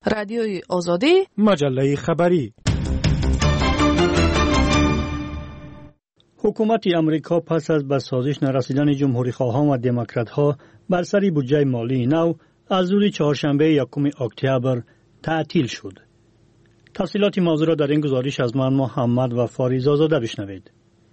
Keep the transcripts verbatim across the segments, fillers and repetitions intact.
رادیوی آزادی، مجله خبری. حکومت امریکا پس از به سازش نرسیدن جمهوری خواهان و دموکرات ها بر سر بودجه مالی نو از روز چهارشنبه یکم اکتبر تعطیل شد. تفصیلات موضوع را در این گزارش از من محمد و فاریز آزاده بشنوید.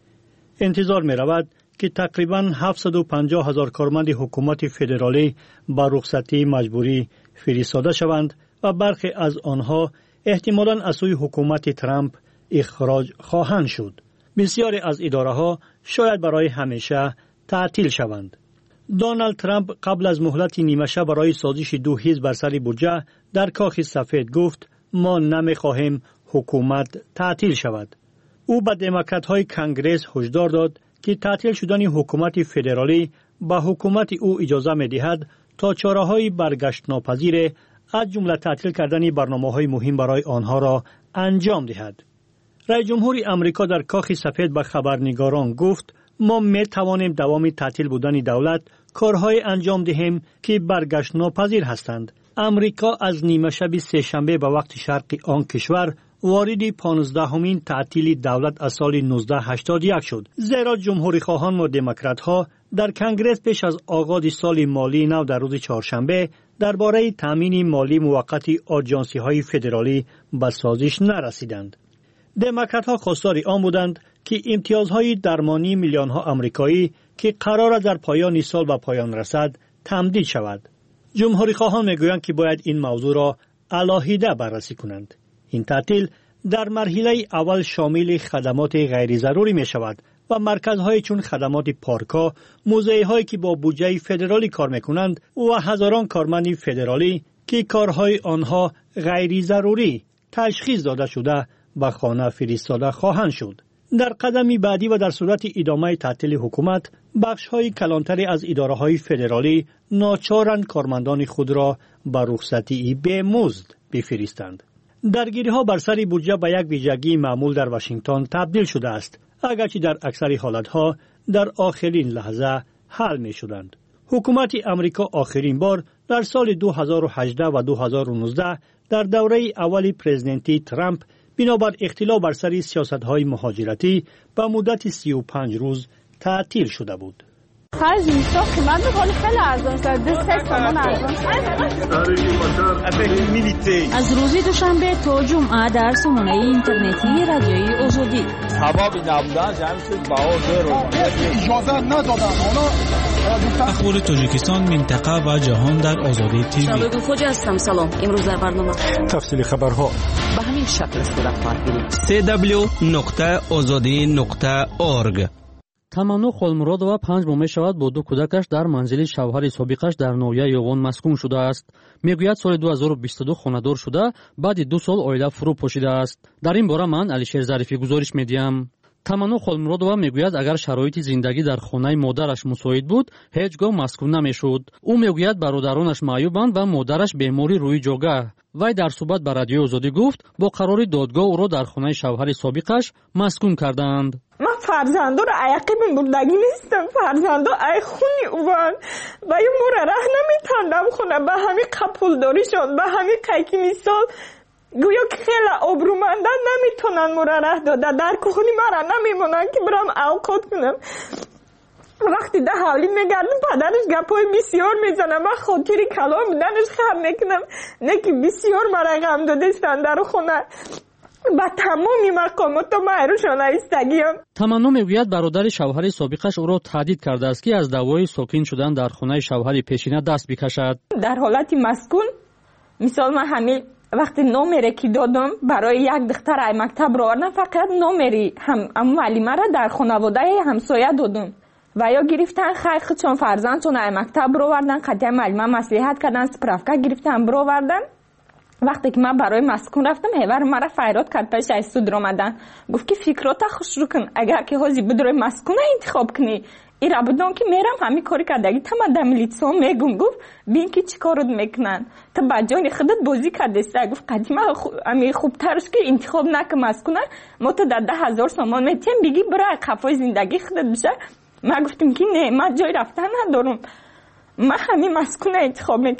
انتظار می رود که تقریباً هفتصد و پنجاه هزار کارمند حکومت فدرالی با رخصتی مجبوری فرستاده شوند و برخی از آنها احتمالاً از سوی حکومت ترامپ اخراج خواهند شد. بسیاری از اداره ها شاید برای همیشه تعطیل شوند. دونالد ترامپ قبل از مهلت نیمه شب برای سازش دو حزب بر سر بودجه در کاخ سفید گفت ما نمی خواهیم حکومت تعطیل شود. او به دموکرات های کنگره هشدار داد که تعطیل شدن حکومت فدرالی به حکومت او اجازه می دهد تا چاره های برگشت ناپذیر از جمله تعطیل کردن برنامه های مهم برای آنها را انجام دهد. رئیس جمهور امریکا در کاخ سفید به خبرنگاران گفت ما می توانیم دوام تعطیل بودن دولت کارهای انجام دهیم که برگشت ناپذیر هستند. امریکا از نیمه شب سه شنبه به وقت شرقی آن کشور وارد پانزدهمین تعطیل دولت از سال نوزده هشتاد و یک شد. زیرا جمهوری خواهان و دموکرات ها در کنگره پیش از آغاز سال مالی نو در روز چهارشنبه درباره تامین مالی موقت آژانسی های فدرالی به سازش نرسیدند. دموکرات ها خواستار آن بودند که امتیازهای درمانی میلیون ها آمریکایی که قرار است در پایان سال به پایان رسد تمدید شود. جمهوری خواهان میگویند که باید این موضوع را علاهیده بررسی کنند. این تعطیل در مرحله اول شامل خدمات غیر ضروری می شود و مرکزهای چون خدمات پارک‌ها، موزه‌هایی که با بودجه فدرالی کار میکنند و هزاران کارمند فدرالی که کارهای آنها غیر ضروری تشخیص داده شده به خانه فرستاده خواهند شد. در قدمی بعدی و در صورت ادامه تعطیل حکومت، بخش‌های کلانتری از اداره‌های فدرالی ناچارند کارمندان خود را به رخصتی به مزد بفرستند. درگیری‌ها بر سر بودجه به یک ویژگی معمول در واشنگتن تبدیل شده است، اگرچه در اکثر حالتها در آخرین لحظه حل می‌شدند. حکومت امریکا آخرین بار در سال دو هزار و هجده و دو هزار و نوزده در دوره اولی پرزیدنتی ترامپ بنابر اختلاف بر سر سیاست‌های مهاجرتی به مدت سی و پنج روز تعطیل شده بود. خرج میسا قیمت بخوری خیلی ارزان شده، سه تومان ارزان شده. از روز دوشنبه تا جمعه در سامانه اینترنتی رادیوی آزادی سبب نبودن جمع شد بهادر رو اجازه ندادن. اخبار تاجیکستان، منطقه و جهان در آزادی تیوی. شباب خوج هستم. سلام. امروز در برنامه تفصیل خبرها به همین شکل صورت خواهد گرفت. سی دبلیو نقطه آزادی نقطه اورگ. تمنا خولمرادова پنج ماه می‌شود با دو کودکش در منزل شوهر سابقش در نویه یوغان مسکون شده است. میگوید سال دو هزار و بیست و دو خانه‌دار شده، بعد دو سال oila فرو پوشیده است. در این باره من علیشیر ظریفی گزارش می‌دهم. تمنا خولمرادова میگوید اگر شرایط زندگی در خانه مادرش مساعد بود، هیچگاه مسکون نمی‌شد. او میگوید برادرانش معیوبند و مادرش بیماری روی جوگه. وی در صحبت با رادیو آزادی گفت با قرار دادگاه او را در خانه شوهر سابقش مسکون کردند. من فرزندو را عیقی بردگی نیستم. فرزندو ای خونی اوان و یه مورا ره نمیتندم خونه به همین قپول داریشان به همین قیکی نیستان گویا که خیلی آبرومندن نمیتونن مورا ره داده در کخونی مرا نمیمونن که برام اوقات کنم. وقتی ده حولی میگردم پدرش گپای بسیار میزنم. من خاطری کلام بودنش خب میکنم نه که بسیار مرا غم دادستن در خونه با تمامی مقامات و معروشان ایستگیم. تمنا میگوید برادر شوهر سابقش او را تهدید کرده است که از دعوای ساکن شدن در خانه شوهر پیشینه دست بکشد. در حالت مسکون مثال من همین وقتی نامره که دادم برای یک دختر ای مکتب رو نه فقط نامری هم ام معلمه را در خانواده همسایه دادم و یا گرفتن خیلی چون فرزندشون ای مکتب رو وردن قطعه معلمه مصلحت کردن سپرافکا گرفتن برو وردن. وقتی که من برای مسکون رفتم هیور مرا فریاد کرد پیش از سود آمدن گفت که فکرات خوش رو کن اگر که حاضی بود روی مسکون انتخاب کنی ایرا بدون که میرم همین کاری کردگی تا من در میلیتسون میگم گفت بین که چی کارود میکنن تا بجانی خودت بازی کردسته گفت قدیمه امی خوبترش که انتخاب نکن مسکونه ما تا در ده هزار سامان میتیم بگی برای قفای زندگی خودت بشه. من گفتم که نه من جای رفتن ندارم من همین مسکونه انتخاب میکنم.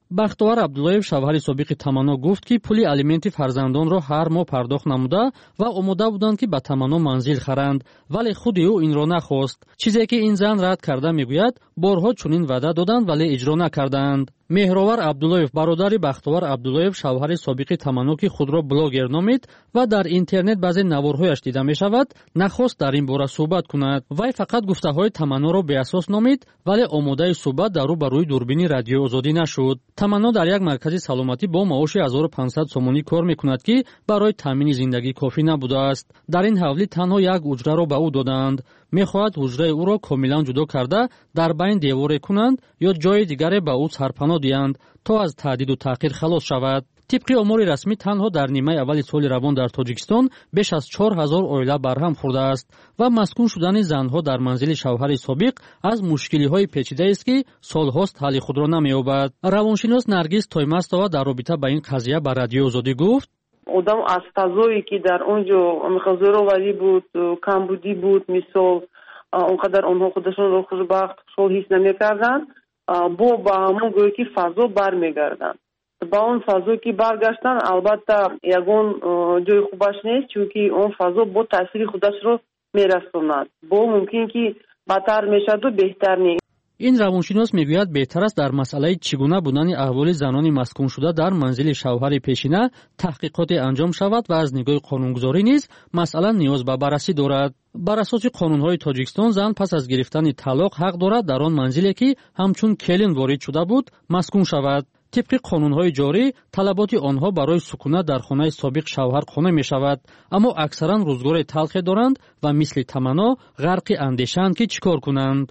бахтовар абдуллоев шавҳари собиқи таманно гуфт ки пули алименти фарзандонро ҳар моҳ пардохт намуда ва омода буданд ки ба таманно манзил харанд, вале худи ӯ инро нахост. чизе ки ин зан рад карда мегӯяд, борҳо чунин ваъда доданд, вале иҷро накарданд. меҳровар абдуллоев бародари бахтовар абдуллоев шавҳари собиқи таманно ки худро блогер номид ва дар интернет баъзе наворҳояш дида мешавад, нахост дар ин бора суҳбат кунад. вай фақат гуфтаҳои таманноро беасос номид, вале омодаи суҳбат дар рӯ ба рӯи дурбини радиои озодӣ нашуд. таманно дар як маркази саломатӣ бо маоши ҳазору панҷсад сомонӣ кор мекунад ки барои таъмини зиндагӣ кофӣ набудааст. дар ин ҳавлӣ танҳо як ҳуҷраро ба ӯ доданд. мехоҳад ҳуҷраи ӯро комилан ҷудо карда дар байн деворе кунанд ё ҷои дигаре ба ӯ сарпаноҳ диҳанд, то аз таҳдиду таъқир халос шавад. тибқи омори расмӣ танҳо дар нимаи аввали соли равон дар тоҷикистон беш аз чор ҳазор оила барҳам хӯрдааст ва маскун шудани занҳо дар манзили шавҳари собиқ аз мушкилиҳои печидаест ки солҳост ҳалли худро намеёбад. равоншинос Наргиз Тоймастова дар робита ба ин қазия ба радиои озодӣ гуфт: одам аз фазое ки дар он ҷо зӯроварӣ буд, камбудӣ буд, мисол он қадар онҳо худашонро хушбахт, хушҳол ҳис намекарданд, бо ба ҳамон гӯё ки фазо бармегарданд. ба он фазо ки баргаштанд, албатта ягон ҷои хубаш нест, чунки он фазо бо таъсири худашро мерасонад. бо мумкин ки бадтар мешаваду беҳтар нест. ин равоншинос мегӯяд беҳтар аст дар масъалаи чӣ гуна будани аҳволи занони маскуншуда дар манзили шавҳари пешина таҳқиқоте анҷом шавад ва аз нигоҳи қонунгузорӣ низ масъала ниёз ба баррасӣ дорад. бар асоси қонунҳои Тоҷикистон зан пас аз гирифтани талоқ ҳақ дорад дар он манзиле ки ҳамчун келин ворид шуда буд маскун шавад. тибқи қонунҳои ҷорӣ талаботи онҳо барои сукунат дар хонаи собиқ шавҳар қонеъ мешавад, аммо аксаран рӯзгори талхе доранд ва мисли таманно ғарқи андешаанд ки чӣ кор кунанд.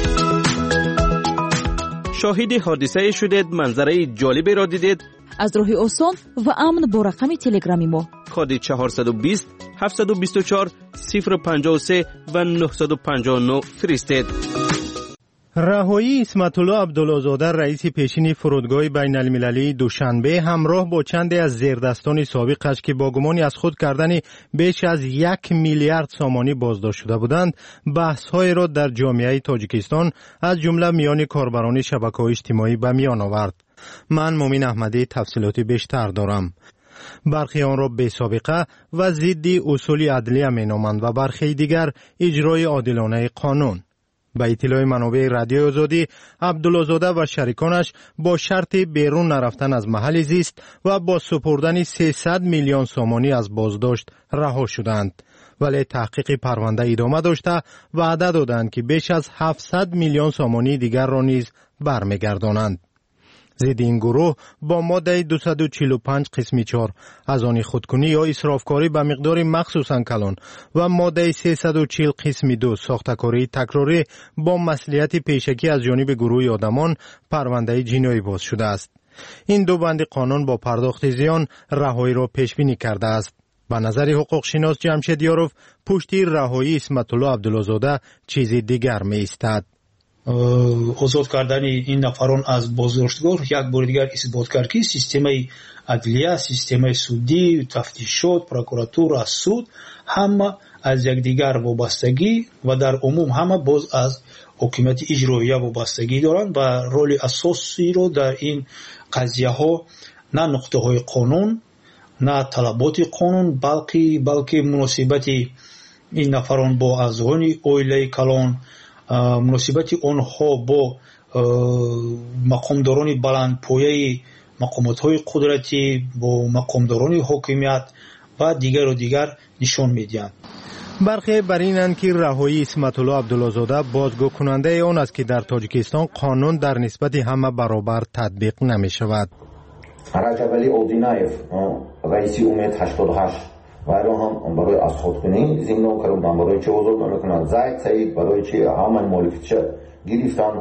شاهد حادثه شدید، منظره جالبی را دیدید؟ از راه آسان و امن با رقم تلگرامی ما کد چهارصد و بیست هفتصد و بیست و چهار صفر پنجاه و سه و نهصد و پنجاه و نه فرستید. رهایی اسمت‌الله عبدالله‌زاده رئیس پیشین فرودگاه بین المللی دوشنبه همراه با چندی از زیردستان سابقش که با گمانی از خود کردن بیش از یک میلیارد سامانی بازداشت شده بودند، بحث‌های را در جامعه تاجیکستان از جمله میان کاربران شبکه‌های اجتماعی به میان آورد. من مومن احمدی تفصیلاتی بیشتر دارم. برخی آن را بی سابقه و ضد اصول عدلیه مینامند و برخی دیگر اجرای عادلانه قانون. به اطلاع منابع رادیوی آزادی، عبدالله‌زاده و شریکانش با شرط بیرون نرفتن از محل زیست و با سپردن سیصد میلیون سامانی از بازداشت رها شدند. ولی تحقیق پرونده ادامه داشته وعده دادند که بیش از هفتصد میلیون سامانی دیگر را نیز برمیگردانند. ضد این گروه با ماده دویست و چهل و پنج قسم چهار از آن خودکنی یا اسرافکاری به مقدار مخصوصاً کلان و ماده سیصد و چهل قسم دو ساختکاری تکراری با مصلحت پیشکی از جانب گروه آدمان پرونده جنایی باز شده است. این دو بند قانون با پرداخت زیان رهایی را پیش بینی کرده است. به نظر حقوق شناس جمشید یاروف، پشتی رهایی اسمت‌الله عبدالله‌زاده چیزی دیگر می ایستد. озод кардани ин нафарон аз боздоштгоҳ як бори дигар исбот кард ки системаи адлия, системаи судӣ, тафтишот, прокуратура, суд ҳама аз якдигар вобастагӣ ва дар умум ҳама боз аз ҳокимияти иҷроия вобастагӣ доранд ва роли асосиро дар ин қазияҳо на нуқтаҳои қонун, на талаботи қонун, балки балки муносибати ин нафарон бо аъзони оилаи калон, муносибати онҳо бо мақомдорони баландпояи мақомотҳои қудратӣ, бо мақомдорони ҳокимият ва дигару дигар нишон медиҳанд. برخی بر اینند که رهایی اسمت‌الله عبدالله‌زاده بازگو کننده آن است که در تاجیکستان قانون در نسبت همه برابر تطبیق نمی شود. رجب علی اودینایف رئیس امید هشتاد و هشت وایرو هم برای از خودکنی زندان کردن، برای چه آزاد نمیکنند. زاید سعید برای چه همان مالکیت گرفتن،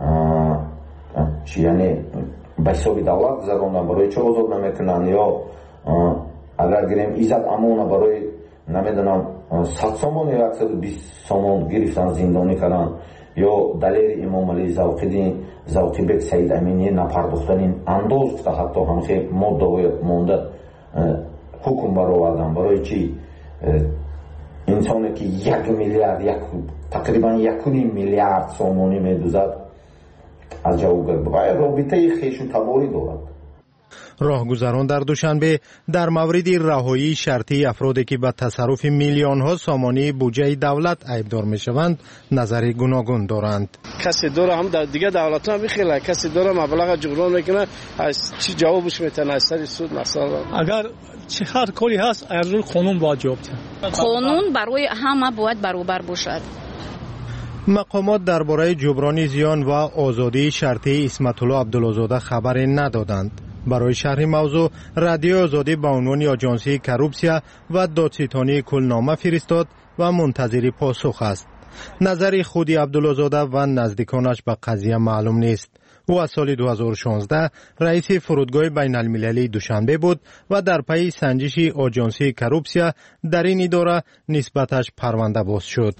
چی یعنی به حساب دولت گذراندن، برای چه آزاد نمیکنند. یا اگر گریم ایزد امونه برای نمیدونم صد سامان یا صد و بیست سامان گرفتن زندانی کردن. یا دلیل امام علی زوقیدین زوقیبک سعید امینی نپرداختن انداز که حتی همخی ماده مونده حکم برآوردن. برای چی انسانی که یک میلیارد یک تقریبا یک میلیارد سامانی میدوزد از جوابگویی و رابطه خویش و تباری دارد. راهگذران در دوشنبه در مورد رهایی شرطی افرادی که به تصرف میلیون ها سامانه بودجه دولت عیبدار میشوند نظر گوناگون دارند. کسی داره هم در دیگه دولت ها میخیله، کسی داره مبلغ جبران میکنه، از چی جوابش میتونه از سر سود مثلا. اگر چه هر کاری هست از روی قانون باید جواب دهد. قانون برای همه باید برابر باشد. مقامات درباره جبران زیان و آزادی شرطی اسمت الله عبدالعزاده خبری ندادند. برای شرح موضوع رادیو آزادی به عنوان آژانسی کروپسیا و دادستانی کلنامه فرستاد و منتظر پاسخ است. نظر خود عبدالعزاده و نزدیکانش به قضیه معلوم نیست. او از سال دو هزار و شانزده رئیس فرودگاه بین المللی دوشنبه بود و در پی سنجش آژانسی کروپسیا در این اداره نسبتش پرونده باز شد.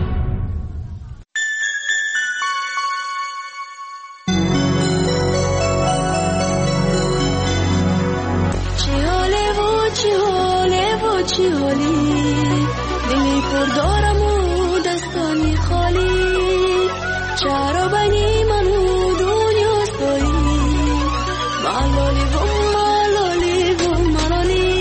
چی حالی دلی پر دارم و دستانی خالی چرا بنی منو دنیا سایی ملالی و ملالی و ملالی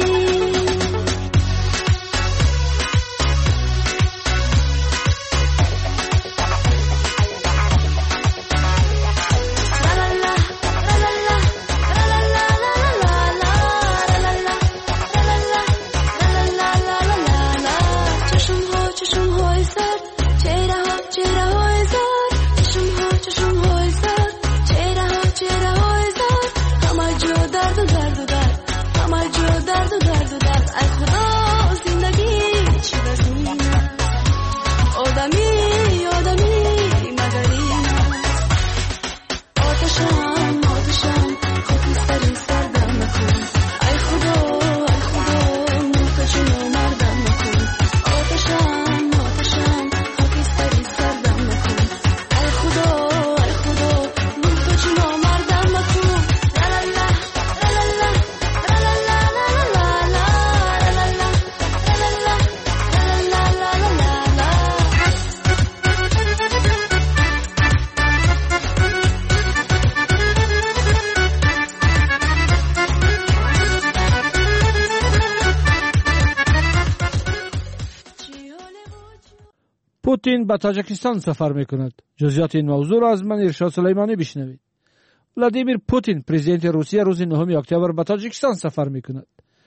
پوتین به تاجیکستان سفر میکند. جزئیات این موضوع را از من ارشاد سلیمانی بشنوید. ولادیمیر پوتین پرزیدنت روسیه روز نهم اکتبر به تاجیکستان سفر میکند.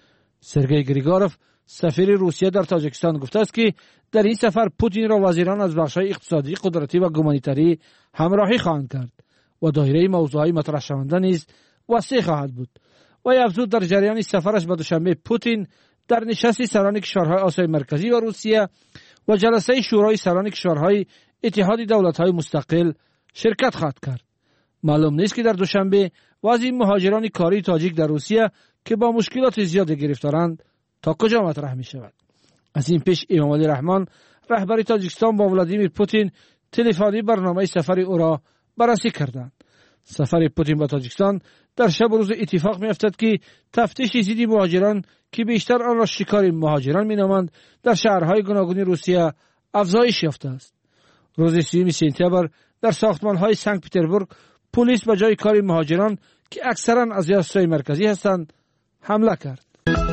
سرگئی گریگاروف سفیر روسیه در تاجیکستان گفته است که در این سفر پوتین را وزیران از بخش‌های اقتصادی، قدرتی و گومانیتری همراهی خواهند کرد و دایره موضوعهای مطرح شونده نیز وسیع خواهد بود. و افزود در جریان سفرش به دوشنبه پوتین در نشست سران کشورهای آسیای مرکزی و روسیه و جلسه شورای سران کشورهای اتحاد دولت‌های مستقل شرکت خواهد کرد. معلوم نیست که در دوشنبه وضع مهاجران کاری تاجیک در روسیه که با مشکلات زیاد گرفتارند تا کجا مطرح می شود. از این پیش امام علی رحمان رهبر تاجیکستان با ولادیمیر پوتین تلفنی برنامه سفر او را بررسی کردند. سفر پوتین به تاجیکستان در شب روز اتفاق می افتد که تفتیش ضد مهاجران که بیشتر آن را شکار مهاجران می نامند در شهرهای گوناگون روسیه افزایش یافته است. روز سوم سپتامبر در ساختمان‌های سنت پترزبورگ پلیس به جای کار مهاجران که اکثرا از آسیای مرکزی هستند حمله کرد.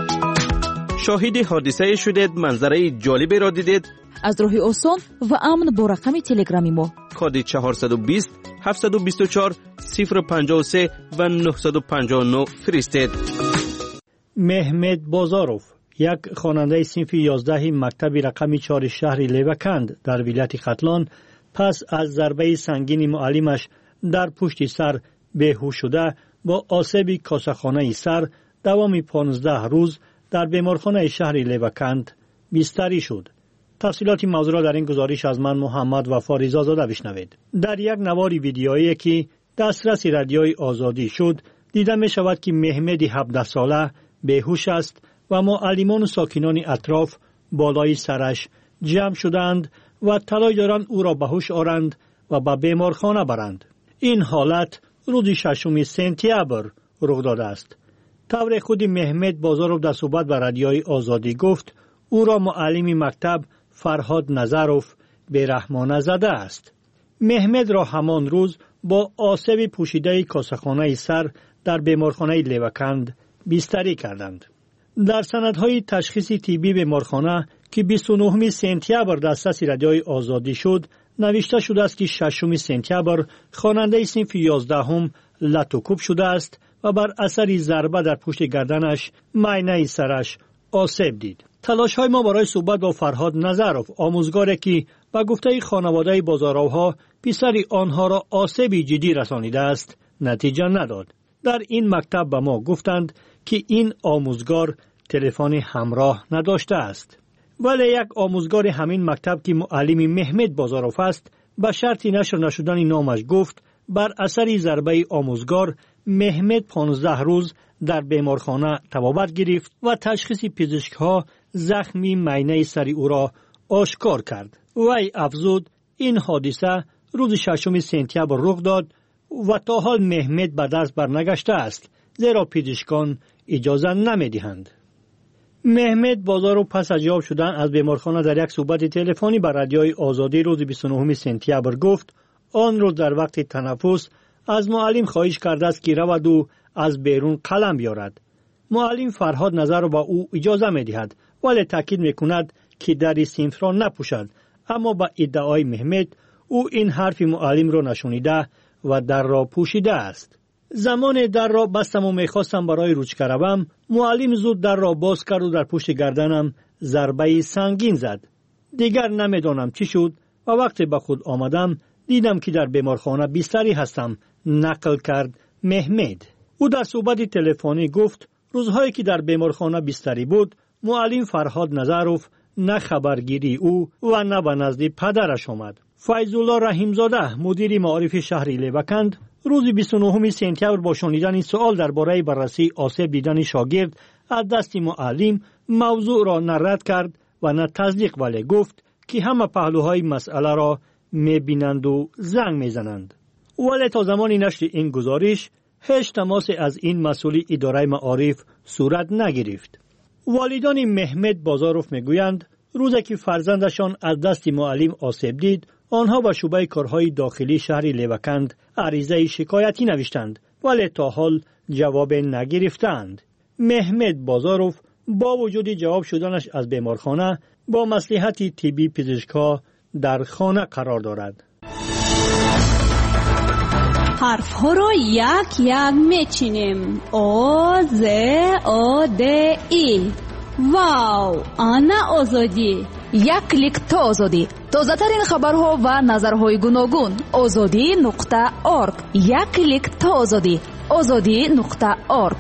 شاهد حادثه شدید، منظره جالبی را دیدید؟ از راه آسان و امن با رقم تلگرامی ما کد چهارصد و بیست هفتصد و بیست و چهار صفر پنجاه و سه و نهصد و پنجاه و نه فرستید. مهمت بازاروف، یک خواننده صنف یازده مکتب رقم چهار شهر لیوکند در ولایت ختلان، پس از ضربه سنگین معلمش در پشت سر بیهوش شده با آسیب کاسه‌خانه سر دوام پانزده روز در بیمارخانه شهر لیوکند بستری شد. تفصیلات موضوع را در این گزارش از من محمد وفا رضازاده بشنوید. در یک نوار ویدیویی که دسترس رادیوی آزادی شد، دیده می شود که مهمد هفده ساله بیهوش است و معلمان و ساکنان اطراف بالای سرش جمع شدند و تلاش دارند او را به هوش آورند و به بیمارخانه برند. این حالت روز ششم سپتامبر رخ داده است. طور خود مهمت بازاروف در صحبت به رادیوی آزادی گفت او را معلم مکتب فرهاد نظروف بیرحمانه زده است. مهمت را همان روز با آسیب پوشیده کاسه‌خانه سر در بیمارخانه لیوکند بستری کردند. در سندهای تشخیص طبی بیمارخانه که بیست و نهم سپتامبر دسترس رادیوی آزادی شد، نوشته شده است که ششم سپتامبر خواننده صنف یازدهم لطوکوب شده است و بر اثر ضربه در پشت گردنش معینه سرش آسیب دید. تلاش های ما برای صحبت با فرهاد نظروف، آموزگاری که به گفته خانواده بازاروها پسر آنها را آسیب جدی رسانیده است، نتیجه نداد. در این مکتب به ما گفتند که این آموزگار تلفن همراه نداشته است. ولی یک آموزگار همین مکتب که معلم محمد بازاروف است، به شرط نشر نشدن نامش گفت بر اثر ضربه آموزگار محمد پانزده روز در بیمارخانه طبابت گرفت و تشخیص پزشک ها زخمی معینه سر او را آشکار کرد. وی افزود این حادثه روز ششم سپتامبر رخ داد و تا حال محمد به دست برنگشته است، زیرا پزشکان اجازه نمیدهند. محمد بازارو پس از جواب شدن از بیمارخانه در یک صحبت تلفنی به رادیوی آزادی روز بیست و نهم سپتامبر گفت آن روز در وقت تنفس از معلم خواهش کرده است که رود و از بیرون قلم بیارد. معلم فرهاد نظر با او اجازه می‌دهد، ولی تاکید می‌کند که در صنف را نپوشد. اما با ادعای محمد او این حرف معلم را نشانیده و در را پوشیده است. زمان در را بستم و می‌خواستم برای روچکه روم، معلم زود در را باز کرد و در پشت گردنم ضربه سنگین زد. دیگر نمی‌دانم چی شد و وقتی به خود آمدم دیدم که در بیمارخانه بستری هستم، نقل کرد محمد. او در صحبت تلفنی گفت روزهایی که در بیمارخانه بستری بود، معلم فرهاد نظروف نه خبرگیری او و نه به نزد پدرش آمد. فیض الله رحیمزاده مدیر معارف شهر لیوکند روز بیست و نهم سپتامبر با شنیدن این سوال درباره بررسی آسیب دیدن شاگرد از دست معلم موضوع را نه رد کرد و نه تصدیق، ولی گفت که همه پهلوهای مسئله را می‌بینند و زنگ می‌زنند. ولی تا زمانی نشر این گزارش هیچ تماس از این مسئول اداره معارف صورت نگرفت. والدان محمد بازاروف میگویند روزی که فرزندشان از دست معلم آسیب دید، آنها به شعبه کارهای داخلی شهر لیوکند عریضه شکایتی نوشتند، ولی تا حال جواب نگرفتند. محمد بازاروف با وجود جواب شدنش از بیمارخانه با مصلحت طبی پزشک‌ها در خانه قرار دارد. حرف ها را یک یک میچینیم. او ز او د ای. واو، آنا آزادی. یک کلیک تا آزادی. تازه ترین خبرها و نظرهای گوناگون. آزادی نقطه اورگ. یک کلیک تا آزادی. آزادی نقطه اورگ.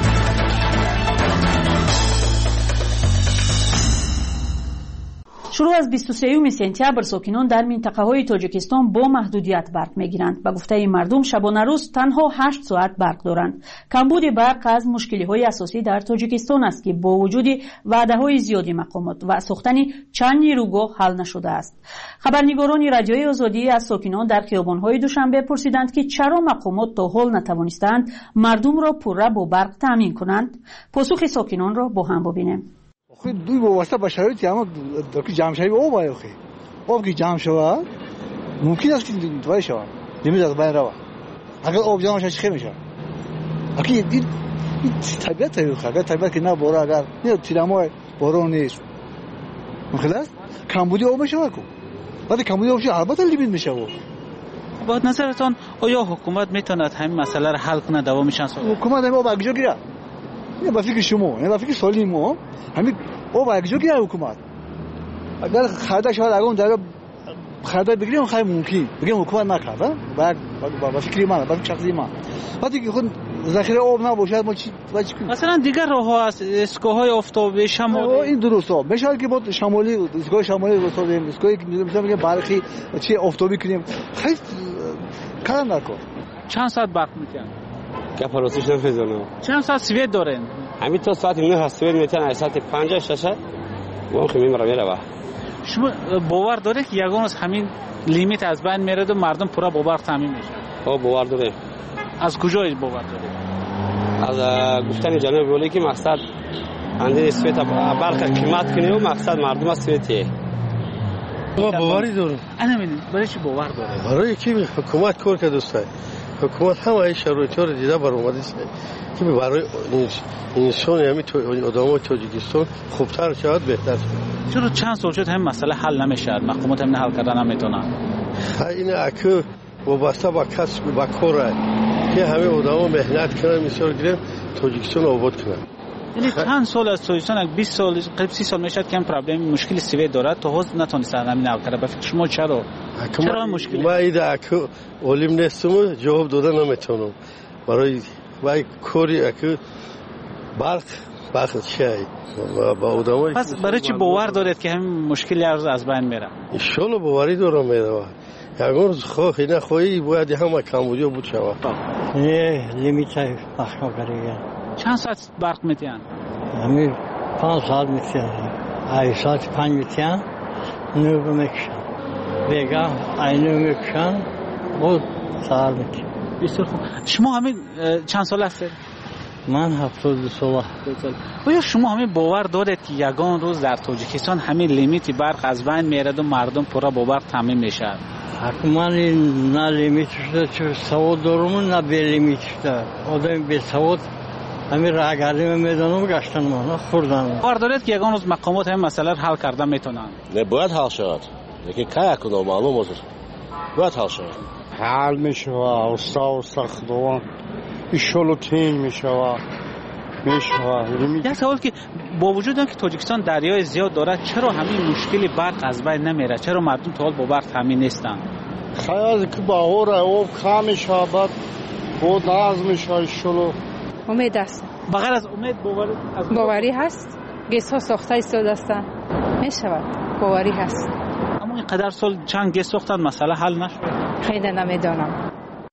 شروع از بیست و سوم سپتامبر ساکنان در منطقه‌های تاجیکستان با محدودیت برق می‌گیرند. به گفته مردم شبانه روز تنها هشت ساعت برق دارند. کمبود برق از مشکل‌های اساسی در تاجیکستان است که با وجود وعده‌های زیادی مقامات و ساختن چند نیروگاه حل نشده است. خبرنگاران رادیوی آزادی از ساکنان در خیابان‌های دوشنبه پرسیدند که چرا مقامات تا حال نتوانستند مردم را پرره با برق تامین کنند. پاسخ ساکنان را با هم ببینیم. خود دوی واسطه با شرایطی اما که جمع شوی آب آیا خیلی آب که جمع شود ممکن است که توی شود نمیز از بین رود. اگر آب جمع شد چی میشه؟ اگه این طبیعت هست، اگر طبیعت که نه باره، اگر نه تیرمای باران نیست مخلص کمبودی آب میشه کو بعد کمبودی آب البته لیمیت میشه. با نظرتان آیا حکومت میتواند همین مسئله را حل کنه دوام شانس؟ حکومت هم آب اگه گیره نه با فکر شما نه با فکر سالیم ما همین او اگه گیره حکومت اگر خرده شود اگه اون در خرده بگیریم خیلی ممکن بگیم حکومت نکرده با با فکری من با شخصی من وقتی که خود ذخیره آب نباشه ما چی مثلا دیگر راه‌ها از اسکوهای آفتابی شمالی این درسته میشه که با شمالی اسکوهای شمالی درسته اسکوی مثلا میگه برقی چی آفتابی کنیم خیلی کار نکن. چند ساعت برق میکنن که پروسش نمی‌زنه. چند ساعت سویت دارن؟ همین تا ساعت نه سویت میتونه ساعت پنج شش و خیلی میره میره. شما باور داره که یگان از همین لیمیت از بین میره و مردم پورا با برق تامین میشه؟ ها باور داره. از کجا باور داره؟ از گفتن جناب ولی که مقصد اندر سویت برق قیمت کنه و مقصد مردم سویته. ما باوری دارم. انا ببین برای چی باور داره؟ برای کی حکومت کار کرده دوستان. حکومت هم این شرایطا رو دیده بر اومده است که برای انسان همین آدمای تاجیکستان خوبتر شود بهتر شود. چرا چند سال شد هم مسئله حل نمیشه؟ مقامات هم حل کردن نمیتونن. این اکو وابسته به کسب و کار که همه آدما مهنت کنن مثال گیریم تاجیکستان آباد کنن. یعنی چند سال از تاجیکستان بیست سال قریب سی سال میشد که این پرابلم مشکل سوی داره تا حاضر نتونست همین حل کنه. به فکر شما چرا؟ چرا مشکل؟ ما ایده اکو علم نیستم جواب دادن نمیتونم. برای وای کوری اکو برق برق چی با آدمای پس برای چی باور دارید که همین مشکل ارز از بین میره؟ ان شاء الله باوری دارم میره. یگان خواه اینا خواهی باید همه کمبودیا بود شود. نه لیمیت مخنو کریه. چند ساعت برق میتین؟ همین پنج ساعت میتین. ای ساعت پنج میتین. نو میکشن. بیگا اینو میکشن. بود ساعت میتین. بسیار خوب. شما همین چند سال هستید؟ من هفتاد دو سال. آیا شما همین باور دارید که یگان روز در تاجیکستان همین لیمیت برق از بین میرد و مردم پورا با برق تامین میشه؟ حتما نه لیمیت شده چه سواد دارم نه به لیمیت شده. آدم به سواد همین راه گردی میدانم گشتن ما خوردن. باور دارید که یگان روز مقامات همین مسئله حل کردن میتونن؟ نه باید حل شود. لیکن که کنم معلوم است. باید حل شود. حل میشه و استاد ساختوان ایشالو تین میشه و میشه. یک سوال که با وجود اینکه تاجیکستان دریای زیاد داره چرا همین مشکلی برق از بین نمیره؟ چرا مردم تا حال با برق تامین نیستن؟ خیال که باور او کم میشه بعد بود ناز میشه ایشالو. امید است. بغیر از امید باوری از باوری هست. گیس ها ساخته ایستاد هستن. میشود باوری هست. اما این قدر سال چند گیس ساختن مسئله حل نشد؟ خیلی نمیدانم.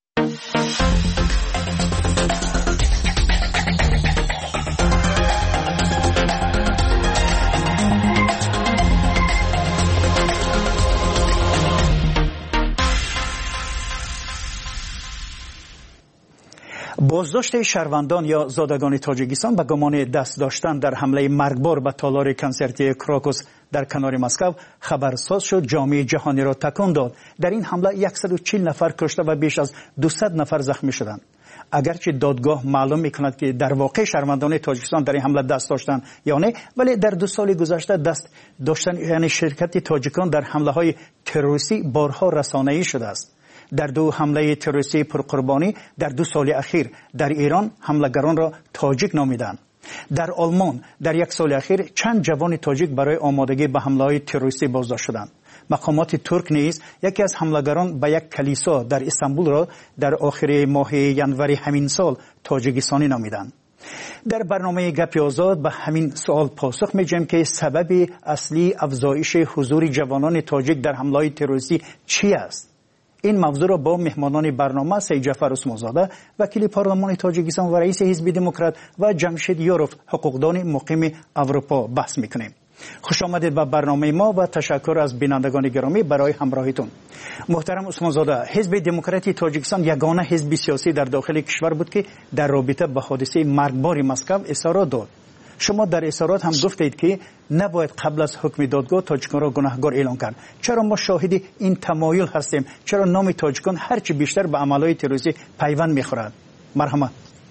بازداشت شهروندان یا زادگان تاجیکستان به گمان دست داشتن در حمله مرگبار به تالار کنسرتی کراکوس در کنار مسکو خبرساز شد. جامعه جهانی را تکان داد. در این حمله صد و چهل نفر کشته و بیش از دویست نفر زخمی شدند. اگرچه دادگاه معلوم میکند که در واقع شهروندان تاجیکستان در این حمله دست داشتن یا نه، ولی در دو سال گذشته دست داشتن یعنی شرکت تاجیکان در حمله های تروریستی بارها رسانه‌ای شده است. در دو حمله تروریستی پرقربانی در دو سال اخیر در ایران حملگران را تاجیک نامیدند. در آلمان در یک سال اخیر چند جوان تاجیک برای آمادگی به حمله تروریستی بازداشت شدند. مقامات ترک نیز یکی از حملگران به یک کلیسا در استانبول را در آخر ماه ینوری همین سال تاجیکستانی نامیدند. در برنامه گپ آزاد به همین سوال پاسخ می‌دهیم که سبب اصلی افزایش حضور جوانان تاجیک در حمله تروریستی چی است؟ این موضوع را با مهمانان برنامه سید جعفر عثمانزاده وکیل پارلمان تاجیکستان و رئیس حزب دموکرات و جمشید یوروف حقوقدان مقیم اروپا بحث میکنیم. خوش آمدید به برنامه ما و تشکر از بینندگان گرامی برای همراهیتون. محترم عثمانزاده، حزب دموکراتی تاجیکستان یگانه حزب سیاسی در داخل کشور بود که در رابطه با حادثه مرگبار مسکو اظهارات داد. شما در اظهارات هم گفتید که نباید قبل از حکم دادگاه تاجیکان را گناهکار اعلام کرد. چرا ما شاهد این تمایل هستیم؟ چرا نام تاجیکان هرچی بیشتر به عملهای تروریستی پیوند میخورد؟ مرحمت.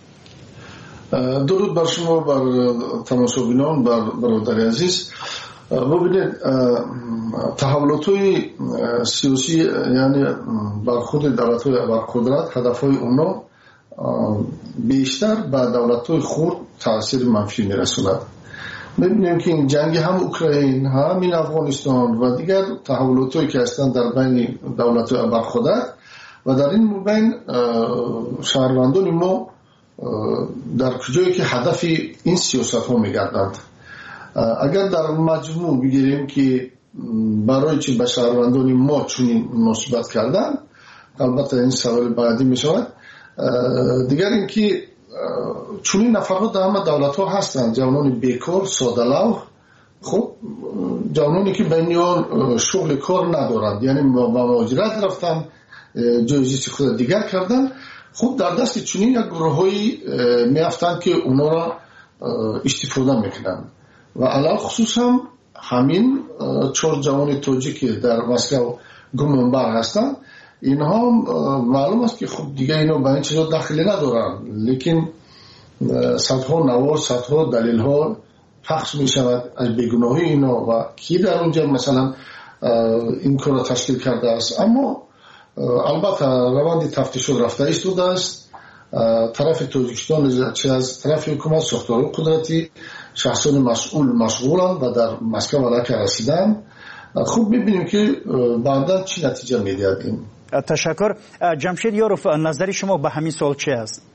درود بر شما، بر تماشاگران، بر برادر عزیز. ببینید تحولات‌های سیاسی یعنی برخورد دولت‌های ابرقدرت هدف‌های اونا بیشتر به دولت‌های خرد تاثیر منفی می‌رساند. می‌بینیم که این جنگ هم اوکراین، هم این افغانستان و دیگر تحولات‌هایی که هستند در بین دولت‌های ابرقدرت و در این بین شهروندان ما در کجایی که هدف این سیاست‌ها می‌گردند. اگر در مجموع بگیریم که برای چی به شهروندان ما چنین مناسبت کردن، البته این سوال بعدی می‌شود. دیگر اینکه چنین نفرها در همه دولت‌ها هستند، جوانان بیکار، ساده‌لوح، خب جوانانی که بینیان شغل کار ندارند، یعنی با مهاجرت رفتن، جایزی خود دیگر کردن. خب در دست چنین یک گروه‌هایی میافتند که اونا را استفاده میکنند و علاوه خصوص هم همین چهار جوان تاجیک در مسکو گمانبر هستند. اینها معلوم است که خب دیگه اینا به این چیزا دخلی ندارن، لیکن صدها نوار صدها دلیل ها پخش می شود از بیگناهی اینا و کی در اونجا مثلا این کار را تشکیل کرده است. اما البته روند تفتیش رفته ایستاده است. طرف تاجیکستان چه از طرف حکومت ساختار قدرتی شخصان مسئول مشغولند و در مسکو علاقه رسیدن. خوب ببینیم که بعدا چی نتیجه میدهد این. تشکر. جمشید یاروف، نظر شما به همین سوال چه است؟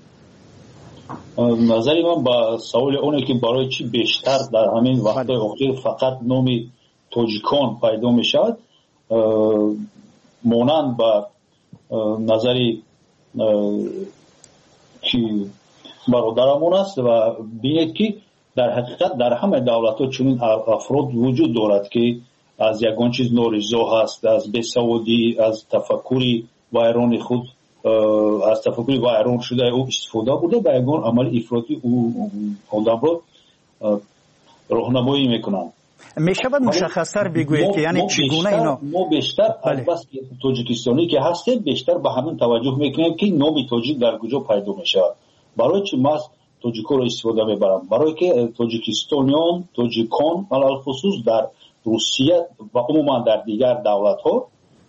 نظری من با سوال اونه که برای چی بیشتر در همین وقت اخیر فقط نامی تاجیکان پیدا می شود، مانند با نظری که برادرمون است و بینید که در حقیقت در همه دولت ها چنین افراد وجود دارد که از یگان چیز نارضا هست، از بیسوادی، از تفکری ویران خود، از تفکری ویران شده او استفاده بوده به یگان عمل افراطی او آدم را راهنمایی میکنند. می شود مشخص‌تر بگویید که یعنی چگونه اینا؟ ما بیشتر از بس تاجیکستانی که هستیم بیشتر به همین توجه میکنیم که نام تاجیک در کجا پیدا میشود. برای چی ما تاجیک‌ها را استفاده میبرم؟ برای که تاجیکستانیان، تاجیکان علل خصوص در روسیه و عموما در دیگر دولت‌ها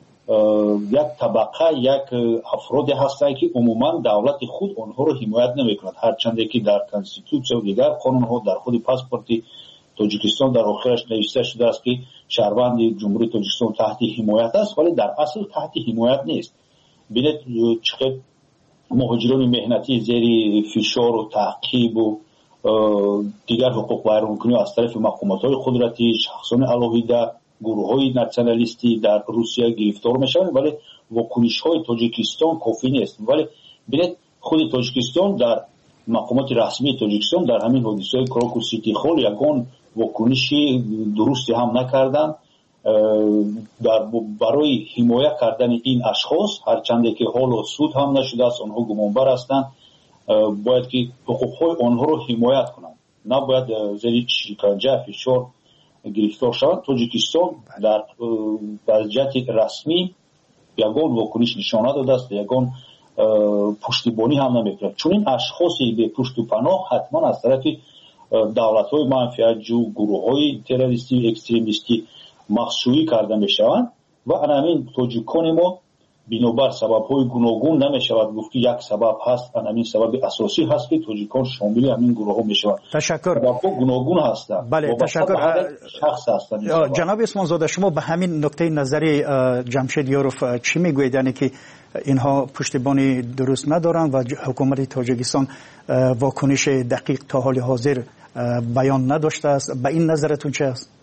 یک طبقه، یک افرادی هستند که عموما دولت خود آنها را حمایت نمیکند، هرچند که در کانستیتوسیون و دیگر قانون‌ها در خود پاسپورت تاجیکستان در آخرش نوشته شده است که شهروند جمهوری تاجیکستان تحت حمایت است، ولی در اصل تحت حمایت نیست. ببینید چقدر مهاجران مهنتی زیر فشار و تعقیب و دیگر حقوق ویرانکنی از طرف مقامات‌های قدرتی، شخصان علاویده، گروه‌های ناسیونالیستی در روسیه گرفتار میشوند، ولی واکنش‌های تاجیکستان کافی نیست. ولی ببینید خود تاجیکستان در مقامات رسمی تاجیکستان در همین حادثه کراکو سیتی خال یگان واکنشی درستی هم نکردند در برای حمایت کردن این اشخاص، هرچند که حال سود هم نشده است، آنها گمانبر هستند، باید که حقوق‌های آنها رو حمایت کنند، نباید زیر شکنجه فشار گرفتار شوند. تاجیکستان در وضعیت رسمی یگان واکنش نشانه داده است، یگان پشتیبانی هم نمیکنه، چون این اشخاصی به پشت و پناه حتما از طرف دولت‌های منفعت‌جو، گروه‌های تروریستی و اکستریمیستی مخشویی کرده میشوند و همین تاجیکان ما بنابر سبب‌های گوناگون نمیشود گفت که یک سبب هست، همین سبب اساسی هست که تاجیکان شامل همین گروه‌ها میشوند. تشکر. سبب‌ها گوناگون هستند. بله تشکر. شخص هستند. جناب اسمان زاده، شما به همین نکته نظری جمشید یاروف چی میگویید؟ یعنی که اینها پشتیبانی درست ندارند و حکومت تاجیکستان واکنش دقیق تا حال حاضر بیان نداشته است. به این نظرتون چه است؟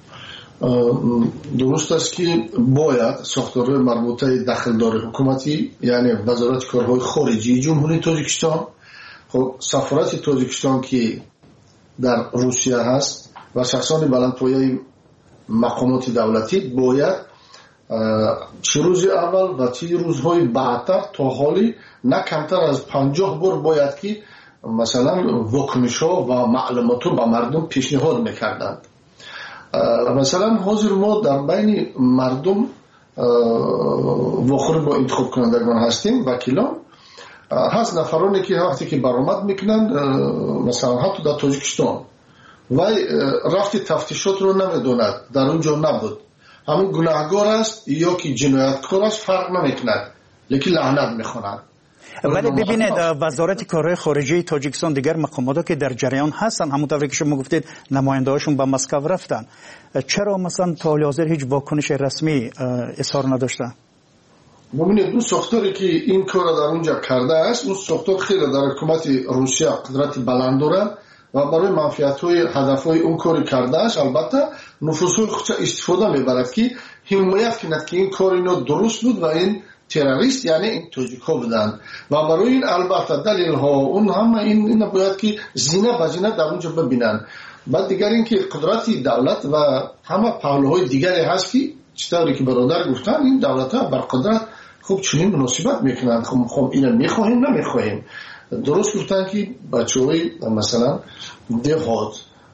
درست است که باید ساختارهای مربوطه دخلدار حکومتی، یعنی وزارت کارهای خارجی جمهوری تاجیکستان، خب سفارت تاجیکستان که در روسیه هست و شخصان بلندپایه مقامات دولتی باید چه روز اول و چه روزهای بعدتر تا حالی نه کمتر از پنجاه بار باید که مثلا واکنش ها و معلومات رو به مردم پیشنهاد میکردند. مثلا حاضر ما در بین مردم واخور با انتخاب کنندگان هستیم، وکیلان هست، نفرانی که وقتی که برآمد میکنند مثلا حتی در تاجیکستان و رفت تفتیشات رو نمیدوند، در اونجا نبود، همین گناهگار است یا که جنایتکار است فرق نمیکند، لیکن لعنت میخواند. ولی ببینید وزارت کارهای خارجه تاجیکستان دیگر مقاماتی که در جریان هستن، همونطور که شما گفتید نماینده‌هاشون به مسکو رفتن، چرا مثلا تا حال حاضر هیچ واکنش رسمی اظهار نداشتن؟ ببینید اون ساختاری که این کار در اونجا کرده است، اون ساختار خیلی در حکومت روسیه قدرت بلند داره و برای منفعت‌های هدف‌های اون کاری کرده است. البته نفوذهای خودش استفاده میبرد که حمایت کند که این کار اینو درست بود و این تروریست یعنی این تاجیک ها بودن و برای این البته دلیل ها اون هم این این باید که زینه بزینه در اونجا ببینن. بعد دیگر این که قدرت دولت و همه پهلوهای دیگری هست که چطوری که برادر گفتن این دولت ها بر قدرت خوب چنین مناسبت میکنن، خب خب اینو میخواهیم نمیخواهیم. درست گفتن که بچه‌های مثلا دهات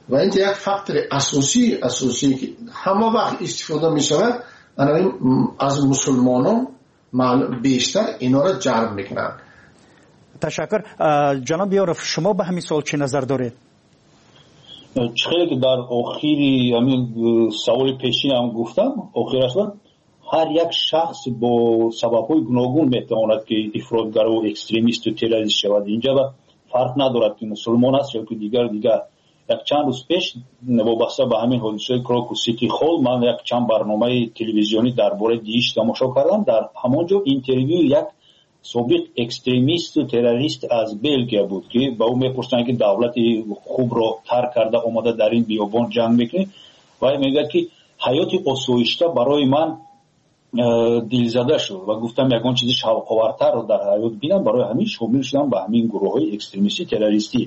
و این یک فاکتور اساسی اساسی که همه وقت استفاده می شود از مسلمانان بیشتر اینا را جلب میکنند. تشکر. جناب یارف شما به همین سوال چه نظر دارید؟ چخیلی که در آخری همین سوال پیشین هم گفتم آخر اصلا هر یک شخص با سبب‌های گوناگون میتواند که افراطگر و اکستریمیست و تروریست شود. اینجا با فرق ندارد که مسلمان است یا که دیگر دیگر. یک چند روز پیش وابسته به همین حادثه کراکو سیتی هال من یک چند برنامه تلویزیونی درباره دیش تماشا کردم. در همانجا اینترویو یک سابق اکستریمیست و تروریست از بلژیک بود که با او میپرسن که دولت خوب را ترک کرده اومده در این بیابان جنگ میکنه و میگه که حیات آسایشته برای من دلزده شد و گفتم یگان چیزی شوق‌آورتر رو در حیات بینم، برای همین شامل شدم به همین گروه‌های اکستریمیستی تروریستی.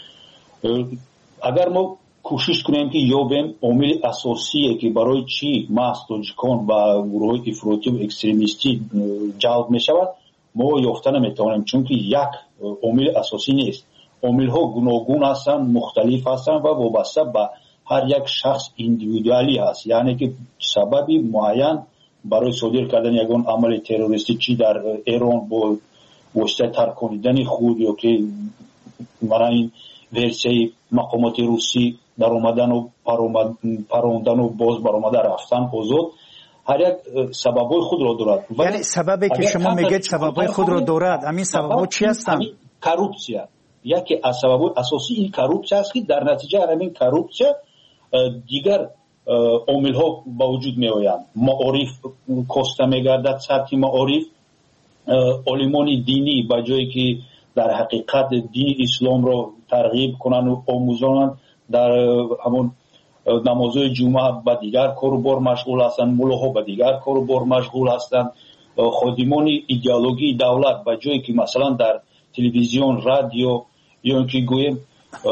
اگر ما کوشش کنیم که یابیم عامل اساسیه که برای چی محض تاجیکان و گروه‌های افراطی و اکستریمیستی جلب میشود ما یافته نمیتوانیم، چون که یک عامل اساسی نیست. عامل‌ها گوناگون هستند، مختلف هستند و وابسته به هر یک شخص ایندیویدوالی هست. یعنی که سببی معین برای صادر کردن یگان عمل تروریستی چی در ایران با واسطه ترکاندن خود یا که برای این ورسیه مقامات روسی در اومدن و پروندن و باز برآمده رفتن آزاد، هر یک سببای خود را دارد. یعنی سببی که شما میگید سببای خود را دارد، همین سببا چی هستند؟ کروپسیا. یکی از سببای اساسی این کروپسیا است که در نتیجه همین کروپسیا دیگر عامل ها با وجود می آیند. معارف کاسته می گردد، سطح معارف علمان دینی با جایی که در حقیقت دین اسلام را ترغیب کنند و آموزانند در همون نمازهای جمعه با دیگر کار و بار مشغول هستند، ملاها با دیگر کار و بار مشغول هستند. خادمان ایدئولوژی دولت با جایی که مثلا در تلویزیون، رادیو یا اینکه گویم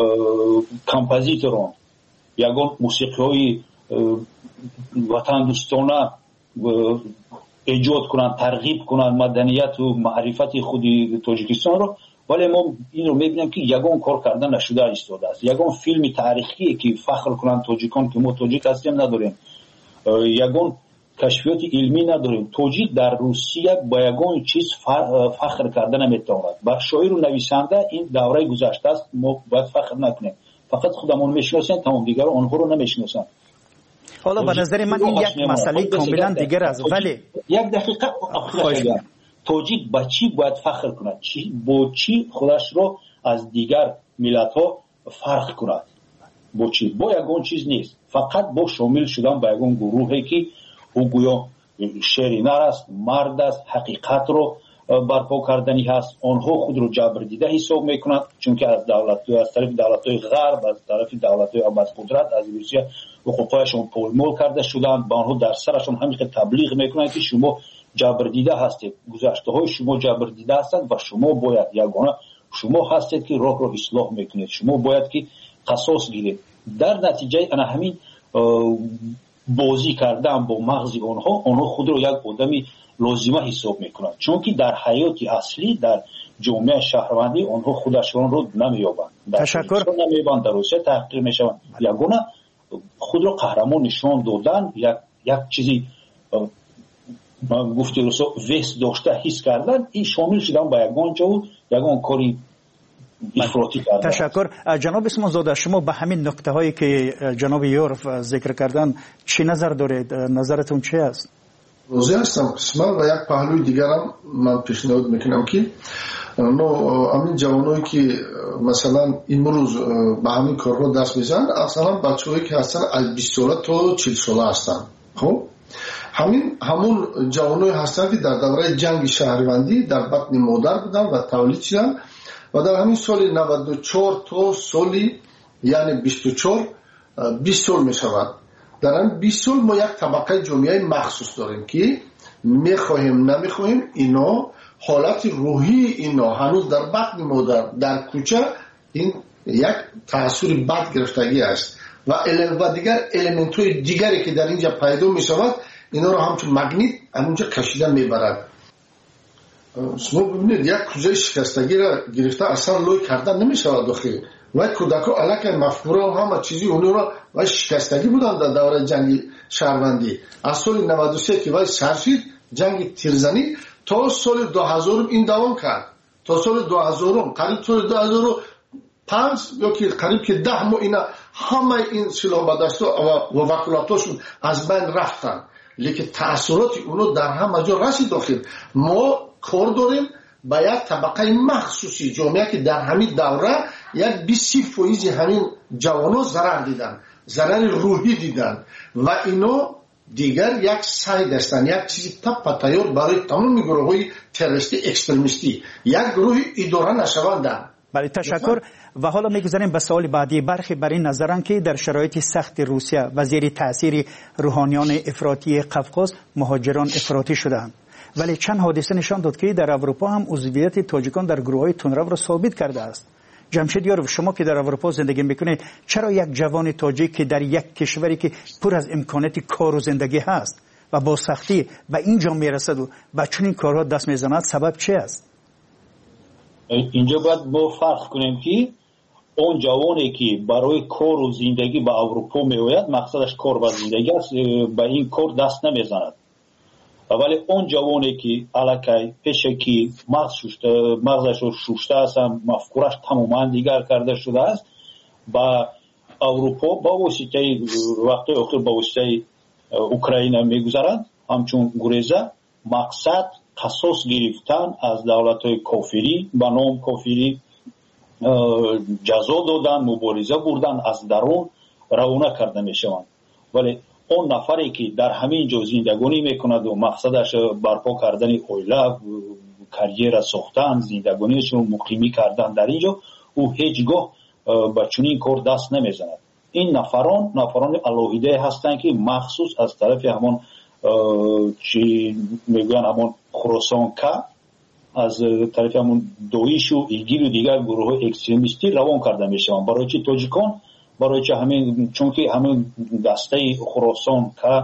کمپوزیتوران یگان موسیقی های وطن دوستانه ایجاد کنند، ترغیب کنند مدنیت و معرفت خود تاجیکستان رو، ولی ما این رو میبینیم که یگان کار کردن نشده ایستاده است. یگان فیلم تاریخی که فخر کنند تاجیکان که ما تاجیک هستیم نداریم، یگان کشفیات علمی نداریم. تاجیک در روسیه با یگان چیز فخر کردن نمیتواند. بر شاعر و نویسنده این دوره گذشته است، ما باید فخر نکنیم. فقط خودمون میشناسیم، تمام دیگر آنها رو نمیشناسن. حالا به نظر من این یک مسئله کاملا دیگر است. ولی یک دقیقه آخر تاجیک با چی باید فخر کند؟ چی با چی خودش رو از دیگر ملت ها فرق کند؟ با چی؟ با یگان چیز نیست، فقط با شامل شدن با یگان گروهی که او گویا شرینر است، مرد است، حقیقت رو برپا کردنی هست. آنها خود رو جبر دیده حساب میکنند، چون که از دولت از طرف دولت‌های غرب، از طرف دولت‌های ابد قدرت از روسیه حقوقشون پولمول کرده شدند. با آنها در سرشون همیشه تبلیغ میکنند که شما جبر دیده هستید، گذشته های شما جبر دیده هستند و شما باید یگانه شما هستید که راه رو اصلاح میکنید، شما باید که قصاص گیرید. در نتیجه انا همین بازی کردن با مغز آنها، آنها خود رو یک آدمی لازمه حساب میکنند، چون که در حیات اصلی در جامعه شهروندی آنها خودشان رو نمیابند. تشکر. نمیابند، در روسیه تحقیر میشوند. یگانه خود رو قهرمان نشان دادن، یک یک چیزی من گفتی روسا وست داشته حس کردن، این شامل شدن با یگان جا و یگان کاری افراطی کردن. تشکر. جناب اسمان زاده، شما به همین نکته هایی که جناب یورف ذکر کردن چی نظر دارید؟ نظرتون چی است؟ روزی هستم قسمت و یک پهلوی دیگر هم من پیشنهاد میکنم که نو همین جوانایی که مثلا امروز به همین کارها دست میزنن، اصلا بچه‌هایی که هستن از بیست ساله تا چهل ساله هستن. خب همین همون جوانایی هستن که در دوره جنگ شهروندی در بطن مادر بودن و تولید شدن و در همین سال نود و چهار تا سالی یعنی بیست و چهار بیست سال میشود. در این بیست سال ما یک طبقه جامعه مخصوص داریم که میخواهیم نمیخواهیم اینا حالت روحی اینا هنوز در بطن مادر در کوچه این یک تأثیر بد گرفتگی است و و دیگر الیمنت های دیگری که در اینجا پیدا می شود اینا رو همچون مگنیت همونجا کشیده میبرد. شما ببینید یک کوزه شکستگی را گرفته اصلا لوی کردن نمی شود داخل و کودکان الک مفکوره و همه چیزی اونو را و شکستگی بودن در دوره جنگ شهروندی. از سال نود و سه که وای سرشید جنگ تیرزنی تا سال دو هزار این دوام کرد، تا سال دو هزار قریب سال دو هزار و پنج یا که قریب که ده ماه اینا همه این سلاح بدست و وکالتاشون از بین رفتن، لیکن تأثیرات اونو در همه جا رسید داخل. ما کار داریم با یک طبقه مخصوصی جامعه که در همین دوره یک بیست فیصد همین جوانان ضرر دیدن، ضرر روحی دیدن و اینو دیگر یک سعی داشتن یک چیزی تپ تیار برای تمام گروه های تروریستی اکستریمیستی یک گروه اداره نشوندن. بله تشکر. و حالا میگذاریم به سوال بعدی. برخی بر این نظرن که در شرایط سخت روسیه و زیر تاثیر روحانیان افراطی قفقاز مهاجران افراطی شدند، ولی چند حادثه نشان داد که در اروپا هم عضویت تاجیکان در گروه‌های تندرو را ثابت کرده است. جمشید یاروف، شما که در اروپا زندگی میکنید، چرا یک جوان تاجیک که در یک کشوری که پر از امکانات کار و زندگی هست و با سختی به اینجا میرسد و به چنین کارها دست میزند، سبب چه است؟ اینجا باید ما فرق کنیم که اون جوانی که برای کار و زندگی به اروپا میآید مقصدش کار و زندگی است، به این کار دست نمیزند. ولی اون جوانی که الکی پیشه که مغز شوشته مغزش رو شوشته است، مفکورش تماما دیگر کرده شده است، با اروپا با واسطه وقتی اخیر با واسطه اوکراین میگذرند، همچون گریزه مقصد قصاص گرفتن از دولت‌های کافری به نام کافری جزا دادن، مبارزه بردن، از درون روانه کرده میشوند. ولی اون نفری که در همین جا زندگانی میکند و مقصدش برپا کردن اویله، کریر ساختن، زندگانیش رو مقیمی کردن در اینجا، او هیچگاه به چنین کار دست نمیزند. این نفران نفران الهیده هستند که مخصوص از طرف همون چی میگن همون خراسان که از طرف همون دویش و ایگیل و دیگر گروه اکستریمیستی روان کرده میشوند. برای چی تاجیکان؟ برای چه همین چون که همین دسته خراسان که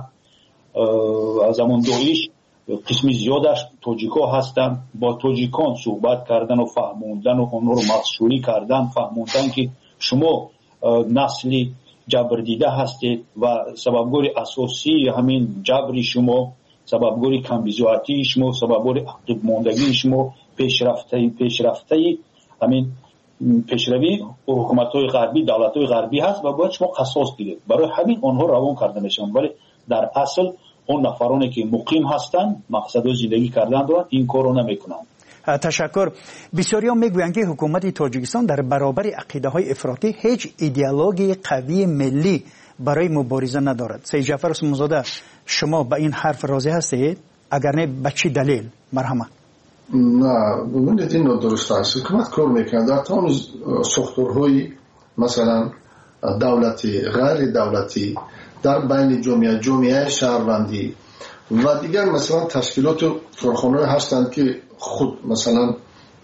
از همون دویش قسمی زیادش تاجیکا هستن، با تاجیکان صحبت کردن و فهموندن و اونها رو مخشوری کردن، فهموندن که شما نسلی جبر دیده هستید و سببگوری اساسی همین جبری شما، سببگوری کمبیزواتی شما، سببگوری عقب ماندگی شما، پیشرفته پیشرفته همین پیشروی حکومت‌های غربی، دولت‌های غربی هست و باید شما قصاص گیرید. برای همین آنها روان کرده میشن، ولی در اصل اون نفرانی که مقیم هستند مقصد زندگی کردن دارند این کارو نمیکنند. تشکر. بسیاری‌ها میگویند که حکومت تاجیکستان در برابر عقیده‌های افراطی هیچ ایدئولوژی قوی ملی برای مبارزه ندارد. سید جعفر عثمانزاده، شما به این حرف راضی هستید؟ اگر نه به چه دلیل؟ مرحمت. نه، ببینید این درست است. حکومت کار میکنه در تمام ساختارهای مثلا دولتی، غیر دولتی، در بین جامعه، جامعه شهروندی و دیگر مثلا تشکیلات و کارخانه‌ای هستند که خود مثلا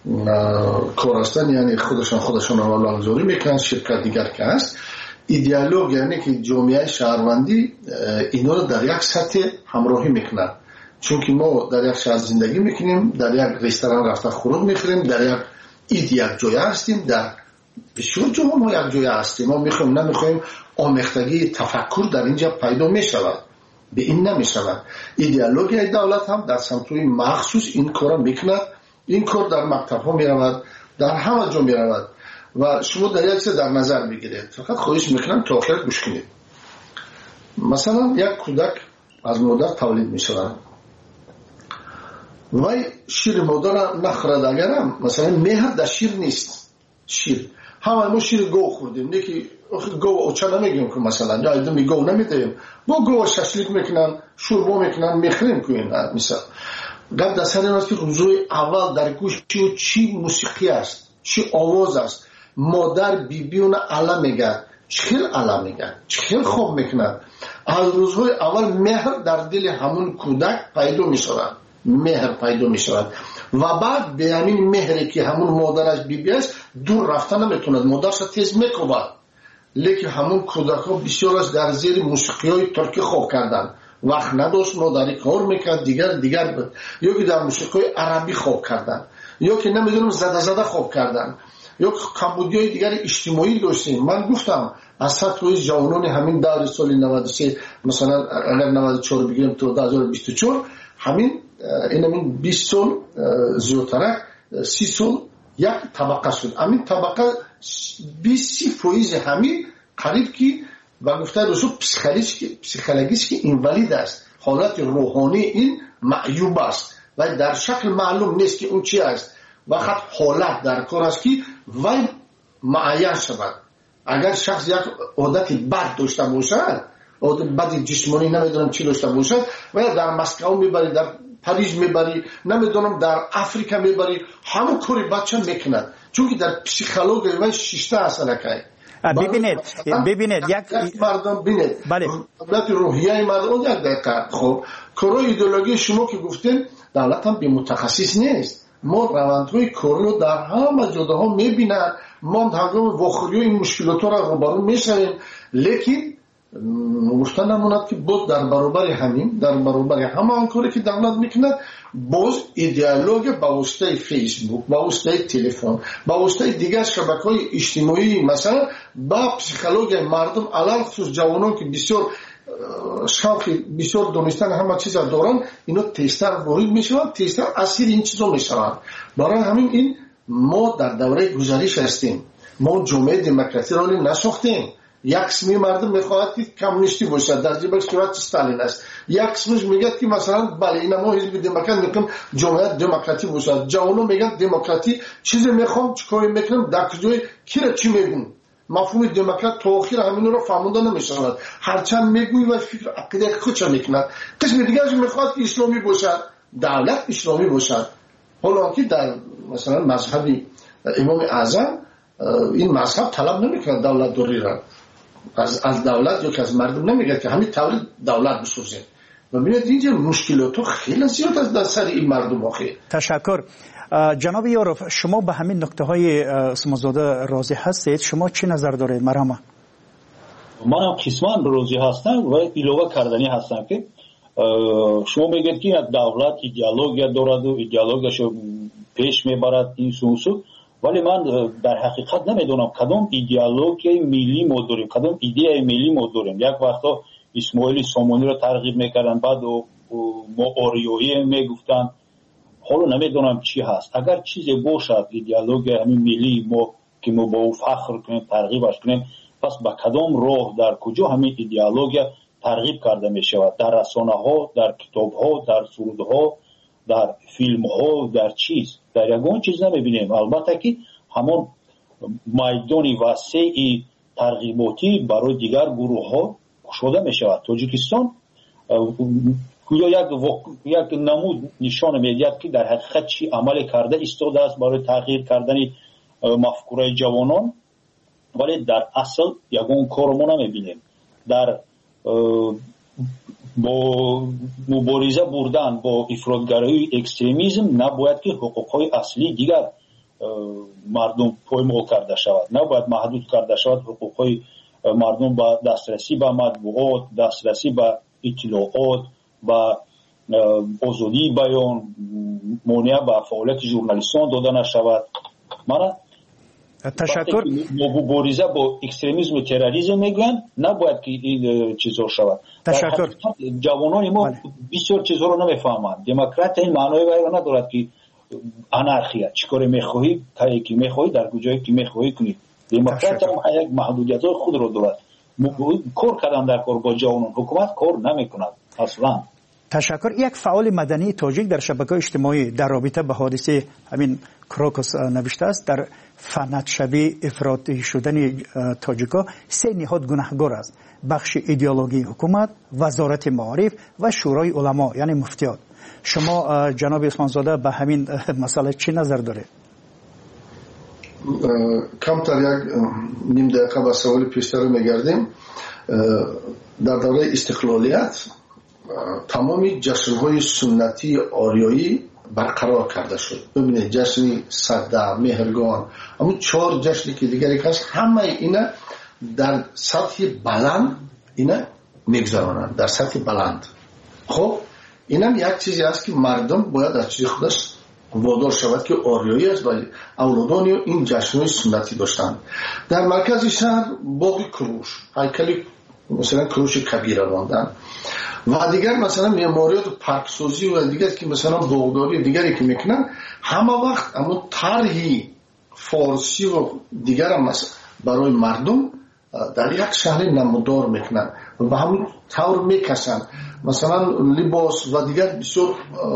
کار هستند، یعنی خودشان خودشان را نامگذاری میکنن، شرکت دیگر که هست. ایدئولوژی یعنی که جامعه شهروندی اینا رو در یک سطح همراهی میکنن، چون که ما در یک شهر زندگی میکنیم، در یک رستوران رفته خوراک میخوریم، در یک اید یک جای هستیم، در بسیار جاها ما یک جای هستیم. ما میخوایم نمیخوایم آمیختگی تفکر در اینجا پیدا میشود، به این نمیشود. ایدئولوژی دولت هم در سمت‌های مخصوص این کارا میکند. این کار در مکتب ها میرود، در همه جا میرود و شما در یک چیز در نظر میگیرید. فقط خواهش میکنم تا آخر گوش کنید. مثلا یک کودک از مادر تولید میشود، وای شیر مادر نخورد، اگرم مثلا مهر در شیر نیست. شیر همه ما شیر گو خوردیم، نیکی گو اوچه نمیگیم که مثلا یا ایدومی گو نمیدهیم، با گو ششلیک میکنن، شوربا میکنن، میخریم که این مثلا قبل در سر این است که روزوی اول در گوش چی, چی موسیقی است، چی آواز است. مادر بی بیونه علا میگه، چخیل علا میگه، چخیل خوب میکنن. از روزهای اول مهر در دل همون کودک پیدا میشود، مهر پیدا میشود و بعد به همین مهری که همون مادرش بی بی است دور رفتن نمیتوند، مادرش تیز میکوبد. لیکن همون کودک ها بسیار از در زیر موسیقی های ترکی خوب کردن، وقت نداشت مادری کار میکرد، دیگر دیگر بود، یا که در موسیقی عربی خوب کردن، یا که نمیدونم زده زده خوب کردن یا کمبودیای دیگر اجتماعی داشتیم. من گفتم از سطح جوانان همین دور سال نود و سه مثلا اگر نود و چهار بگیریم تا دو هزار و بیست و چهار همین این همین بیست سال زیادتر سی سال یک طبقه شد. همین طبقه بیست فیصد همین قریب که و گفته رسول پسیکولوژیش که اینوالید است، حالت روحانی این معیوب است و در شکل معلوم نیست که اون چی است. وقت حالت در کار است که وی معین شود. اگر شخص یک عادت بد داشته باشد، عادت بد جسمانی نمیدونم چی داشته باشد و در مسکو میبری، در پاریس میبری، نمیدونم در افریقا میبری، همون کاری بچه میکند چون که در پسیکولوژی و شیشته اصلا که ببینید ببینید یک مردم ببینید بله دولت روحیه مردم یک دقیقه. خب کارو ایدئولوژی شما که گفتین دولت هم به متخصص نیست. ما روندهای کارو در همه جاها میبینن، ما هنگام واخوری این مشکلات را روبرو میشویم، لیکن گفتن نموند که بود در برابر همین در برابر همه آن کاری که دولت میکند باز ایدئولوژی با واسطه فیسبوک، با واسطه تلفن، با واسطه دیگر شبکه‌های اجتماعی مثلا با پسیکولوژی مردم علل خصوص جوانان که بسیار شوق بسیار دونستن همه چیز دارن، اینا تیستر وارد میشوند، تیستر اسیر این چیزا میشوند. برای همین این ما در دوره گذشته هستیم، ما جامعه دموکراسی را نساختیم. یک قسمی مردم میخواهد که کمونیستی باشد، در جبهه صورت استالین است. یک قسمش میگه که مثلا بله اینا ما حزب دموکرات میگیم جامعه دموکراتی باشد. جوانو میگن دموکراتی چیزی میخوام چیکار میکنم در کجای کی را چی میگن. مفهوم دموکرات تا آخر همین رو فهمونده نمیشود. هرچند میگوی و فکر عقیده خودش میکند. قسم دیگرش میخواد که اسلامی باشد، دولت اسلامی باشد. حالا که در مثلا مذهب امام اعظم این مذهب طلب نمیکنه دولت دوری را از از دولت یا که از مردم نمیگه که همین طور دولت بسازه. و ببینید اینجا مشکلات خیلی زیاد از در سر این مردم آخه. تشکر. جناب یاروف، شما به همین نکته های سمازاده راضی هستید؟ شما چی نظر دارید؟ مرحبا. من هم قسمان راضی هستم و ایلوه کردنی هستم که شما میگید که دولت ایدئولوژی دارد و ایدئولوژیش پیش میبرد این سوسو، ولی من در حقیقت نمیدونم کدام ایدئولوژی ملی ما داریم، کدام ایده ملی ما داریم. یک وقتا اسماعیل سامانی رو ترغیب میکردن، بعد ما آریایی میگفتن، حالا نمیدونم چی هست. اگر چیزی باشد ایدئولوژی همین ملی ما که ما با او فخر کنیم، ترغیبش کنیم، پس با کدام راه در کجا همین ایدئولوژی ترغیب کرده می شود؟ در رسانه ها، در کتاب ها، در سرود ها، در فیلم ها، در چیز در یگان چیز نمیبینیم. البته که همون میدانی وسیع ترغیباتی برای دیگر گروه ها شده می شود. تاجیکستان یک یک نمود نشان میدهد که در حقیقت چی عمل کرده ایستاده است برای تغییر کردن مفکوره جوانان، ولی در اصل یگان کار ما نمیبینیم. در با مبارزه بردن با افراطگرایی اکستریمیسم نباید که حقوقهای اصلی دیگر مردم پایمال کرده شود، نباید محدود کرده شود حقوقهای مردم با دسترسی به مطبوعات، دسترسی به اطلاعات، با آزادی بیان، مانع به فعالیت ژورنالیستان داده نشود. من تشکر. مبارزه با اکستریمیسم و تروریسم میگن نباید که این چیزا شود. تشکر. جوانان ما بسیار چیزها رو نمیفهمند. دموکرات این معنای وای ندارد که انارخیا چیکار میخواهی کاری که میخواهی در کجایی که میخواهی کنی. دموکرات هم یک محدودیت‌های خود رو دارد. کار کردن در کار با جوانان، حکومت کار نمیکند اصلا. تشکر. یک فعال مدنی تاجیک در شبکه اجتماعی در رابطه به حادثه همین کروکوس نوشته است در فنت شبیه افراطی شدن تاجیکا سه نهاد گناهگار است: بخش ایدئولوژی حکومت، وزارت معارف و شورای علما یعنی مفتیات. شما جناب عثمانزاده به همین مسئله چی نظر دارید؟ کمتر یک نیم دقیقه به سوال پیشتر میگردیم. در دوره استقلالیت تمامی جشن‌های سنتی آریایی برقرار کرده شد. ببینید جشن سده، مهرگان، اما چهار جشنی که دیگری هست، همه اینا در سطح بلند اینا میگذرانند، در سطح بلند. خب اینم یک چیزی است که مردم باید از چیز خودش وادار شود که آریایی است و اولادان این جشن‌های سنتی داشتند. در مرکز شهر باغ کروش، هیکل مثلا کروش کبیر ماندن و دیگر مثلا معماریات و پارکسازی و دیگر که مثلا باغداری دیگری که میکنن، همه وقت اما طرحی فارسی و دیگر هم برای مردم در یک شهر نمودار میکنن و به همون طور میکشن. مثلا لباس و دیگر بسیار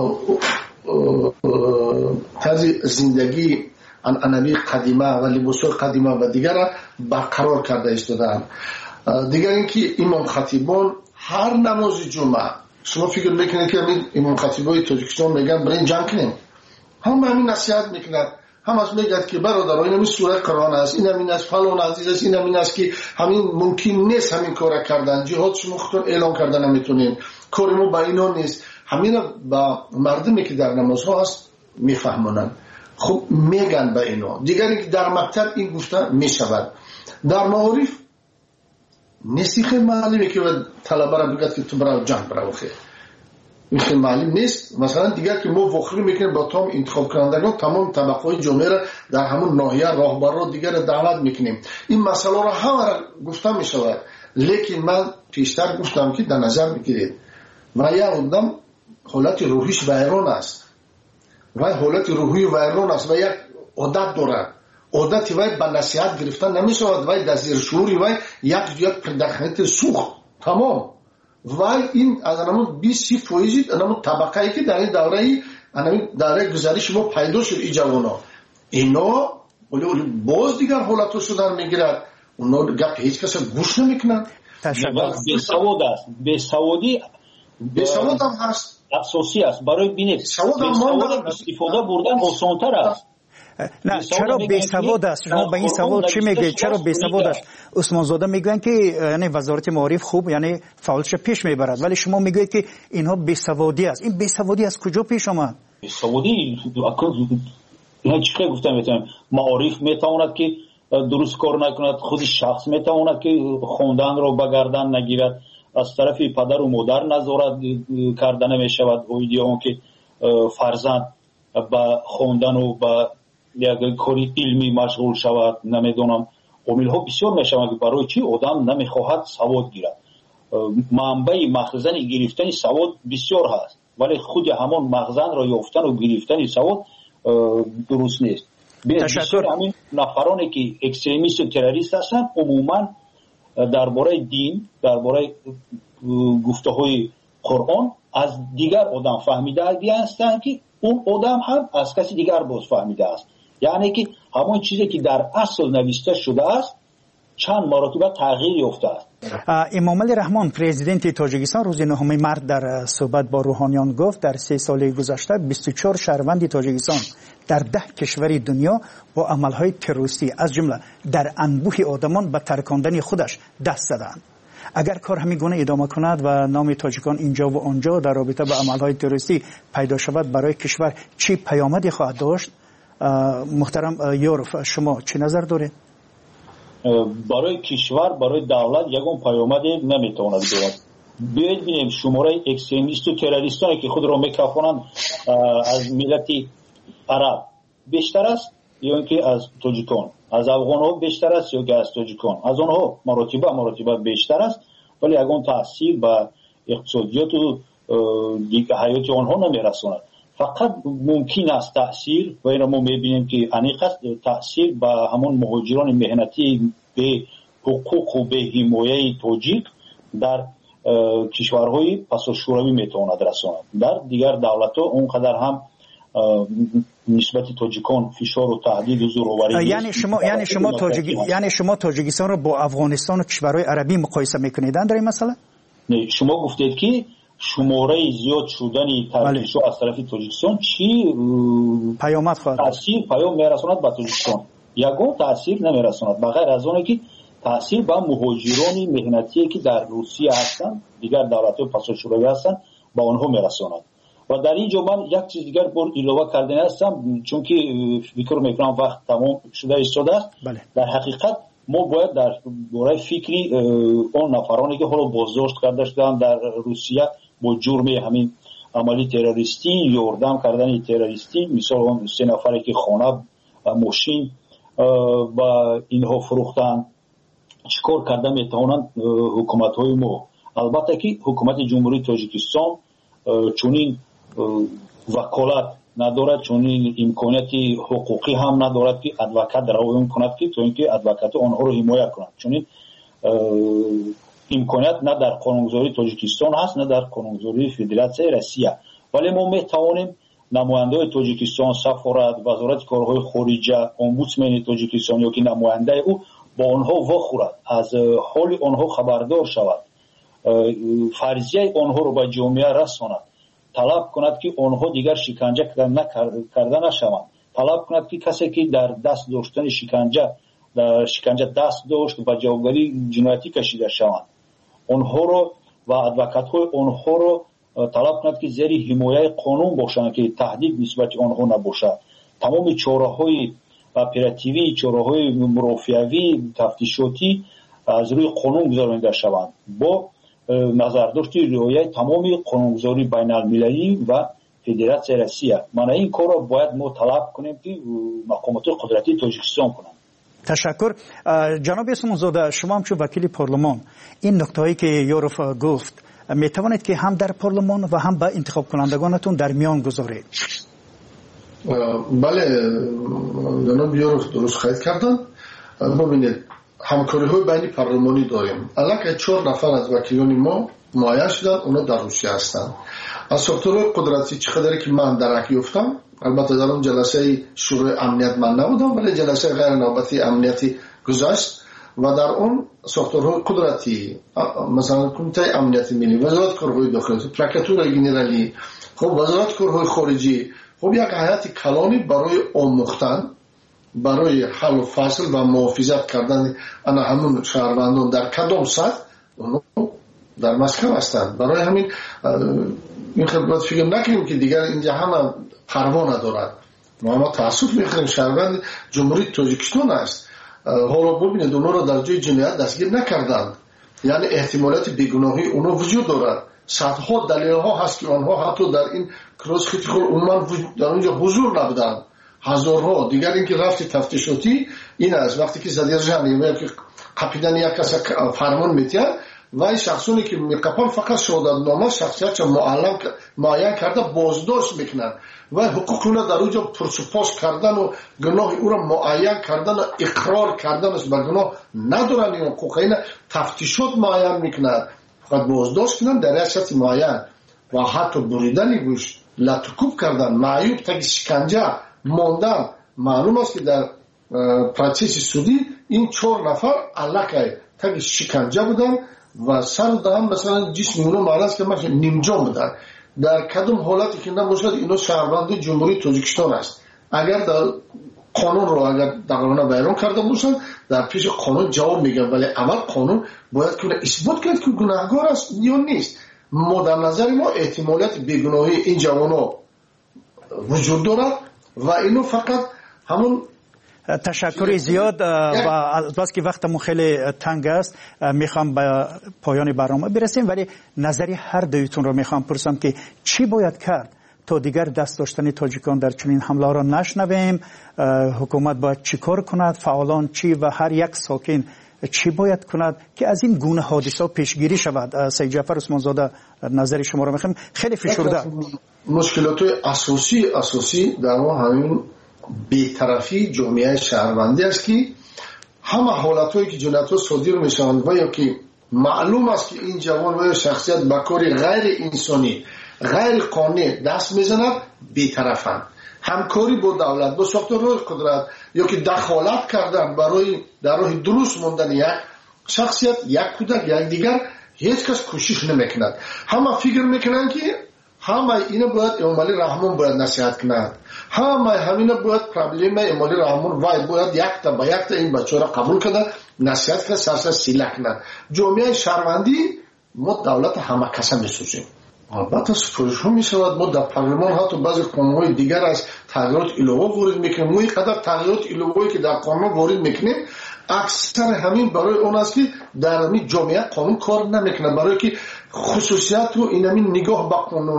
طرز زندگی عنعنوی قدیمه و لباس‌های قدیمه و دیگر را برقرار کرده ایستادند. دیگر اینکه امام خطیبان هر نماز جمعه، شما فکر میکنید که امام خطیبای تاجیکستان میگن برای جمع کنیم، هم همین نصیحت میکنند، هم از میگد که برادران این همین سوره قرآن است، این همین از فلان عزیز است، این همین است که همین ممکن نیست همین کار کردن، جهاد شما خودتون اعلان کردن نمیتونین، کار ما با اینا نیست. همین با مردمی که در نمازها هست میفهمونن، خب میگن به اینا. دیگری که در مکتب این گفته میشود. در معارف نسیخ معلمی که طلبه را بگد که تو برای جنگ برای خیر، این خیلی معلم نیست. مثلا دیگر که ما وخری میکنیم با تمام انتخاب کنندگان، تمام طبقه های جامعه را در همون ناحیه راهبران دیگر دعوت میکنیم. این مسئله را همه را گفتم میشود، لیکن من پیشتر گفتم که در نظر بگیرید و یک آدم حالت روحیش ویران است و حالت روحی ویران است و یک عادت دارد، عادت وی به نصیحت گرفتن نمیشود، وی در زیر شعوری وی یک یک پردخنیت سوخت تمام و این از انمون بیست فویزید انمون طبقه ای که در این دوره انمون دوره گذریش ما پیدا شد ای جوانا اینا ولی ولی باز دیگر حالتو شدن میگیرد، اونا گپ هیچ کس گوش نمیکنن. به سواد است، به سوادی به سواد هم هست، اساسی است برای بینید سواد هم استفاده بردن آسان‌تر است. نه چرا بی سواد است؟ شما به این سوال چی میگید؟ چرا بی سواد است؟ عثمان زاده میگن که یعنی وزارت معارف خوب یعنی فعالش پیش میبرد، ولی شما میگید که اینها بی سوادی است. این بی سوادی از کجا پیش آمد؟ بی سوادی یعنی چی گفتم میتونم معارف میتواند که درست کار نکند، خود شخص میتواند که خوندن رو بگردن نگیرد، از طرف پدر و مادر نظارت کردن میشود، اون که فرزند با خوندن و با یک کاری علمی مشغول شود، نمیدونم عامل ها بسیار میشود که برای چی آدم نمیخواهد سواد گیرد. منبع مخزن گرفتن سواد بسیار هست، ولی خود همان مخزن را یافتن و گرفتن سواد درست نیست. بسیار همین نفرانی که اکستریمیست و تروریست هستند عموما درباره دین، درباره گفته های قرآن از دیگر آدم فهمیده هستند که اون آدم هم از کسی دیگر باز فهمیده است. یعنی که همون چیزی که در اصل نوشته شده است چند مرتبه تغییر یافته است. امام علی رحمان پرزیدنت تاجیکستان روز نهم مارس در صحبت با روحانیان گفت در سه سال گذشته بیست و چهار شهروند تاجیکستان در ده کشور دنیا با عملهای تروریستی از جمله در انبوه آدمان به ترکاندن خودش دست زدند. اگر کار همین گونه ادامه کند و نام تاجیکان اینجا و آنجا در رابطه با عملهای تروریستی پیدا شود، برای کشور چه پیامدی خواهد داشت؟ محترم یورف شما چه نظر دارید؟ برای کشور، برای دولت یگان پیامدی نمیتواند دارد. بیایید ببینیم شماره اکستریمیست و تروریستانی که خود را میکافانند از ملت عرب بیشتر است یا اینکه از تاجیکان، از افغان ها بیشتر است یا که از تاجیکان، از آنها مراتبه مراتبه بیشتر است، ولی یگان تاثیر به اقتصادیات و دیگه حیات آنها نمیرساند. فقط ممکن است تاثیر و این ما میبینیم که انیق است تاثیر به همون مهاجران مهنتی به حقوق و به حمایه تاجیک در کشورهای پسا شوروی میتواند رساند. در دیگر دولت ها اونقدر هم نسبت تاجیکان فشار و تهدید و زورآوری یعنی شما یعنی شما تاجیک یعنی شما تاجیکستان رو با افغانستان و کشورهای عربی مقایسه میکنید در این مسئله؟ نه، شما گفتید که شماره زیاد شدن ترکیش از طرف تاجیکستان چی پیامد خواهد تاثیر پیام میرساند به تاجیکستان؟ یگان تاثیر نمیرساند بغیر از اون که تاثیر به مهاجران مهنتی که در روسیه هستند، دیگر دولت‌های پسا شوروی هستند، با آنها میرساند. و در اینجا من یک چیز دیگر بر علاوه کردن هستم، چون که فکر میکنم وقت تمام شده ایستاده است. بله. در حقیقت ما باید در باره فکری اون نفرانی که حالا بازداشت کرده شدند در روسیه با جرم همین عملی تروریستی، یاردم کردن تروریستی، مثال اون سه نفری که خانه ماشین و اینها فروختن چیکار کرده میتوانند حکومت های ما. البته که حکومت جمهوری تاجیکستان چونین وکالت ندارد، چونین امکانیت حقوقی هم ندارد که ادوکات روان کند که تو اینکه ادوکات آنها رو حمایت کند. چونین امکانیت نه در قانونگذاری تاجیکستان هست نه در قانونگذاری فدراسیون روسیه. ولی ما میتوانیم نماینده تاجیکستان، سفارت، وزارت کارهای خارجه، امبودسمن تاجیکستان یا که نماینده او با آنها واخورد، از حال آنها خبردار شود، فرضیه آنها رو به جامعه رساند، طلب کند که آنها دیگر شکنجه کرده نشوند، طلب کند که کسی که در دست داشتن شکنجه در شکنجه دست داشت و جوابگری جنایتی کشیده شوند، آنها رو و ادوکات های آنها رو طلب کند که زیر حمایت قانون باشند که تهدید نسبت آنها نباشد. تمام چاره‌های اپراتیوی، چاره‌های مرافعوی، تفتیشاتی از روی قانون گذارانده شوند با نظرداشت رعایت تمام قانونگذاری بین المللی و فدراسیون روسیه. من این کار را باید ما طلب کنیم که مقامات قدرتی تاجیکستان کنند. تشکر. جناب اسمانزاده، شما هم چون وکیل پارلمان این نکته‌ای که یوروف گفت می توانید که هم در پارلمان و هم با انتخاب کنندگانتون در میان گذارید؟ بله جناب یوروف درست خواهید کردن. ببینید همکاری های بین پارلمانی داریم. الان چهار نفر از وکیلان ما معین شدن، اونا در روسیه هستند. از ساختارهای قدرتی چقدری که من درک یافتم، البته در اون جلسه شورای امنیت من نبودم ولی جلسه غیر نوبتی امنیتی گذشت و در اون ساختارهای قدرتی مثلا کمیته امنیت ملی، وزارت کارهای داخلی، پروکراتور گنرالی، خب وزارت کارهای خارجی، خب یک هیئت کلانی برای آموختن، برای حل و فصل و محافظت کردن انا همون شهروندان در کدام سطح اونو در مسکو هستند. برای همین این خدمت فکر نکنیم که دیگر اینجا همه پروا ندارد. ما ما تاسف میخوریم شهروند جمهوری تاجیکستان است. حالا ببینید اونا رو در جای جنایت دستگیر نکردند، یعنی احتمالات بیگناهی اونا وجود دارد. صدها دلیل ها هست که آنها حتی در این کروس خیلی خور عموما در اونجا حضور نبودند، هزارها. دیگر اینکه رفت تفتیشاتی این است وقتی که زدیرجان یا که قپیدن یک کس فرمان میتیه و این شخصونی که میقپن فقط شهادت نامه شخصیت معلم معین کرده بازداشت میکنن و حقوقونه در اونجا پرسپاس کردن و گناه او را معین کردن و اقرار کردن است به گناه ندارن. این حقوق این تفتیشات معین میکنن، فقط بازداشت کنن در یک سطح معین و حتی بریدن گوش، لطکوب کردن، معیوب تا شکنجه ماندن. معلوم است که در پروسس سودی این چهار نفر علاقه تا شکنجه بودن و سر دهم مثلا جسم اونو معلوم که مثلا نیمجان بودن. در کدام حالتی که نباشد اینا شهروند جمهوری تاجیکستان است. اگر در قانون رو اگر دقیقاً بیان کرده باشند در پیش قانون جواب میگن، ولی اول قانون باید کنه اثبات کنه که گناهکار است یا نیست. ما در نظر ما احتمالات بیگناهی این جوانو وجود دارد و اینو فقط همون. تشکر زیاد و از که وقتمون خیلی تنگ است میخوام به پایان برنامه برسیم، ولی نظری هر دویتون رو میخوام پرسم که چی باید کرد تا دیگر دست داشتن تاجیکان در چنین حمله را نشنویم؟ حکومت باید چی کار کند؟ فعالان چی و هر یک ساکن چی باید کند که از این گونه حادثه پیشگیری شود؟ سید جعفر اسمانزاده نظر شما رو میخوام. خیلی فشرده مشکلات اساسی اساسی در ما همین بی‌طرفی جامعه شهروندی است که همه حالتایی که جنایت‌ها صادر میشوند و یا که معلوم است که این جوان و شخصیت به کاری غیر انسانی غیر قانونی دست میزند بی‌طرفند. همکاری با دولت با ساختارهای قدرت یا که دخالت کردن برای در راه درست ماندن یک شخصیت، یک کودک، یک دیگر، هیچ کس کوشش نمیکند. همه فکر میکنند که همه اینا باید امالی رحمان باید نصیحت کنند، همه همینا باید پرابلم امالی رحمان وای باید یک تا با یک تا این بچه را قبول کنند، نصیحت کنند، سرسر سیله کنند. جامعه شهروندی ما دولت همه کسا میسوزیم. البته سفارش ها می شود ما در پارلمان حتی بعضی قانون‌های دیگر از تغییرات علاوه وارد میکنیم. ما اینقدر تغییرات علاوه‌ای که در قانون وارد میکنیم اکثر همین برای اون است که در همین جامعه قانون کار نمیکنه، برای که خصوصیت و این همین نگاه به قانون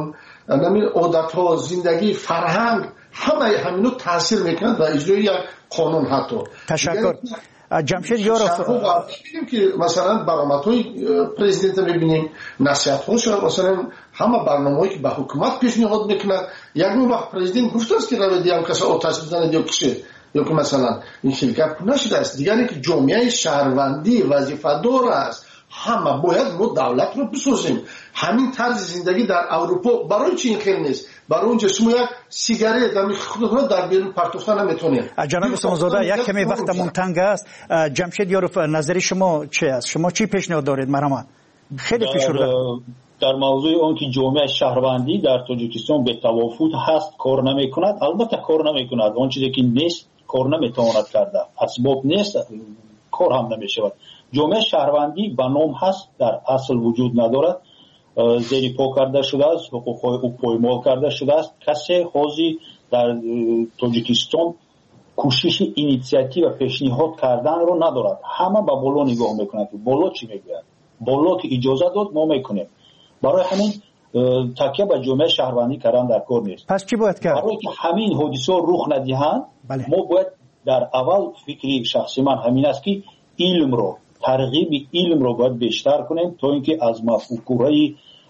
نمی عادت ها، زندگی، فرهنگ، همه همینو تاثیر میکنند و اجرای یک قانون. حتی تشکر. جمشید یاروف، میبینیم که مثلا برآمدهای پرزیدنت میبینیم، نصیحت‌هاش، مثلا همه برنامه‌ای که به حکومت پیشنهاد میکنند. یک وقت پرزیدنت گفته است که روی هم کسی آتش بزنه یا کشه، یا که مثلا این شرکت نشده است. دیگری که جامعه شهروندی وظیفه‌دار است، همه باید ما دولت رو بسازیم. همین طرز زندگی در اروپا برای چی این خیلی نیست؟ برای اونجا شما یک سیگارت در خودتون در بیرون پرتوفتن نمیتونید. جناب عثمانزاده، یک کمی وقتمون تنگ است. جمشید یاروف، نظر شما چی است؟ شما چی پیشنهاد دارید؟ مرحمت خیلی فشرده در موضوع اون که جامعه شهروندی در تاجیکستان به توافق هست کار نمیکند. البته کار نمیکند، اون چیزی که نیست کار نمیتواند کرده، اسباب نیست کار هم نمیشود. جامعه شهروندی به نام هست، در اصل وجود ندارد، زیر پا کرده شده است، حقوقهای او پایمال کرده شده است. کسی حاضر در تاجیکستان کوشش اینیشیاتیو و پیشنهاد کردن رو ندارد. همه به بالا نگاه میکنند. بالا چی میگوید؟ بالا که اجازه داد ما میکنیم. برای همین تکیه به جامعه شهروندی کردن در کار نیست. پس چی باید کرد؟ برای که همین حادثه رخ ندهند، بله. ما باید در اول فکری شخصی من همین است که علم رو، ترغیب علم رو باید بیشتر کنیم تا اینکه از مفکوره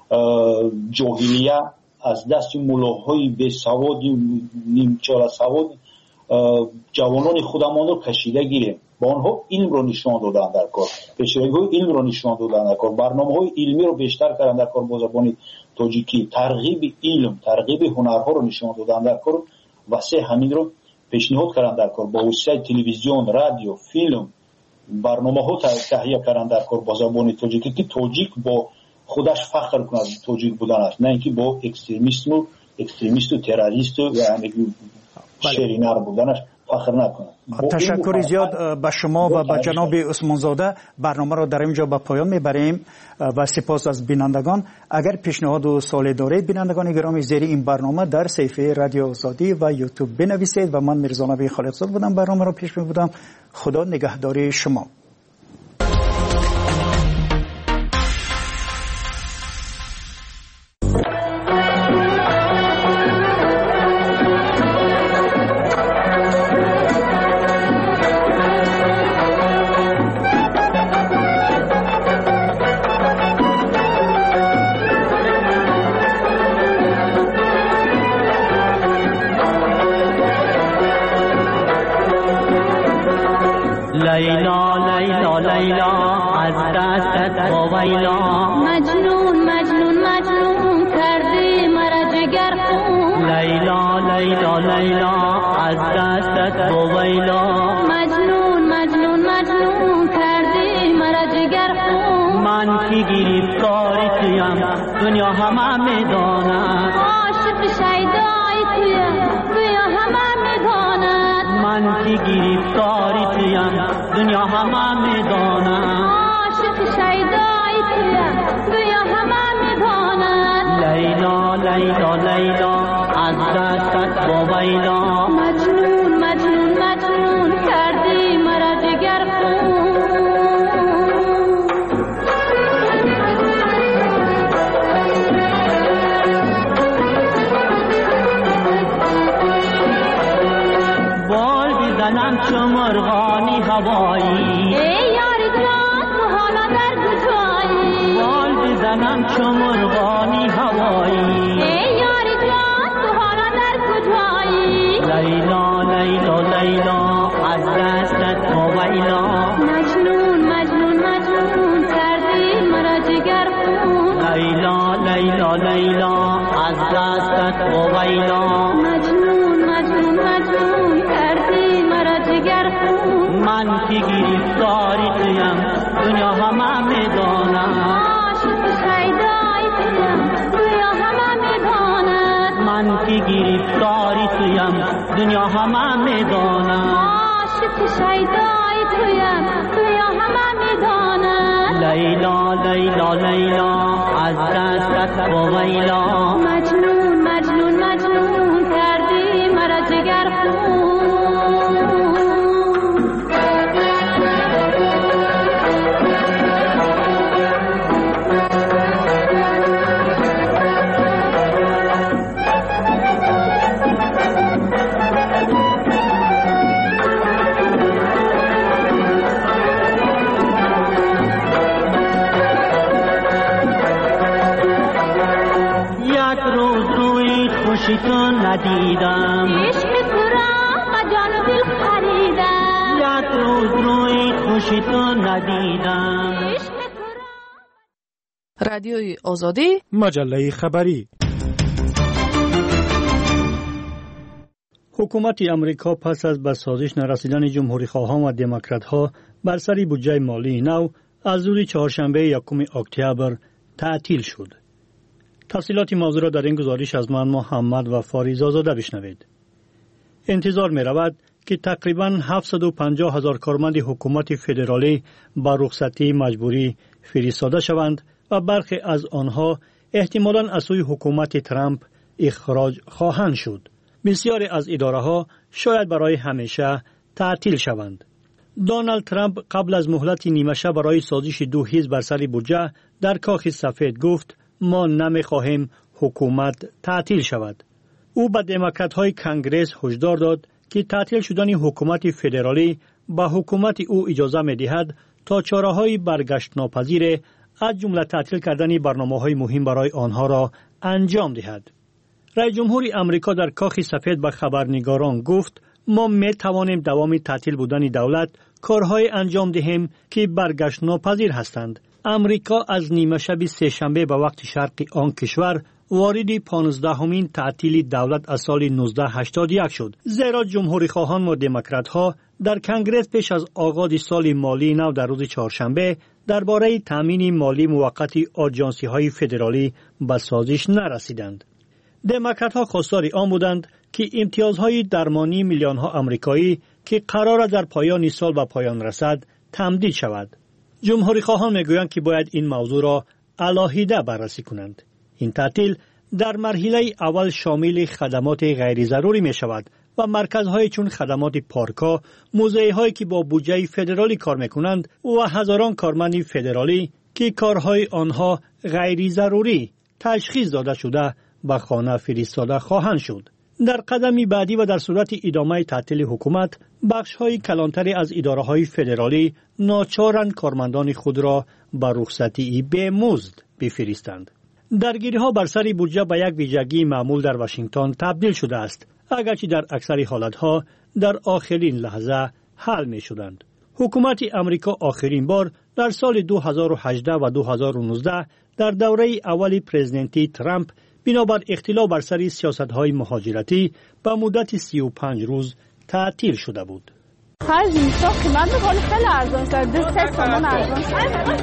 جاهلیه، از دست ملاهای بی سواد، نیمچال سواد جوانان خودمان رو کشیده گیریم. با آنها علم رو نشان دادن در کار، پیشروی علم رو نشان دادن در کار، برنامه‌های علمی رو بیشتر کردن در کار با زبان تاجیکی، ترغیب علم، ترغیب هنرها رو نشان دادن در کار، واسه همین رو پیشنهاد کردن در کار. با وسیله تلویزیون، رادیو، فیلم برنامه‌ها تهیه کردن در کار با زبان تاجیکی که تاجیک با خودش فخر کنه تاجیک بودن است، نه اینکه با اکستریمیسم و اکستریمیست و تروریست و یعنی شرینر بودنش فخر نکنه. تشکر زیاد به شما و به جناب عثمانزاده. برنامه را در اینجا به پایان میبریم و سپاس از بینندگان. اگر پیشنهاد و سوالی دارید بینندگان گرامی، زیر این برنامه در صفحه رادیو آزادی و یوتیوب بنویسید. و من میرزا نبی خالقزاد بودم، برنامه را پیش میبردم. خدا نگهداری شما. لیلا لیلا لیلا از دستت باویلا، مجنون مجنون مجنون کردی مرا جگر خون. لیلا لیلا لیلا از دستت باویلا، مجنون مجنون مجنون کردی مرا جگر خون. من که گرفتاری تویم دنیا همه میداند، عاشق شیدای تویم دنیا همه میداند. من که گرفتاری تویم دنیا همه میداند، عاشق شیدای تویم دنیا همه میداند. لیلا لیلا لیلا از دستت باویلا، مجنون مجنون مجنون کردی مرا جگر خون. بال بزنم چو مرغانی هوایی، ای یار جان تو حالا در کجایی؟ بال بزنم چو مرغانی هوایی، ای یار جان تو حالا در کجایی؟ لیلا لیلا لیلا از دستت باویلا، مجنون مجنون مجنون کردی مرا جگر خون. لیلا لیلا لیلا از دستت باویلا، مجنون مجنون مجنون کردی مرا جگر خون. من که گرفتاری تویم دنیا همه میداند، عاشق شیدای تویم دنیا همه میداند. من که گرفتاری تویم دنیا همه میداند، عاشق شیدای تویم دنیا همه میداند. لیلا لیلا لیلا از دستت باویلا، مجنون مجنون مجنون کردی مرا جگر خون. خوشی تو ندیدم عشق تو را با جان و دل خریدم یک روز روی خوشی تو ندیدم. رادیوی آزادی مجله خبری. حکومت امریکا پس از به سازش نرسیدن جمهوری خواهان و دموکرات ها بر سر بودجه مالی نو از روز چهارشنبه یکم اکتبر تعطیل شد. تفصیلات موضوع را در این گزارش از من محمد و فاریز آزاده بشنوید. انتظار می رود که تقریباً هفتصد و پنجاه هزار کارمند حکومت فدرالی با رخصتی مجبوری فرستاده شوند و برخی از آنها احتمالاً از سوی حکومت ترامپ اخراج خواهند شد. بسیاری از اداره ها شاید برای همیشه تعطیل شوند. دونالد ترامپ قبل از مهلت نیمه شب برای سازش دو حزب بر سر بودجه در کاخ سفید گفت ما نمی خواهیم حکومت تعطیل شود. او به دموکرات های کنگره هشدار داد که تعطیل شدن حکومت فدرالی با حکومت او اجازه می دهد تا چاره های برگشت ناپذیر از جمله تعطیل کردن برنامه های مهم برای آنها را انجام دهد. رئیس جمهور امریکا در کاخ سفید به خبرنگاران گفت ما می توانیم دوام تعطیل بودن دولت کارهای انجام دهیم که برگشت ناپذیر هستند. امریکا از نیمه شب سه شنبه به وقت شرقی آن کشور وارد پانزدهمین تعطیل دولت از سال نوزده هشتاد و یک شد، زیرا جمهوری خواهان و دموکرات ها در کنگره پیش از آغاز سال مالی نو در روز چهارشنبه درباره تامین مالی موقت آژانسی های فدرالی به سازش نرسیدند. دموکرات ها خواستار آن بودند که امتیازهای درمانی میلیون ها آمریکایی که قرار در پایان سال به پایان رسد تمدید شود. جمهوری خواهان میگویند که باید این موضوع را علاهیده بررسی کنند. این تعطیل در مرحله اول شامل خدمات غیر ضروری می شود و مرکزهای چون خدمات پارک‌ها، موزه‌هایی که با بودجه فدرالی کار میکنند و هزاران کارمند فدرالی که کارهای آنها غیر ضروری تشخیص داده شده به خانه فرستاده خواهند شد. در قدمی بعدی و در صورت ادامه تعطیل حکومت، بخش‌های کلانتری از اداره‌های فدرالی ناچارند کارمندان خود را به رخصتی به مزد بفرستند. درگیری‌ها بر سر بودجه به یک ویژگی معمول در واشنگتن تبدیل شده است، اگرچه در اکثر حالتها در آخرین لحظه حل می‌شدند. حکومت امریکا آخرین بار در سال دو هزار و هجده و دو هزار و نوزده در دوره اولی پرزیدنتی ترامپ بنابر اختلاف بر سر سیاست‌های مهاجرتی به مدت سی و پنج روز تعطیل شده بود. هر جنسا قیمت بخواد خیلی ارزان شد. دو سه سامان ارزان شد.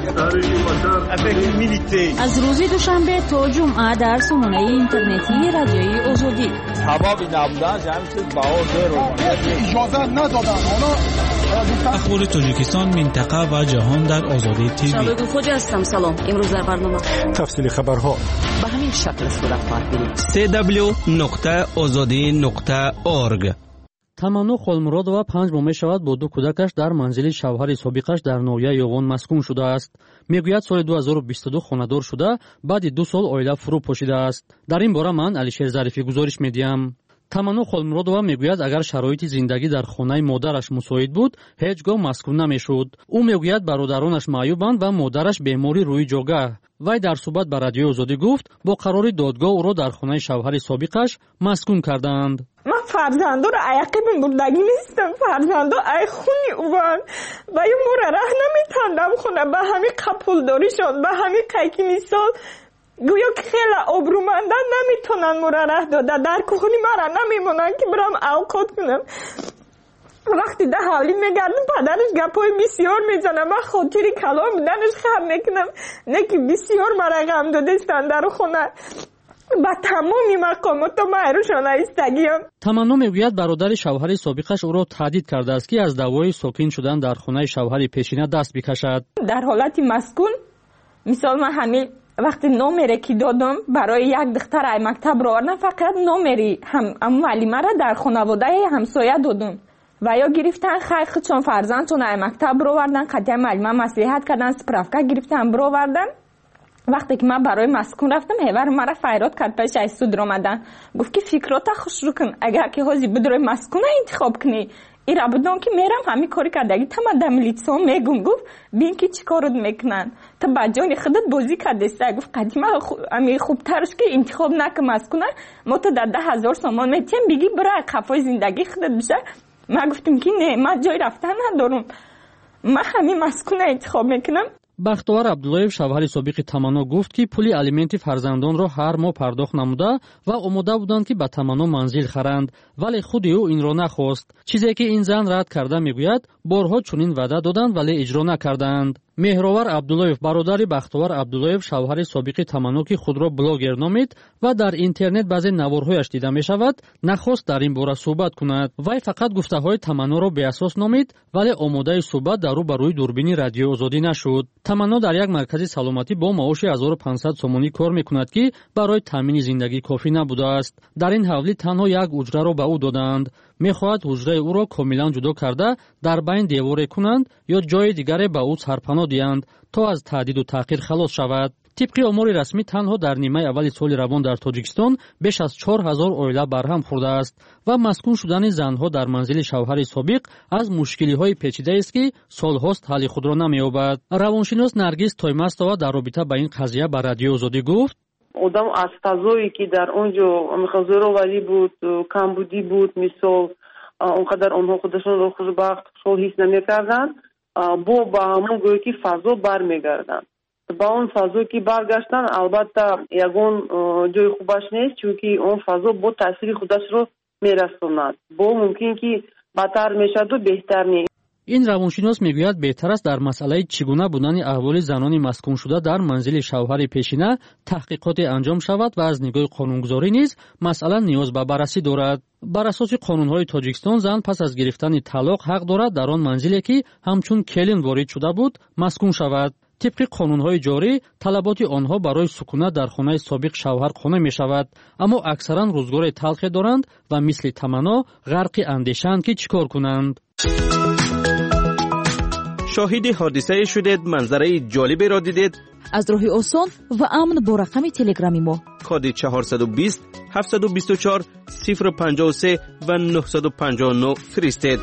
از روز دوشنبه تا جمعه در سامانه اینترنتی رادیوی آزادی. سبب نبودن جمعیت بهادر رو اجازه ندادن. اخبار تاجیکستان، منطقه و جهان در آزادی تیوی. شبکه خوجی هستم. سلام. امروز در برنامه تفصیل خبرها به همین شکل صورت خواهد گرفت. سی دبلیو نقطه آزادی نقطه اورگ. تمنا خولمرادова پنج ماه می‌شود با دو کودکش در منزل شوهر سابقش در نویه یوغان مسکون شده است. میگوید سال دو هزار و بیست و دو خانه‌دار شده، بعد دو سال اویلا فرو پوشیده است. در این باره من علیشیر ظریفی گزارش می‌دهم. تمنا خولمرادова میگوید اگر شرایط زندگی در خانه مادرش مساعد بود، هیچگاه مسکون نمی‌شد. او میگوید برادرانش معیوبند و مادرش بیماری روی جوگه. وی در صحبت با رادیو آزادی گفت با قرار دادگاه او را در خانه شوهر سابقش مسکون کردند. من فرزندو را عیقب بردگی نیستم. فرزندو ای خونی اوان و یه مورا ره نمیتندم خونه به همین قپول داری شد به همین قیکی میسال گویا که خیلی آبرومندن نمیتونن مورا ره داده در کخونی مرا نمیمونن که برام اوقات کنم. وقتی ده حالی میگردم پدرش گپای بسیار میزنم من خاطری کلام بودنش خب میکنم نه که بسیار مرا غم دادستن در خونه با تمامی مقامات و معروشانه ایستگیم. تمنا میگوید برادر شوهر سابقش او را تهدید کرده است که از دعوای ساکن شدن در خانه شوهر پیشینه دست بکشد. در حالت مسکون مثال من همین وقتی نمره که دادم برای یک دختر ای مکتب رو آوردم فقط نمری هم ام معلمه را در خانواده همسایه دادم و یا گرفتن خیلی چون فرزندتون ای مکتب رو آوردن قطعه معلمه مصلحت کردن سپرافکه گرفتن برو آوردن. وقتی که من برای مسکون رفتم هیور مرا فریاد کرد پیش ایستود آمدن گفت که فکرات خوش رو کن اگر که حاضی بدروی مسکون انتخاب کنی ира будон ки мерам ҳами кори кардаги тама да милитсион мегум гуфт бин ки чӣ корот мекунанд та ба ҷони худат бозӣ кардеста гуфт қадима ами хубтарш ки интихоб накам аз куна мо та да даҳ ҳазор сомон метиҳем биги бирай қафои зиндагии худат биша ма гуфтам ки не ма ҷои рафтан надорам ма ҳамин маскуна интихоб мекунам. бахтовар абдуллоев шавҳари собиқи таманно гуфт ки пули алименти фарзандонро ҳар моҳ пардохт намуда ва омода буданд ки ба таманно манзил харанд, вале худи ӯ инро нахост. чизе ки ин зан рад карда мегӯяд борҳо чунин ваъда доданд вале иҷро накарданд. меҳровар абдуллоев бародари бахтовар абдуллоев шавҳари собиқи таманно ки худро блогер номид ва дар интернет баъзе наворҳояш дида мешавад нахост дар ин бора суҳбат кунад. вай фақат гуфтаҳои таманноро беасос номид вале омодаи суҳбат дар рӯ ба рӯи дурбини радиои озодӣ нашуд. таманно дар як маркази саломатӣ бо маоши ҳазору пансад сомонӣ кор мекунад ки барои таъмини зиндагӣ кофӣ набудааст. дар ин ҳавлӣ танҳо як ҳуҷраро ба ӯ доданд. мехоҳад ҳуҷраи ӯро комилан ҷудо карда дар байн деворе кунанд ё ҷои дигаре ба ӯ сарпаноҳ диҳанд то аз таҳдиду таъқир халос шавад. тибқи омори расмӣ танҳо дар нимаи аввали соли равон дар тоҷикистон беш аз чор ҳазор оила барҳам хӯрдааст ва маскун шудани занҳо дар манзили шавҳари собиқ аз мушкилиҳои печидаест ки солҳост ҳалли худро намеёбад. равоншинос наргиз тоймастова дар робита ба ин қазия ба радиои озодӣ гуфт: одам аз фазое ки дар он ҷо зӯроварӣ буд, камбудӣ буд, мисол он қадар онҳо худашонро хушбахт хушҳол ҳис намекарданд, бо ба ҳамон гӯё ки фазо бармегарданд. ба он фазо ки баргаштанд албатта ягон ҷои хубаш нест, чунки он фазо бо таъсири худашро мерасонад. бо мумкин ки бадтар мешаваду беҳтар нест. ин равоншинос мегӯяд беҳтар аст дар масъалаи чӣ гуна будани аҳволи занони маскуншуда дар манзили шавҳари пешина таҳқиқоте анҷом шавад ва аз нигоҳи қонунгузорӣ низ масъала ниёз ба баррасӣ дорад. бар асоси қонунҳои тоҷикистон зан пас аз гирифтани талоқ ҳақ дорад дар он манзиле ки ҳамчун келин ворид шуда буд маскун шавад. тибқи қонунҳои ҷорӣ талаботи онҳо барои сукунат дар хонаи собиқ шавҳар қонеъ мешавад, аммо аксаран рӯзгори талхе доранд ва мисли таманно ғарқи андешаанд ки чӣ кор кунанд. شاهد حادثه شدید، منظره جالبی را دیدید؟ از راه آسان و امن با رقم تلگرامی ما کد چهارصد و بیست هفتصد و بیست و چهار صفر پنجاه و سه و نهصد و پنجاه و نه فرستید.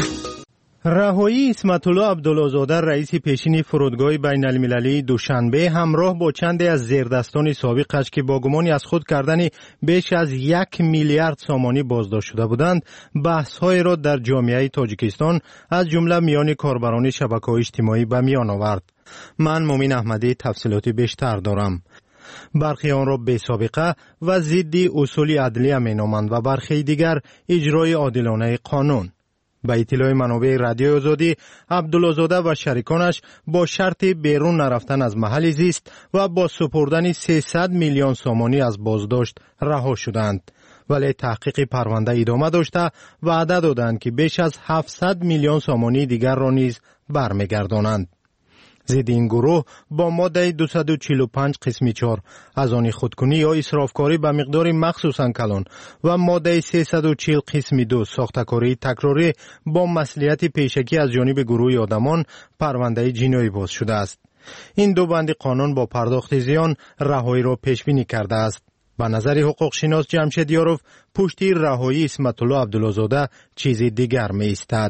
رهایی اسمت‌الله عبدالله‌زاده رئیس پیشین فرودگاه بین المللی دوشنبه همراه با چندی از زیردستان سابقش که با گمانی از خود کردن بیش از یک میلیارد سامانی بازداشت شده بودند بحث‌های را در جامعه تاجیکستان از جمله میان کاربران شبکه‌های اجتماعی به میان آورد. من مومین احمدی تفصیلات بیشتر دارم. برخی آن را بی سابقه و ضد اصول عدلیه مینامند و برخی دیگر اجرای عادلانه قانون. با اطلاع منابع رادیوی آزادی، عبدالله‌زاده و شریکانش با شرط بیرون نرفتن از محل زیست و با سپردن سیصد میلیون سامانی از بازداشت رها شدند. ولی تحقیق پرونده ادامه داشته وعده دادند که بیش از هفتصد میلیون سامانی دیگر را نیز برمیگردانند. ضد این گروه با ماده دویست و چهل و پنج قسم چهار از آن خودکنی یا اسرافکاری به مقدار مخصوصاً کلان و ماده سیصد و چهل قسم دو ساختکاری تکراری با مصلحت پیشکی از جانب گروه آدمان پرونده جنایی باز شده است. این دو بند قانون با پرداخت زیان رهایی را پیش بینی کرده است. به نظر حقوق شناس جمشید یاروف پشتی رهایی اسمت‌الله عبدالله‌زاده چیز دیگر می ایستد.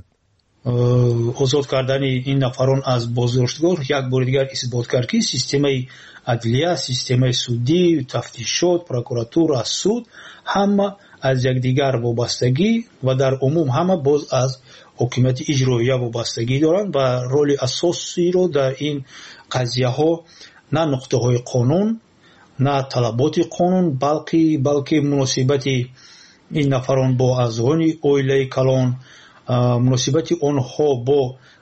озод кардани ин нафарон аз боздоштгоҳ як бори дигар исбот кард ки системаи адлия, системаи судӣ, тафтишот, прокуратура, суд ҳама аз якдигар вобастагӣ ва дар умум ҳама боз аз ҳокимияти иҷроия вобастагӣ доранд ва роли асосиро дар ин қазияҳо на нуқтаҳои қонун, на талаботи қонун, балки балки муносибати ин нафарон бо аъзони оилаи калон, муносибати онҳо бо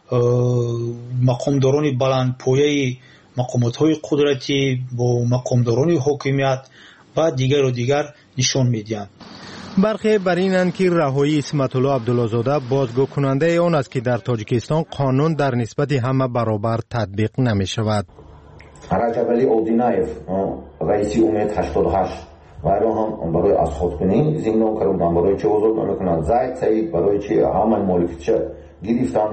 мақомдорони баландпояи мақомотҳои қудратӣ, бо мақомдорони ҳокимият ва дигару дигар нишон медиҳанд. برخی بر اینند که رهایی اسمت‌الله عبدالله‌زاده بازگو کننده آن است که در تاجیکستان قانون در نسبت همه برابر تطبیق نمی شود. رجب علی اودینایف رئیس امید هشتاد و هشت وایرو هم برای از خودکنی زندان کردن، برای چه وضع نمیکنند. زاید سعید برای چه همه مالکیت گرفتن،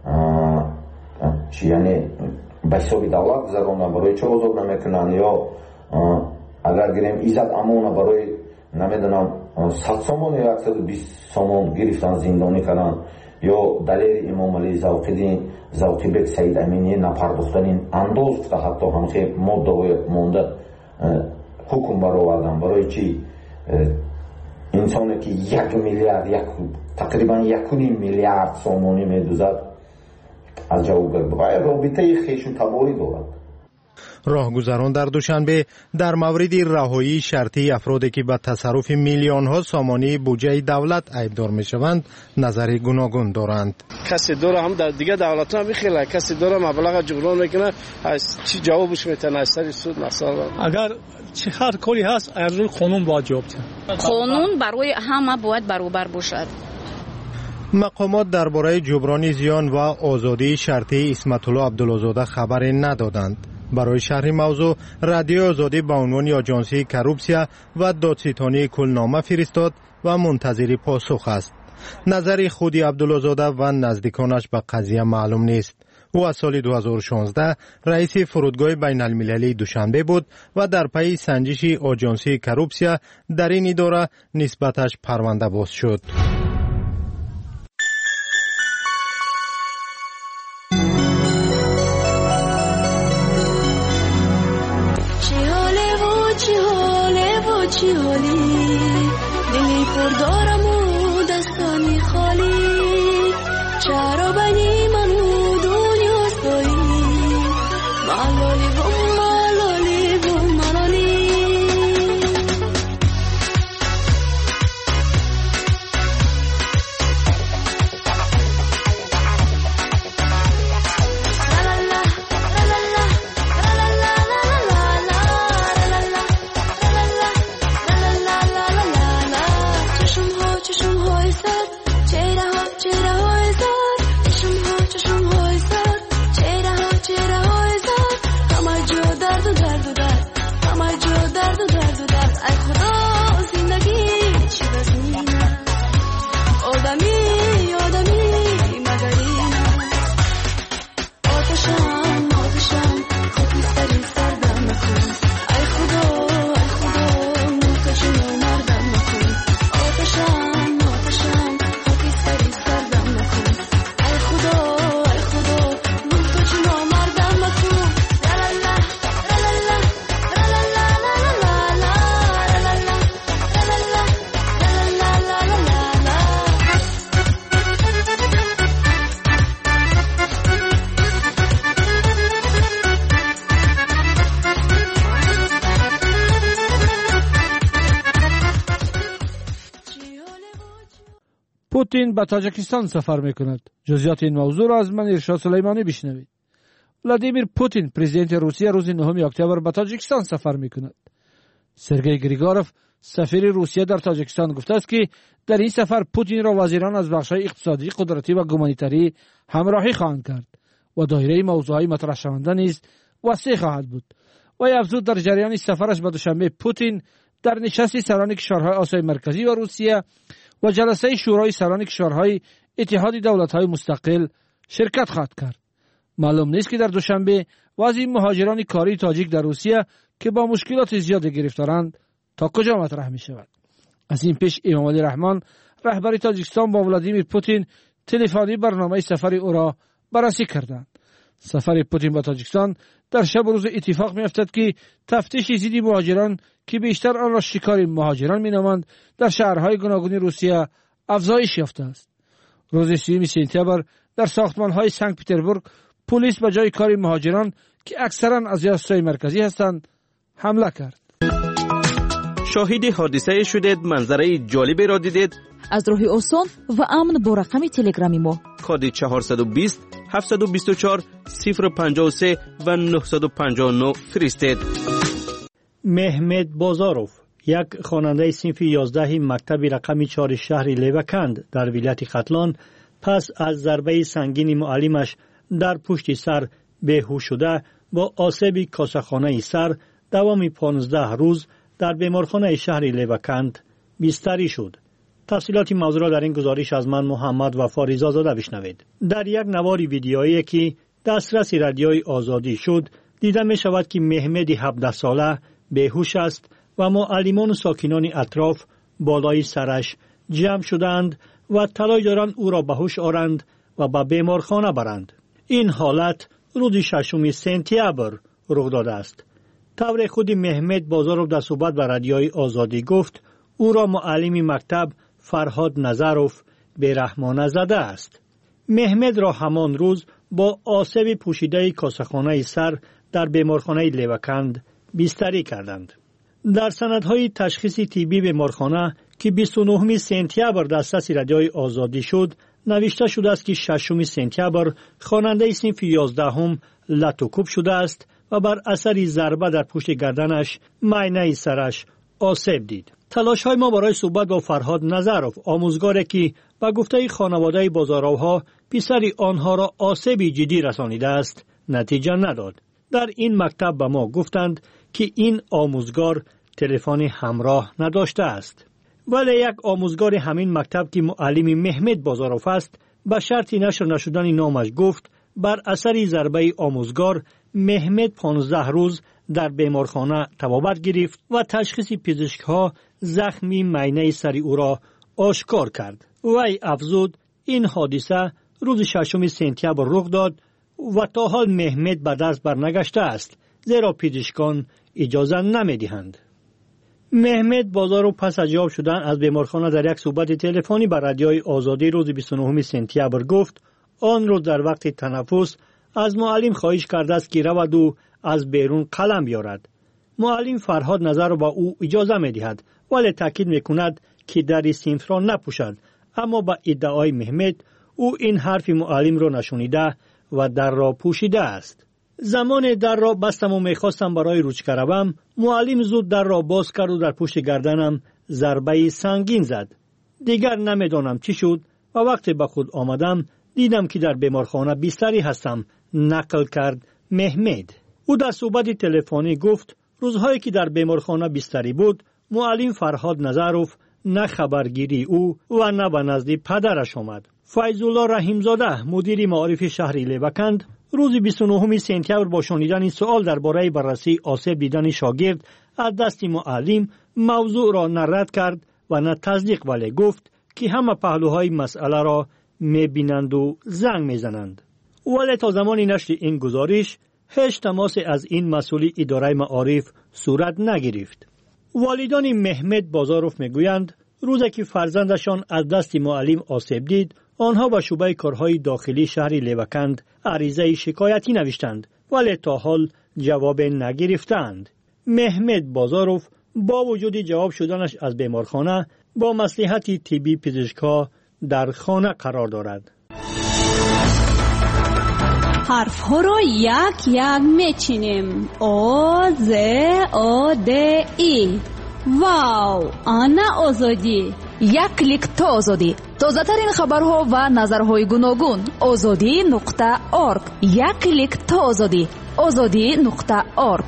چی یعنی به حساب دولت گذراندن، برای چه وضع نمیکنند. یا اگر گریم ایزد امون برای نمیدونم صد سامان یا صد و بیست سامان گرفتن زندانی کردن، یا دلیل امام علی زوقی زوقی بک سید امینی نپرداختن این انداز که حتی هم خیلی مدعای مونده حکم برآوردن برای چی انسانی که یک میلیارد یک تقریبا یک و نیم میلیارد سامانی میدوزد از جواب باید رابطه خیش و تباری دارد. راهگذران در دوشنبه در مورد رهایی شرطی افرادی که به تصرف میلیون ها سامانی بودجه دولت ایبدار می شوند نظری گوناگون دارند. کسی داره هم در دیگه دولت هم میخیله، کسی داره مبلغ جبران میکنه، از چی جوابش میتونه از سر سود مثلا اگر چه هر کاری هست از روی قانون باید جواب دهد. قانون برای همه باید برابر باشد. مقامات درباره جبران زیان و آزادی شرطی اسمت الله عبدالله‌زاده خبری ندادند. برای شرح موضوع رادیو آزادی با عنوان آژانسی کروپسیا و دادستانی کلنامه فرستاد و منتظر پاسخ است. نظر خودی عبدالله‌زاده و نزدیکانش به قضیه معلوم نیست. او از سال دو هزار و شانزده رئیس فرودگاه بین المللی دوشنبه بود و در پی سنجش آژانسی کروپسیا در این اداره نسبتش پرونده باز شد. چی حالی دلی پر دارم و دستانی خالی چرا بنی منو دنیا سایی ملالی بوم ملالی بوم ملالی پوتین به تاجیکستان سفر میکند. جزئیات این موضوع را از من ارشاد سلیمانی بشنوید. ولادیمیر پوتین پرزیدنت روسیه روز نهم اکتبر به تاجیکستان سفر میکند. سرگئی گریگوروف سفیر روسیه در تاجیکستان گفته است که در این سفر پوتین را وزیران از بخش‌های اقتصادی، قدرتی و گومانیتری همراهی خواهند کرد و دایره موضوعات مطرح شونده نیز وسیع خواهد بود. و افزود در جریان سفرش به دوشنبه پوتین در نشست سران کشورهای آسیای مرکزی و روسیه و جلسه شورای سران کشورهای اتحاد دولت‌های مستقل شرکت خواهد کرد. معلوم نیست که در دوشنبه وضع مهاجران کاری تاجیک در روسیه که با مشکلات زیاد گرفتارند تا کجا مطرح می شود. از این پیش امام علی رحمان رهبر تاجیکستان با ولادیمیر پوتین تلفنی برنامه سفر او را بررسی کردند. سفر پوتین به تاجیکستان در شب روز اتفاق می افتد که تفتیش ضد مهاجران که بیشتر آن را شکار مهاجران می نامند در شهرهای گوناگون روسیه افزایش یافته است. روز سیوم سپتامبر در ساختمان‌های سنت پترزبورگ پلیس به جای کار مهاجران که اکثرا از ریاست‌های مرکزی هستند حمله کرد. شاهد حادثه شدید، منظره جالبی را دیدید؟ از راه آسان و امن با رقم تلگرامی ما کد چهارصد و بیست هفتصد و بیست و چهار صفر پنجاه و سه و نهصد و پنجاه و نه فرستید. مهمت بازاروف، یک خواننده صنف یازده مکتب رقم چهار شهر لیوکند در ولایت ختلان، پس از ضربه سنگین معلمش در پشت سر بیهوش شده با آسیب کاسه‌خانه سر دوام پانزده روز در بیمارخانه شهر لیوکند بستری شد. تفصیلات موضوع را در این گزارش از من محمد وفا رضازاده بشنوید. در یک نوار ویدیویی که دسترس رادیوی آزادی شد دیده می شود که مهمد هفده ساله بیهوش است و معلمان و ساکنان اطراف بالای سرش جمع شدند و تلاش دارند او را به هوش آورند و به بیمارخانه برند. این حالت روز ششم سپتامبر رخ داده است. طور خود مهمد بازاروف در صحبت به رادیوی آزادی گفت او را معلم مکتب فرهاد نظروف بیرحمانه زده است. مهمد را همان روز با آسیب پوشیده کاسه‌خانه سر در بیمارخانه لیوکند بستری کردند. در سندهای تشخیص طبی بیمارخانه که بیست و نهم سپتامبر دسترس رادیوی آزادی شد نوشته شده است که ششم سپتامبر خواننده صنف یازدهم لطوکوب شده است و بر اثر ضربه در پشت گردنش معینه سرش آسیب دید. تلاش های ما برای صحبت با فرهاد نظروف آموزگاری که با گفته خانواده بازاروها پسر آنها را آسیب جدی رسانیده است نتیجه نداد. در این مکتب به ما گفتند که این آموزگار تلفن همراه نداشته است. ولی یک آموزگار همین مکتب که معلم مهمد بازاروف است به شرط نشر نشدن نامش گفت بر اثر ضربه آموزگار مهمد پانزده روز در بیمارخانه طبابت گرفت و تشخیص پزشک‌ها زخمی معینه سر او را آشکار کرد. وی افزود این حادثه روز ششم سپتامبر رخ داد و تا حال مهمد به دست برنگشته است زیرا پزشکان اجازه نمی‌دهند. مهمد بازاروف پس از جواب شدن از بیمارخانه در یک صحبت تلفنی به رادیوی آزادی روز بیست و نهم سپتامبر گفت آن روز در وقت تنفس از معلم خواهش کرده است که رود و از بیرون قلم بیارد. معلم فرهاد نظر را با او اجازه می دهد ولی تاکید می کند که در صنف را نپوشد، اما با ادعای مهمد او این حرف معلم را نشانیده و در را پوشیده است. زمان در را بستم و می خواستم برای روچکه روم، معلم زود در را باز کرد و در پشت گردنم ضربه سنگین زد. دیگر نمیدانم چی شد و وقتی به خود آمدم دیدم که در بیمارخانه بستری هستم، نقل کرد مهمد. او در صحبت تلفنی گفت روزهایی که در بیمارخانه بستری بود معلم فرهاد نظروف نه خبرگیری او و نه به نزد پدرش آمد. فیض‌الله رحیمزاده مدیر معارف شهر لیوکند روز بیست و نهم سپتامبر با شنیدن سوال درباره بررسی آسیب دیدن شاگرد از دست معلم موضوع را نه رد کرد و نه تصدیق، ولی گفت که همه پهلوهای مسئله را می‌بینند و زنگ می‌زنند. ولی تا زمانی نشر این گزارش هیچ تماس از این مسئول اداره معارف صورت نگرفت. والدان مهمد بازاروف میگویند روزی که فرزندشان از دست معلم آسیب دید آنها به شعبه کارهای داخلی شهر لیوکند عریضه شکایتی نوشتند ولی تا حال جواب نگرفتند. مهمد بازاروف با وجود جواب شدنش از بیمارخانه با مصلحت طبی پزشک‌ها در خانه قرار دارد. حرف ها را یک یک میچینیم. او ز او د ای. واو، آنا آزادی. یک کلیک تا آزادی. تازه ترین خبرها و نظرهای گوناگون. آزادی نقطه ارگ. یک کلیک تا آزادی. آزادی نقطه ارگ.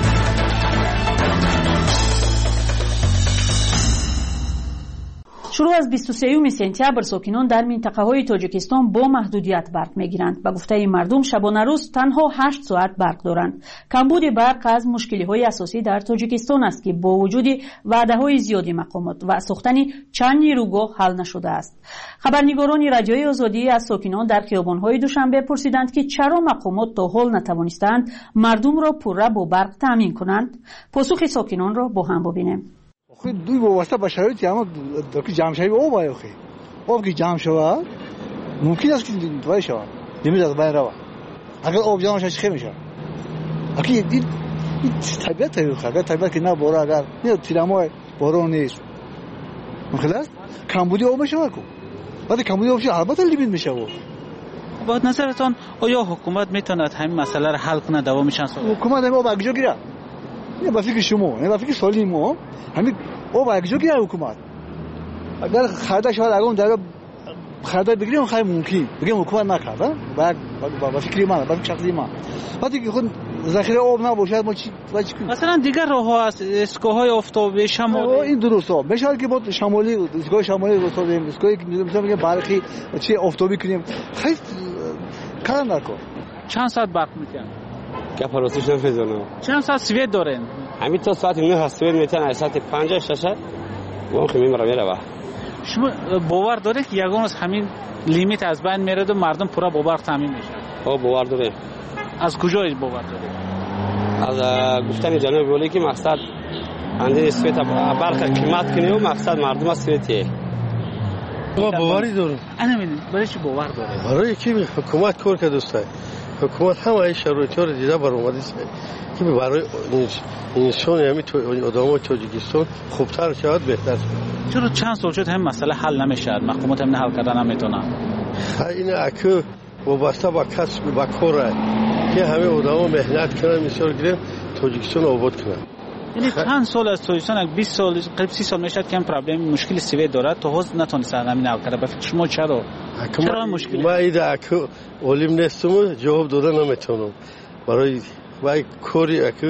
شروع از بیست و سوم سپتامبر ساکنان در منطقه‌های تاجیکستان با محدودیت برق می‌گیرند. به گفته مردم شبانه روز تنها هشت ساعت برق دارند. کمبود برق از مشکل‌های اساسی در تاجیکستان است که با وجود وعده‌های زیادی مقامات و ساختن چند نیروگاه حل نشده است. خبرنگاران رادیوی آزادی از ساکنان در خیابان‌های دوشنبه پرسیدند که چرا مقامات تا حال نتوانستند مردم را پرره با برق تامین کنند. پاسخ ساکنان را با هم ببینیم. خود دوی واسطه با شرایطی اما که جمع شوی آب آیا خیلی آب که جمع شود ممکن است که دوای شود نمیز از بین رود. اگر آب جمع شد خیلی میشه اگه این طبیعت تایید اگر طبیعت که نه باره اگر نه تیرمای بارون نیست ممکن است کمبودی آب میشه کو وقتی کمبودی آب شد البته لیمیت میشه و با نظرتان آیا حکومت میتواند همین مسئله را حل کنه دوامش چند حکومت همین آب اگه گیره نه با فکر شما نه با فکر سالی ما همین او با اگه گیره حکومت اگر خرده شود اگه در خرده بگیریم خیلی ممکن بگیم حکومت نکرده با با فکری من با فکر شخصی من وقتی که خود ذخیره آب نباشه ما چی چی مثلا دیگر راه‌ها هست اسکوهای آفتابی شمالی این درسته میشه که با شمالی اسکوهای شمالی درسته اسکوهای مثلا میگه برقی چی آفتابی کنیم خیلی کار نکن چند ساعت برق میکنن که پروسش نفذونه چند ساعت سویت دارن همین تا ساعت نه هست سویت میتونه ساعت پنج شش و خیلی میره میره شما باور دارید که یگان از همین لیمیت از بین میره و مردم پورا باور تامین میشه؟ ها باور داریم. از کجا باور دارید؟ از گفتن جناب ولی که مقصد اندی سویت برخ قیمت کنه و مقصد مردم سویتیه. ما باوری داریم. انا میدونم برای چی باور دارید؟ برای کی حکومت کار کرده دوستای. حکومت هم این شرایطا رو دیده بر اومده است که برای انسان همین تو آدمای تاجیکستان خوبتر شود بهتر شود. چرا چند سال شد هم مسئله حل نمیشه؟ حکومت هم حل کردن نمیتونه. این اکو وابسته با کسب با کاره که همه آدما مهنت کردن مثال گرفت تاجیکستان آباد کنن. یعنی چند سال از تاجیکستان بیست سال قریب سی سال میشه که این پرابلم مشکل سوی داره تو هست نتونسته همین حل کنه. به فکر شما چرا؟ چرا مشکل؟ ما ایده اکو علم نیستم جواب دادن نمیتونم. برای وای کوری اکو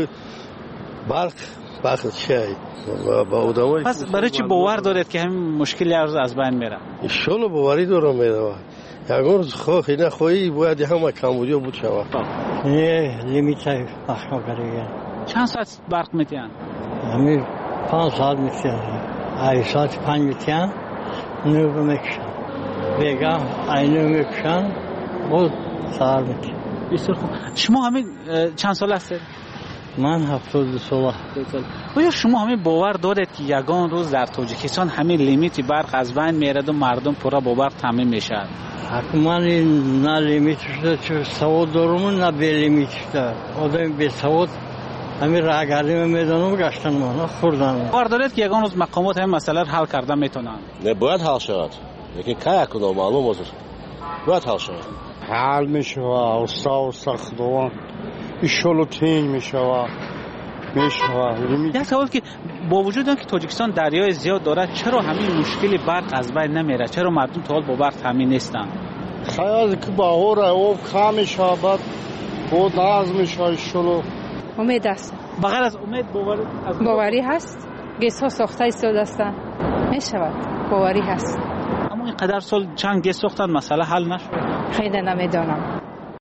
برق برق چی با آدمای پس برای چی باور دارید که همین مشکل ارز از بین میره؟ ان شاء الله باوری دارم میره. یگان روز خواه اینا خواهی باید همه کمبودی بود شود. نه لیمیت اخنا کردیم. چند ساعت برق میتین؟ همین پنج ساعت میتین. ای ساعت پنج میتین. نو میکشن. بگم اینو میکشن. بود ساعت میتین. بسیار خوب. شما همین چند سال هستید؟ من هفتاد دو سال. آیا شما همین باور دارید که یگان روز در تاجیکستان همین لیمیت برق از بین میره و مردم پورا باور تامین میشه؟ حتما نه لیمیت شده چه سواد دارم نه به لیمیت شده. آدم به سواد همین راهگردی میدانم گشتن ما خوردن. باور دارید که یگان روز مقامات همین مسئله رو حل کردن میتونن؟ نه باید حل شود. لیکن که کنم معلوم است. باید حل شود. حل میشه و اوستا و سخدوان ایشالو تین میشه و میشه و یک سوال که با وجود اینکه تاجیکستان دریای زیاد داره چرا همین مشکل برق از بین نمیره؟ چرا مردم تا حال با برق تامین نیستن؟ خیال که بهار آب کم میشه بعد بود ناز میشه ایشالو. امید است. بغیر از امید باوری از باوری هست. گیس ها ساخته ایستاده هستن. میشود باوری هست. اما اینقدر سال چند گیس ساختن مسئله حل نشد؟ خیلی نمیدانم.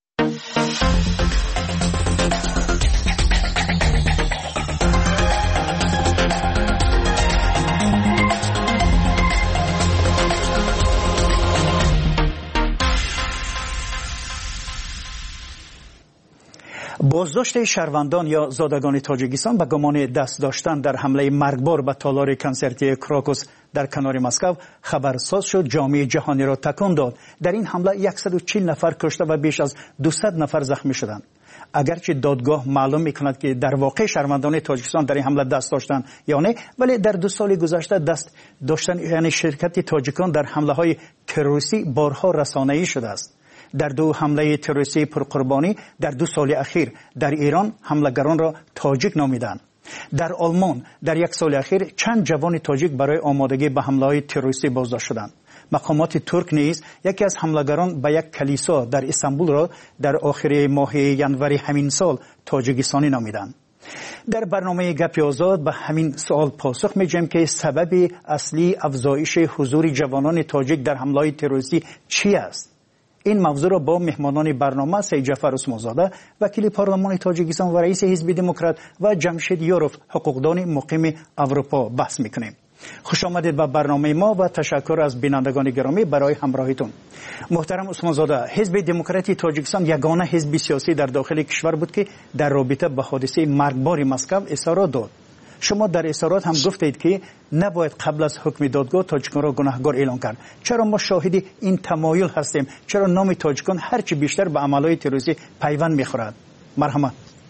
بازداشت شهروندان یا زادگان تاجیکستان به گمان دست داشتن در حمله مرگبار به تالار کنسرتی کراکوس در کنار مسکو خبرساز شد. جامعه جهانی را تکان داد. در این حمله صد و چهل نفر کشته و بیش از دویست نفر زخمی شدند. اگرچه دادگاه معلوم میکند که در واقع شهروندان تاجیکستان در این حمله دست داشتند یا نه، ولی در دو سال گذشته دست داشتن یعنی شرکت تاجیکان در حمله های تروریستی بارها رسانه‌ای شده است. در دو حمله تروریستی پرقربانی در دو سال اخیر در ایران حملگران را تاجیک نامیدند. در آلمان در یک سال اخیر چند جوان تاجیک برای آمادگی به حمله‌های تروریستی بازداشت شدند. مقامات ترک نیز یکی از حملگران به یک کلیسا در استانبول را در آخر ماه ینوری همین سال تاجیکستانی نامیدند. در برنامه گپ آزاد به همین سوال پاسخ می‌دهیم که سبب اصلی افزایش حضور جوانان تاجیک در حمله‌های تروریستی چی است؟ این موضوع را با مهمانان برنامه سید جعفر عثمانزاده وکیل پارلمان تاجیکستان و رئیس حزب دموکرات و جمشید یوروف حقوقدان مقیم اروپا بحث میکنیم. خوش آمدید به برنامه ما و تشکر از بینندگان گرامی برای همراهیتون. محترم عثمانزاده، حزب دموکرات تاجیکستان یگانه حزب سیاسی در داخل کشور بود که در رابطه با حادثه مرگبار مسکو اظهارات داد. شما در اظهارات هم گفتید که نباید قبل از حکم دادگاه تاجیکان را گناهکار اعلام کرد. چرا ما شاهد این تمایل هستیم؟ چرا نام تاجیکان هرچی بیشتر به عملهای تروریستی پیوند میخورد؟ مرحمت.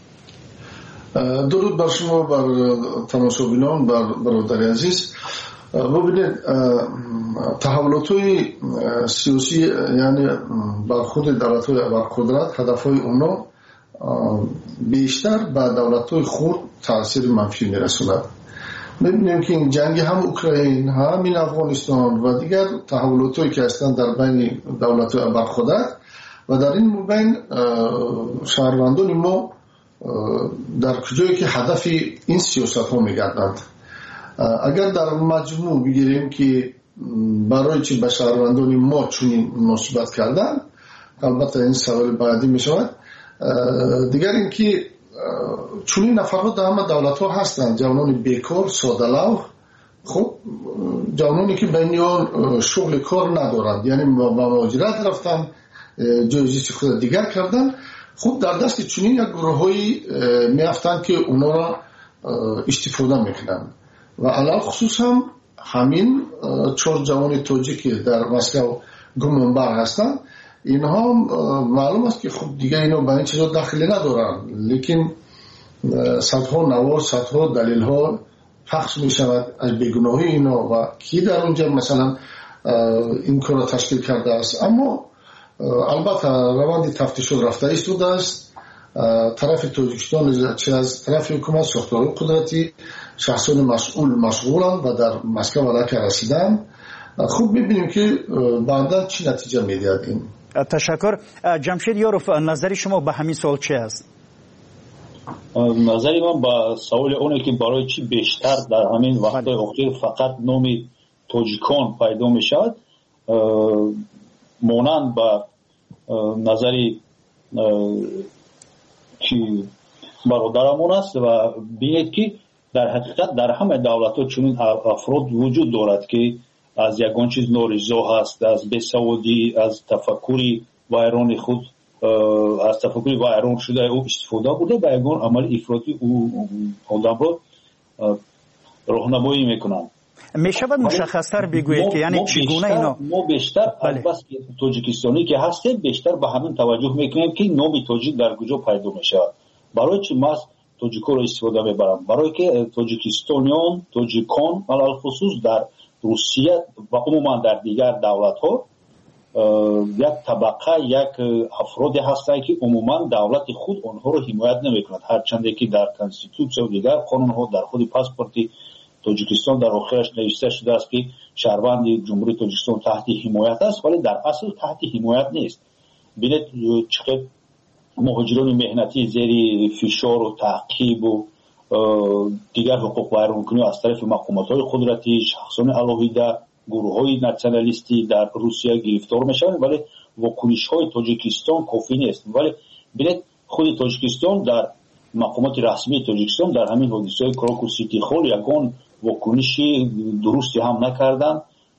درود بر شما، بر تماشاگران، بر برادر عزیز. ببینید تحولات‌های سیاسی یعنی بر خود دولت‌های ابرقدرت هدف‌های اونا بیشتر به دولت‌های خود تاثیر منفی می‌رساند. می‌بینیم که این جنگ هم اوکراین، هم این افغانستان و دیگر تحولات‌هایی که هستند در بین دولت‌های ابرقدرت و در این بین شهروندان ما در کجایی که هدف این سیاست‌ها می‌گردند. اگر در مجموع بگیریم که برای چی به شهروندان ما چنین مناسبت کردن، البته این سوال بعدی می‌شود. دیگر اینکه چنین نفرات در همه دولت‌ها هستند، جوانان بیکار، ساده‌لوح خب جوانانی که بین آن شغل کار ندارند، یعنی مهاجرت رفتن، جایزی خود دیگر کردن، خب در دست چنین یک گروه‌هایی میافتند که اونا را استفاده میکنن و علل خصوص هم همین چهار جوان تاجیک در مسکو گمانبر هستند. اینها معلوم است که خب دیگه اینا به این چیزا دخلی ندارن، لیکن صدها نواز، صدها دلیل ها پخش می شود از بیگناهی اینا و کی در اونجا مثلا این کار را تشکیل کرده است. اما البته روند تفتیش رفته ایستاده است. طرف تاجیکستان چه از طرف حکومت، ساختارهای قدرتی، شخصان مسئول مشغولند و در مسکو علاقه رسیدن. خوب میبینیم که بعدا چی نتیجه میدهد این. تشکر. جمشید یاروف، نظری شما به همین سوال چه است؟ نظری من با سوال اونه که برای چی بیشتر در همین وقتای اخیر فقط نامی تاجیکان پیدا می شود، مانند با نظری که برادرمون است و بینید که در حقیقت در همه دولت ها چنین افراد وجود دارد که از یگان چیز نارضا هست، از بیسوادی، از تفکری ویران خود، از تفکری ویران شده او استفاده بوده به یگان عمل افراطی او آدم را راهنمایی میکنند. میشود مشخصتر بگویید که یعنی چگونه اینا؟ ما بیشتر بس که تاجیکستانی که هستیم بیشتر به همین توجه میکنیم که نام تاجیک در کجا پیدا میشود. برای چی ما تاجیکا را استفاده میبرم؟ برای که تاجیکستانیان، تاجیکان علل خصوص در روسیه و عموما در دیگر دولت ها یک طبقه، یک افرادی هستند که عموما دولت خود آنها را حمایت نمیکند، هرچند که در کانستیتوسیون و دیگر قانون ها در خود پاسپورتی تاجیکستان در آخرش نوشته شده است که شهروند جمهوری تاجیکستان تحت حمایت است، ولی در اصل تحت حمایت نیست. ببینید چقدر مهاجران مهنتی زیر فشار و تعقیب و دیگر حقوق ویرانکنی از طرف مقامات های قدرتی، شخصان علاهیده، گروه های ناسیونالیستی در روسیه گرفتار میشوند، ولی واکنش های تاجیکستان کافی نیست. ولی ببینید خود تاجیکستان در مقامات رسمی تاجیکستان در همین حادثه کراکوس سیتی خول یگان واکنشی درستی هم نکردند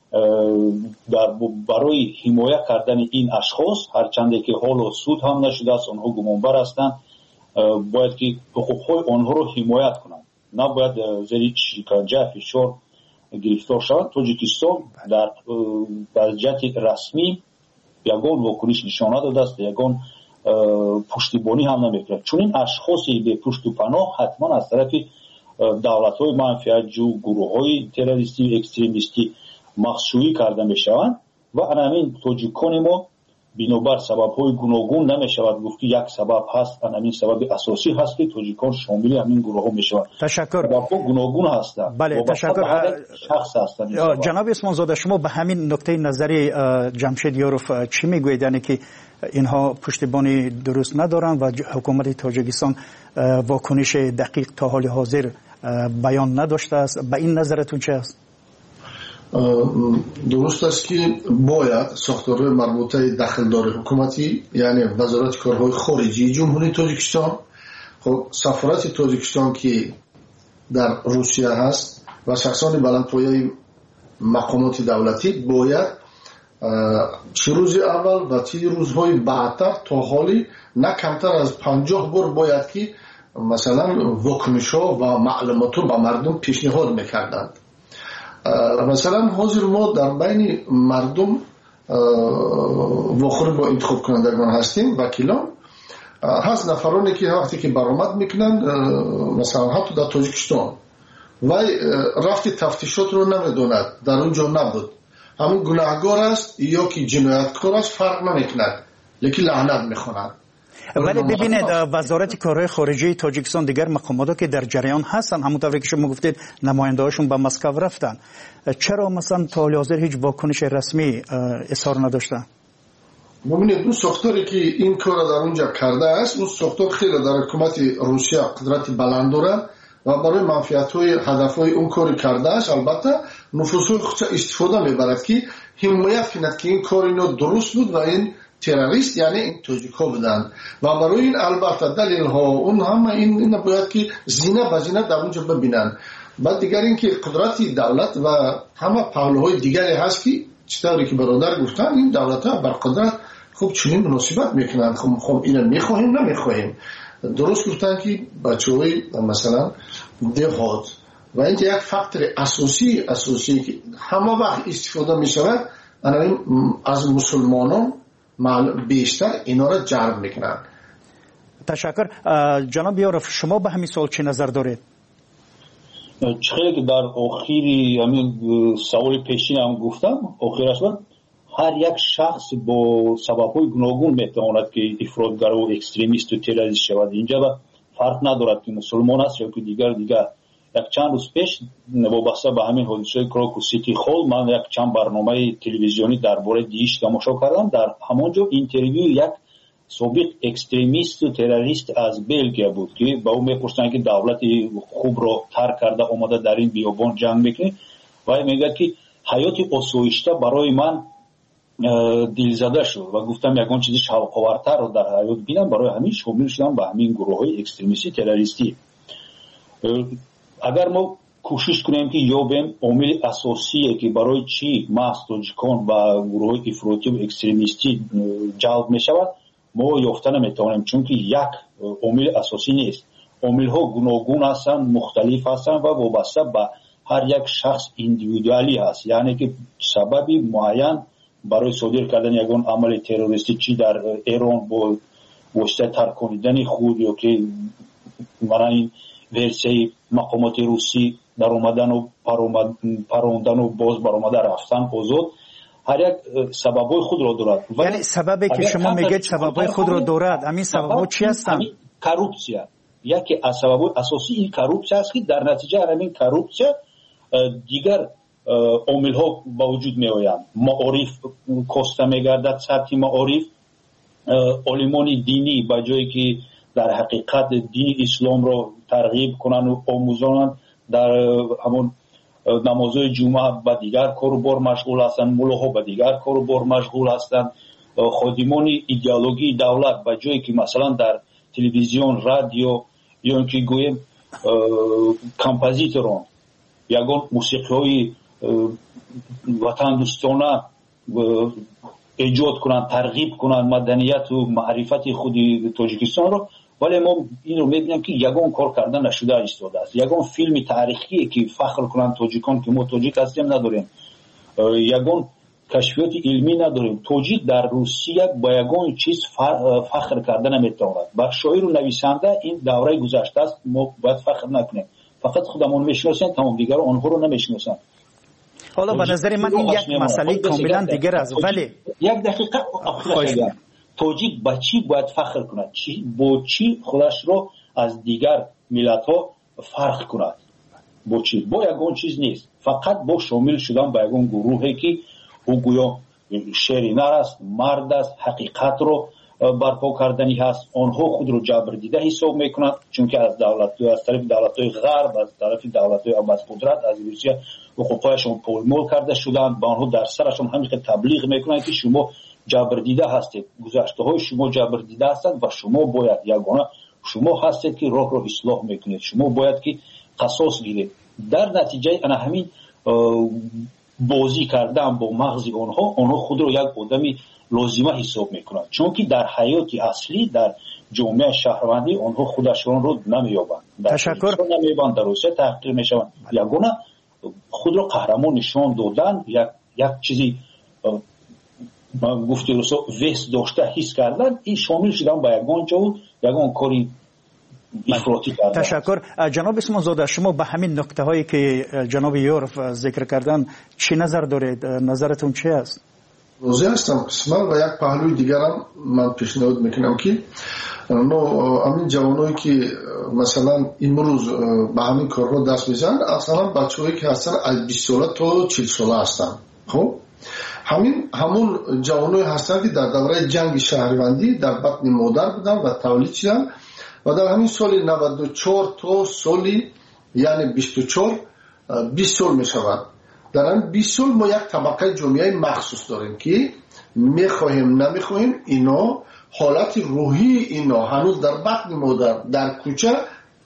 در برای حمایت کردن این اشخاص، هرچند که حال سود هم نشده است، آنها گمانبر هستند، باید که حقوقهای آنها رو حمایت کنند، نباید زیر شکنجه فشار گرفتار شوند. تاجیکستان در وضعیت رسمی یگان واکنش نشان نداده است، یگان پشتیبانی هم نمیکنه. چون این اشخاصی به پشت و پناه حتما از طرف دولت‌های منفعت‌جو، گروه‌های تروریستی و اکستریمیستی مخشویی کرده میشوند و همین تاجیکان ما بنابر سبب‌های گوناگون نمیشود گفت که یک سبب هست، همین سبب اساسی هست که تاجیکان شامل همین گروه‌ها میشوند. تشکر. سبب‌ها گوناگون هستند. بله تشکر. شخص هستند. جناب اسمان زاده، شما به همین نکته نظری جمشید یاروف چی میگویید؟ یعنی که اینها پشتیبانی درست ندارند و حکومت تاجیکستان واکنش دقیق تا حال حاضر بیان نداشته است. به این نظرتون چه است؟ درست است که باید ساختارهای مربوطه دخلدار حکومتی، یعنی وزارت کارهای خارجی جمهوری تاجیکستان، خب سفارت تاجیکستان که در روسیه هست و شخصان بلندپایه مقامات دولتی باید چه روز اول و چه روزهای بعدتر تا حالی نه کمتر از پنجاه بار باید که مثلا واکنش‌ها و معلومات رو به مردم پیشنهاد میکردند. مثلا حاضر ما در بین مردم واخور با انتخاب کنندگان هستیم، وکیلان هست، نفرانی که وقتی که برآمد میکنند مثلا حتی در تاجیکستان و رفتی تفتیشات رو نمیدوند، در اونجا نبود، همون گناهگار است یا که جنایتکار است فرق نمیکند، لیکن لعنت میخواند. ولی ببینید وزارت کارهای خارجه تاجیکستان دیگر مقامات که در جریان هستن، همونطوری که شما گفتید نماینده‌هاشون به مسکو رفتن، چرا مثلا تا حال حاضر هیچ واکنش رسمی اظهار نداشتن؟ ببینید اون ساختاری که این کار در اونجا کرده است، اون ساختار خیلی در حکومت روسیه قدرت بلند داره و برای منفعت‌های هدف‌های اون کاری کرده است. البته نفوذهای خودش استفاده میبرد که حمایت کند که این کار اینو درست بود و این تروریست یعنی این تاجیک‌ها بودن و برای این البته دلیل ها اون همه این باید که زینه به زینه در اونجا ببینن. بعد دیگر اینکه قدرت دولت و همه پهلوهای دیگری هست که چطوری که برادر گفتن این دولت ها بر قدرت خوب چنین مناسبت میکنند. خب خب اینو میخواهیم نمیخواهیم. درست گفتن که بچه‌های مثلا دهات و این یک فاکتور اساسی اساسی که همه وقت استفاده میشود از مسلمانان بیشتر اینا را جلب میکنند. تشکر. جناب یارف شما به همین سوال چه نظر دارید؟ چخیلی که در آخری همین سوال پیشین هم گفتم آخرش من هر یک شخص با سبب‌های گوناگون میتواند که افراطگر و اکستریمیست و تروریست شود. اینجا با فرق ندارد که مسلمان است یا که دیگر دیگر. یک چند روز پیش وابسته به همین حادثه کراکو سیتی هال من یک چند برنامه تلویزیونی درباره دیش تماشا کردم. در همونجا اینترویو یک سابق اکستریمیست و تروریست از بلژیک بود که با او میپرسن که دولت خوب را ترک کرده اومده در این بیابان جنگ میکنه و میگه که حیات آسایشته برای من دلزده شد و گفتم یگان چیزی شوق‌آورتر رو در حیات بینم، برای همین شامل شدم به همین گروه های اکستریمیستی تروریستی. اگر ما کوشش کنیم که یابیم عامل اساسی که برای چی محض تاجیکان و گروه های افراطی و اکستریمیستی جلب می شود ما یافته نمیتوانیم، چون که یک عامل اساسی نیست. عامل ها گوناگون هستند، مختلف هستند و وابسته به هر یک شخص ایندیویدوالی هست. یعنی که سببی معین برای صادر کردن یگان عمل تروریستی چی در ایران با واسطه ترکاندن خود یا که برای این ورسه مقامات روسی در اومدن و پروندن و باز برآمده رفتن آزاد، هر یک سببای خود را دارد. یعنی سببی که شما میگید سببای خود را دارد، همین سببا چی هستند؟ کروپسیا. یکی از سببای اساسی این کروپسیا است که در نتیجه همین کروپسیا دیگر عامل ها با وجود می آیند. معارف کاسته می گردد، سطح معارف علمان دینی با جایی که در حقیقت دین اسلام را ترغیب کنند و آموزانند در همون نمازهای جمعه با دیگر کار و بار مشغول هستند، ملاها با دیگر کار و بار مشغول هستند. خادمان ایدئولوژی دولت با جایی که مثلا در تلویزیون، رادیو یا اینکه گویم کمپوزیتوران یگان موسیقی های وطن دوستانه ایجاد کنند، ترغیب کنند مدنیت و معرفت خود تاجیکستان رو، ولی ما این رو می‌بینیم که یگان کار کردن نشده ایستاده است. یگان فیلم تاریخی که فخر کنند تاجیکان که ما تاجیک هستیم نداریم، یگان کشفیات علمی نداریم. تاجیک در روسیه با یگان چیز فخر کردن نمیتواند. با شاعر و نویسنده این دوره گذشته است، ما باید فخر نکنیم. فقط خودمون میشناسیم، تمام دیگر آنها رو نمیشناسند. حالا به نظر من این یک مسئله کاملا دیگر است. ولی یک دقیقه آخر تاجیک با چی باید فخر کند؟ چی با چی خودش رو از دیگر ملت ها فرق کند؟ با چی؟ با یگان چیز نیست، فقط با شامل شدن با یگان گروهی که او گویا شرینر است، مرد است، حقیقت رو برپا کردنی هست. آنها خود رو جبر دیده حساب میکنند، چون که از دولت از طرف دولت‌های غرب، از طرف دولت‌های از قدرت از روسیه حقوقشون پایمال کرده شدند. با آنها در سرشون همین تبلیغ میکنند که شما جبر دیده هستید، گذشته های شما جبر دیده هستند و شما باید یگانه شما هستید که راه رو اصلاح میکنید، شما باید که قصاص گیرید. در نتیجه انا همین بازی کردن با مغز آنها، آنها خود رو یک آدمی لازمه حساب میکنند، چون که در حیات اصلی در جامعه شهروندی آنها خودشون رو نمیابند. تشکر. نمیابند، در روسیه تحقیر میشوند. یگانه خود رو قهرمان نشان دادن، یک یک چیزی من گفتی روسا وست داشته حس کردن، این شامل شدن با یگان جو یگان کاری افراطی کردن. تشکر. جناب اسمان زاده، شما به همین نکته هایی که جناب یورف ذکر کردن چی نظر دارید؟ نظرتون چی است؟ روزی هستم قسمت و یک پهلوی دیگرم من پیشنهاد میکنم که نو همین جوانایی که مثلا امروز به همین کارها دست میزنن، اصلا بچه‌هایی که هستن از بیست ساله تا چهل ساله هستن. خب همین همون جوانایی هستن که در دوره جنگ شهروندی در بطن مادر بودن و تولید شدن و در همین سال نود و چهار تا سالی یعنی بیست و چهار بیست سال می شود. در این بیست سال ما یک طبقه جامعه مخصوص داریم که میخواهیم نمیخواهیم اینا حالت روحی اینا هنوز در بطن مادر در کوچه این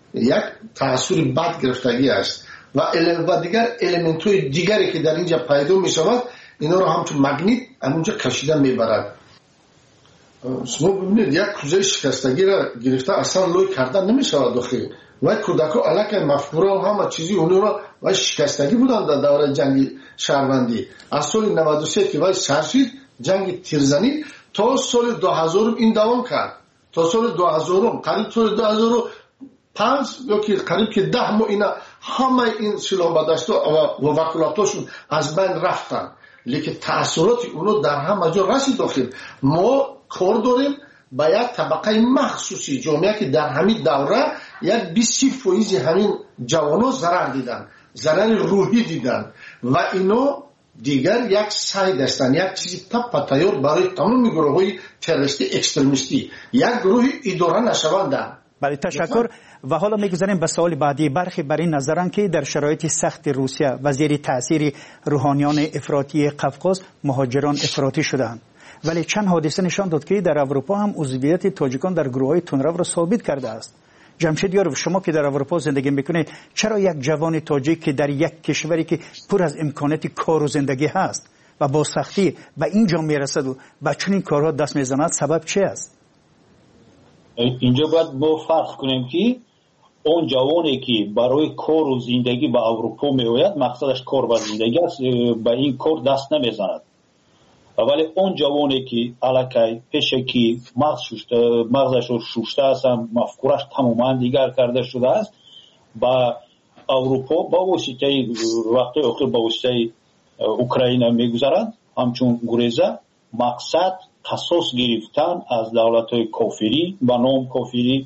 یک تاثیر بد گرفتگی است و و دیگر المنت های دیگری که در اینجا پیدا می شود اینا رو هم تو مگنیت همونجا کشیده می برد. شما ببینید یک کوزه شکستگی را گرفته اصلا لوی کردن نمی شود داخل و کودک ها علاقه مفکوره و همه چیزی اونو را و شکستگی بودن در دوره جنگ شهروندی از سال نود و سه که وای سرشید جنگ تیرزنی تا سال دو هزار این دوام کرد تا سال دو هزار قریب سال دو هزار و پنج یا که قریب که ده ماه اینا همه این سلاح بدست و وکلاتاشون از بین رفتن لیکن تأثیرات اونو در همه جا رسید داخل. ما کار داریم با یک طبقه مخصوصی جامعه که در همین دوره یک بیست فیصد همین جوانو ضرر دیدن ضرر روحی دیدن و اینو دیگر یک سعی هستند یک چیزی تپ تیار برای تمام گروه های تروریستی اکستریمیستی یک گروه اداره نشوندن. بله تشکر. و حالا میگذاریم به سوال بعدی. برخی بر این نظرند که در شرایط سخت روسیه و زیر تاثیر روحانیان افراطی قفقاز مهاجران افراطی شدند، ولی چند حادثه نشان داد که در اروپا هم عضویت تاجیکان در گروه‌های تندرو را ثابت کرده است. جمشید یارو، شما که در اروپا زندگی میکنید، چرا یک جوان تاجیک که در یک کشوری که پر از امکانات کار و زندگی هست و با سختی به اینجا میرسد و به چنین کارها دست میزند، سبب چی است؟ اینجا باید ما فرق کنیم که اون جوانی که برای کار و زندگی به اروپا میآید مقصدش کار و زندگی است، به این کار دست نمیزند. ولی اون جوانی که علاقه پیشه که مغزش رو شوشته است، مفکورش تماما دیگر کرده شده است، با اروپا با واسطه وقتی اخیر با واسطه اوکراین میگذارند همچون گریزه. مقصد قصاص گرفتن از دولت‌های کافری با نام کافری،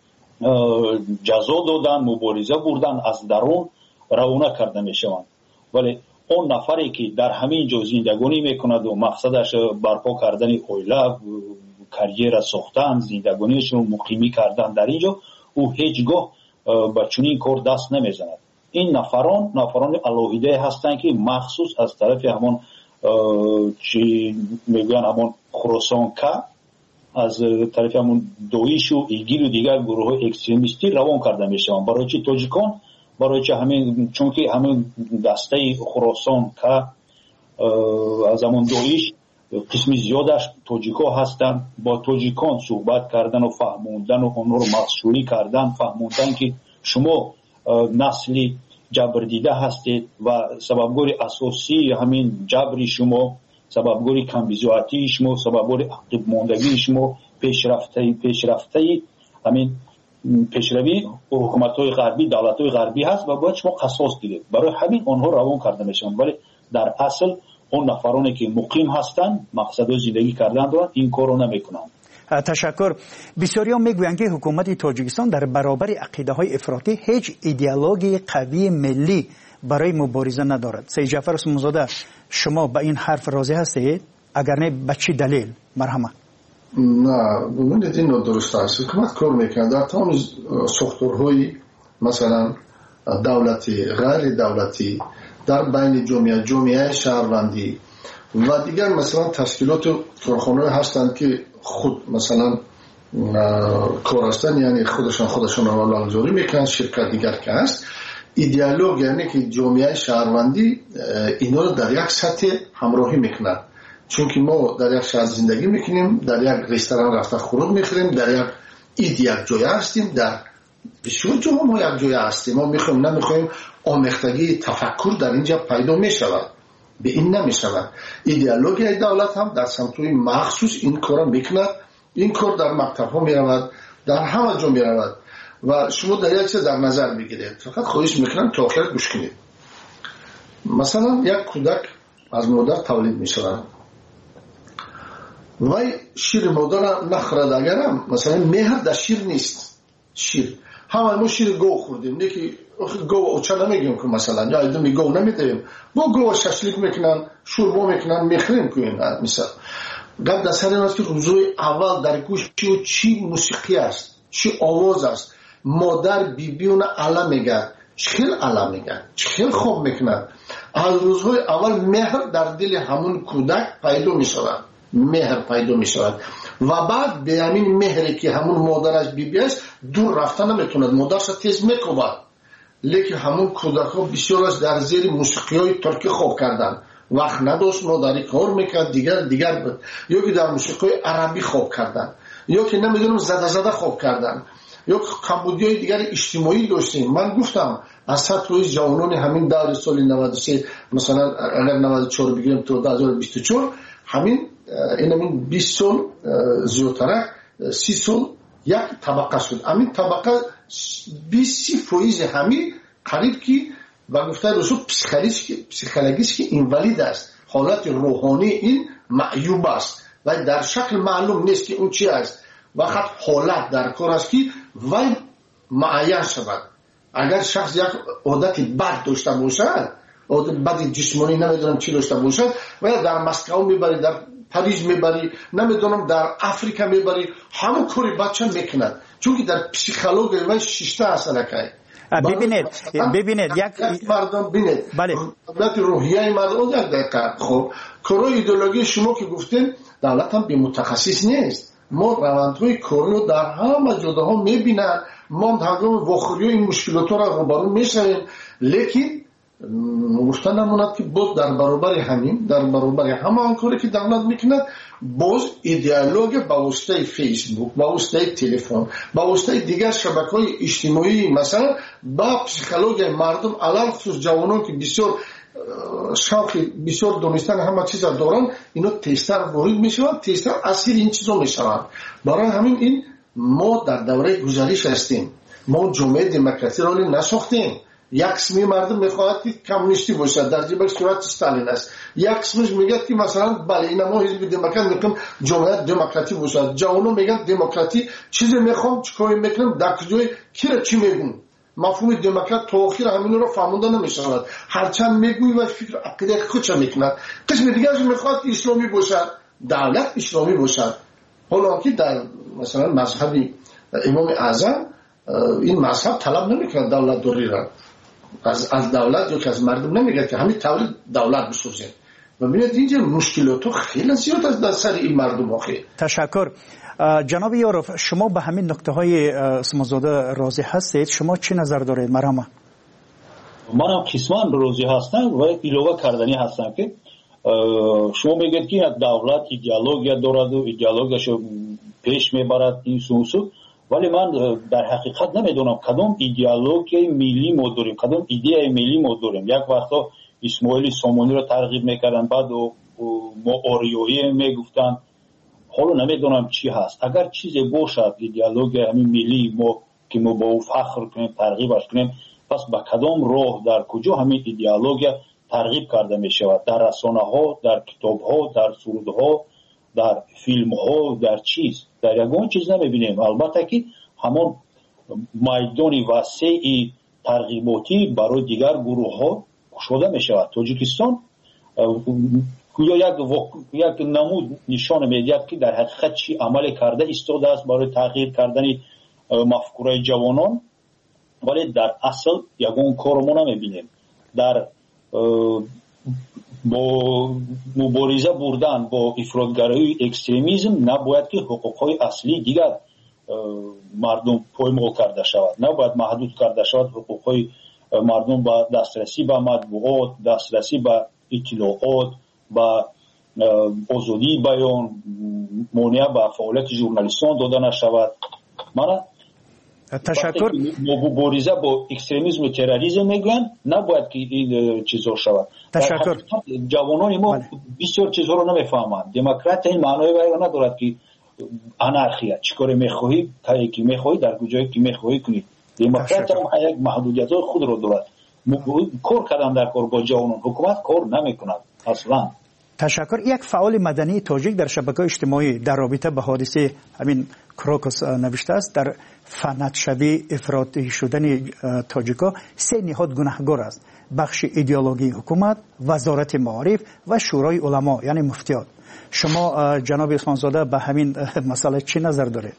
جزا دادن، مبارزه بردن، از درون روانه کرده میشوند. ولی اون نفری که در همین جا زندگانی میکند و مقصدش برپا کردن اویله، کریر ساختن، زندگانیش رو مقیمی کردن در اینجا، او هیچگاه به چنین کار دست نمیزند. این نفران نفران الهیده هستند که مخصوص از طرف همون چی میگن همون خراسان که از طرف همون دویش و ایگیل و دیگر گروه اکستریمیستی روان کرده میشوند. برای چی تاجیکان؟ برای چه همین چون که همین دسته خراسان که از همون دویش قسمی زیادش تاجیکا هستند، با تاجیکان صحبت کردن و فهموندن و اونها رو مخشوری کردن، فهموندن که شما نسلی جبر دیده هستید و سببگوری اساسی همین جبری شما، سببگوری کمبیزواتی شما، سببگوری عقب ماندگی شما، پیشرفته پیشرفته همین پیشروی حکومت‌های غربی، دولت‌های غربی هست و باید شما قصاص گیرید. برای همین آنها روان کرده میشن، ولی در اصل اون نفرانی که مقیم هستند مقصد زندگی کردن دارند این کارو نمیکنند. تشکر. بسیاری هم میگویند که حکومت تاجیکستان در برابر عقیده های افراطی هیچ ایدئولوژی قوی ملی برای مبارزه ندارد. سید جعفر عثمانزاده، شما به این حرف راضی هستید؟ اگر نه به چه دلیل؟ مرحمت. نه ببینید این درست است. حکومت کار میکنه در تمام ساختارهای مثلا دولتی، غیر دولتی، در بین جامعه جامعه شهروندی و دیگر مثلا تشکیلات کارخانه هستند که خود مثلا کار هستند، یعنی خودشان خودشان رو نامگذاری میکنن. شرکت دیگر که هست ایدئولوژی، یعنی که جامعه شهروندی اینا رو در یک سطح همراهی میکنن، چون که ما در یک شهر زندگی میکنیم، در یک رستوران رفته خوراک میخوریم، در یک اید یک جای هستیم، در بسیار جاها ما یک جای هستیم. ما میخوایم نمیخوایم آمیختگی تفکر در اینجا پیدا میشود، به این نمیشود. ایدئولوژی دولت هم در سمتوی مخصوص این کار میکند. این کار در مکتب ها میرود، در همه جا میرود و شما در یک چیز در نظر بگیرید. فقط خواهش میکنم تا آخر گوش کنید. مثلا یک کودک از مادر تولید میشود، وای شیر مادر نخورد، اگرم مثلا مهر در شیر نیست. شیر همه ما شیر گو خوردیم، یکی گو اوچه نمیگیم که مثلا یا ایدومی گو نمیدیم، با گو ششلیک میکنن، شوربا میکنن، میخریم که این مثلا قبل دست هرین است که روزوی اول در گوش چی چی موسیقی است، چی آواز است. مادر بیبیون علم میگه، چخیل علم میگه، چخیل خوب میکنن. از روزهای اول مهر در دل همون کودک پیدا میشود، مهر پیدا میشود و بعد به همین مهری که همون مادرش بیبیش دور رفتن نمیتوند، مادرش تیز میکوبد. لیکن همون کودک ها بسیارش در زیر موسیقی های ترکی خوب کردن، وقت نداشت مادری کار میکرد دیگر دیگر بود، یا که در موسیقی عربی خوب کردن، یا که نمیدونم زده زده خوب کردن، یا کمبودی های دیگر اجتماعی داشتیم. من گفتم از سطح جوانان همین دور سال نود و سه مثلا اگر نود و چهار بگیریم تو دو هزار و بیست و چهار همین این همین بیست سال زیادتر سی سال یک طبقه شد. همین طبقه بیست فیصد همین قریب که و گفته رسول پسیکولوژیش که اینوالید است، حالت روحانی این معیوب است و در شکل معلوم نیست که اون چی است. وقت حالت در کار است که وای معین شود. اگر شخص یک عادت بد داشته باشد، عادت بد جسمانی نمیدونم چی داشته باشد، و در مسکو میبری، در پاریس میبری، نمیدونم در افریقا میبری، همون کاری بچه میکند، چون که در پسیکولوژی و شیشته اصلا که ببینید ببینید یک مردم ببینید بله دولت روحیه مردم یک دقیقه. خب کارای ایدئولوژی شما که گفتین دولت هم بی متخصص نیست. ما روندهای کاری در همه جاها میبینن، ما هنگام واخوری این مشکلات را روبرو میشویم، لیکن گفتن نموند که باز در برابر همین در برابر همان کاری که دولت میکند باز ایدئولوژی با واسطه فیسبوک، با واسطه تلفن، با واسطه دیگر شبکه‌های اجتماعی مثلا با پسیکولوژی مردم علل خصوص جوانان که بسیار شوق بسیار دونستن همه چیز دارن، اینا تیستر وارد میشوند، تیستر اسیر این چیزا میشوند. برای همین این ما در دوره گذشته هستیم، ما جامعه دموکراسی را نساختیم. یک قسمی مردم میخواهد که کمونیستی باشد، در جبهه صورت استالین است. یک قسمش میگه که مثلا بله اینا ما حزب دموکرات میگیم جامعه دموکراتی باشد. جوانان میگن دموکراتی چیزی میخوام چیکار میکنم در کجای کی را چی میگن. مفهوم دموکرات تا آخر همین رو فهمونده نمیشود. هرچند میگوی و فکر عقیده خودش میکند. قسم دیگرش میخواد که اسلامی باشد، دولت اسلامی باشد. حالا که در مثلا مذهب امام اعظم این مذهب طلب نمیکنه دولت دوری را از از دولت یا که از مردم نمیگه که همین طور دولت بسازه. و ببینید اینجا مشکلات خیلی زیاد از در سر این مردم آخه. تشکر. جناب یاروف، شما به همین نکته های اسمازاده راضی هستید؟ شما چی نظر دارید؟ مرحبا. منم قسما راضی هستم و ایلوه کردنی هستم که شما میگید که دولت ایدئولوژی دارد و ایدئولوژیشو پیش میبرد این سوسو، ولی من در حقیقت نمیدونم کدام ایدئولوژی ملی ما داریم، کدام ایده ملی ما داریم. یک وقتا اسماعیل سامانی رو ترغیب میکردن، بعد ما آریایی میگفتن، حالا نمیدونم چی هست. اگر چیزی باشد ایدئولوژی همین ملی ما که ما با او فخر کنیم، ترغیبش کنیم، پس با کدام راه در کجا همین ایدئولوژی ترغیب کرده می شود؟ در رسانه ها، در کتاب ها، در سرود ها، در فیلم ها، در چیز در یگان چیز نمیبینیم. البته که همون میدان وسیع ترغیباتی برای دیگر گروه ها شده می شود. تاجیکستان یا یک یک نمود نشان میدهد که در حقیقت چی عمل کرده ایستاده است برای تغییر کردن مفکوره جوانان، ولی در اصل یگان کار ما نمیبینیم. در با مبارزه بردن با افراطگرایی اکستریمیسم نباید که حقوقهای اصلی دیگر مردم پایمال کرده شود، نباید محدود کرده شود حقوقهای مردم با دسترسی به مطبوعات، دسترسی به اطلاعات، با آزادی بیان، مانع به فعالیت ژورنالیستان داده نشود. من تشکر. مبارزه با اکستریمیسم و تروریسم میگن نباید که این چیزا شود. تشکر. جوانان ما بسیار چیزها رو نمیفهمند. دموکرات این معنای بیان ندارد که انارخیا چیکار میخواهی تا که میخواهی در کجایی که میخواهی کنی. دموکرات هم یک محدودیت‌های خود رو دارد. کار کردن در کار با جوانان، حکومت کار نمیکند اصلا. تشکر. یک فعال مدنی تاجیک در شبکه‌های اجتماعی در رابطه به حادثه همین کراکوس نوشته است در فنت شوی افراطی شدن تاجیکا سه نهاد گناهگار است: بخش ایدئولوژی حکومت، وزارت معارف و شورای علما یعنی مفتیان. شما جناب عثمانزاده به همین مسئله چی نظر دارید؟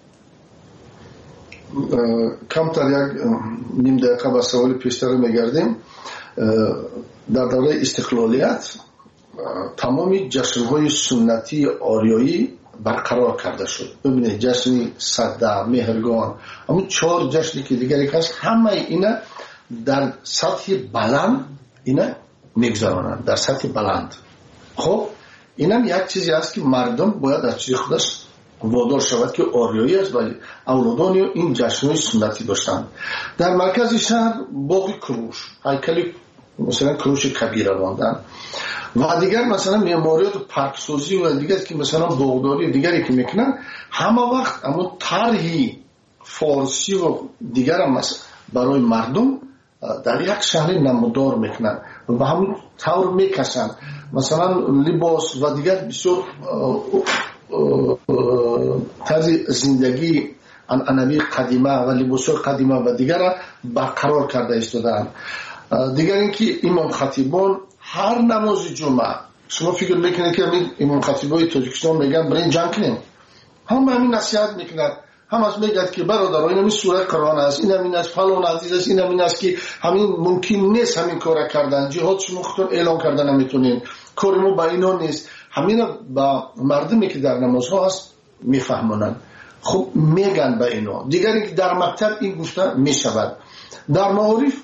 کمتر یک نیم دقیقه به سوال پیشتر میگردیم. در دوره استقلالیت تمامی جشن‌های سنتی آریایی برقرار کرده شد. ببینید جشن صده، مهرگان، همون چهار جشنی که دیگری هست، همه اینا در سطح بلند اینا میگذرانند، در سطح بلند. خب اینم یک چیزی است که مردم باید از چیز خودش وادار شود که آریایی است و اولادان این جشن‌های سنتی داشتند. در مرکز شهر باغ کروش، هیکل مثلا کروش کبیره ماندن و دیگر مثلا معماریات و پارکسازی و دیگر که مثلا باغداری دیگری که میکنن، همه وقت اما طرحی فارسی و دیگر هم برای مردم در یک شهر نمودار میکنن و همون طور میکشن. مثلا لباس و دیگر بسیار طرز زندگی عنعنوی قدیمه و لباس قدیمه و دیگر برقرار کرده ایستادند. دیگر اینکه امام خطیبان هر نماز جمعه، شما فکر میکنید که امام خطیبای تاجیکستان میگن برای جنگ کنیم، هم همین نصیحت میکنند، هم از میگد که برادر این همین سوره قرآن است، این همین از فلان عزیز است، این همین است که همین ممکن نیست همین کار کردن، جهاد شما خودتون اعلان کردن نمیتونین، کار ما با اینا نیست. همین با مردمی که در نمازها هست میفهمونن، خب میگن به اینا. دیگری که در مکتب این گفته میشود، در معارف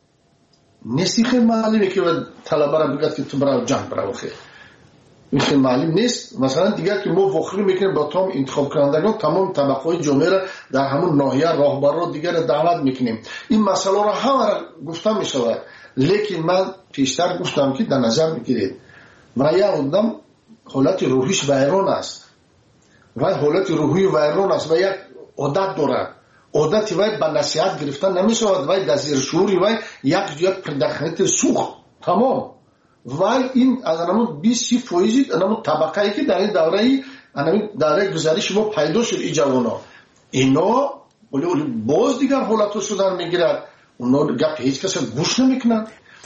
نیستی خیلی معلومه که طلبه را بگد که تو برای جنگ برای خیلی این خیلی معلوم نیست. مثلا دیگر که ما وخری میکنیم با تمام انتخاب کنندگان تمام طبقه جامعه را در همون ناحیه راهبر را دیگر دعوت میکنیم. این مسئله را همه را گفتم میشود، لیکن من پیشتر گفتم که در نظر بگیرید و یک آدم حالت روحیش ویران است و حالت روحی ویران است و یک عادت دارد، عادت وای به نصیحت گرفتن نمیشود، وای در زیر شعوری وای یک جویت پردخنیت سوخت تمام. وای این از انمون بیست فویزید انمون طبقه ای که در این دوره ای انمون دوره گذاری شما پیدا شد ای جوانا، اینا ولی ولی باز دیگر حالتو شدن میگیرد، اونا گپ هیچ کسی گوش نمیکنن.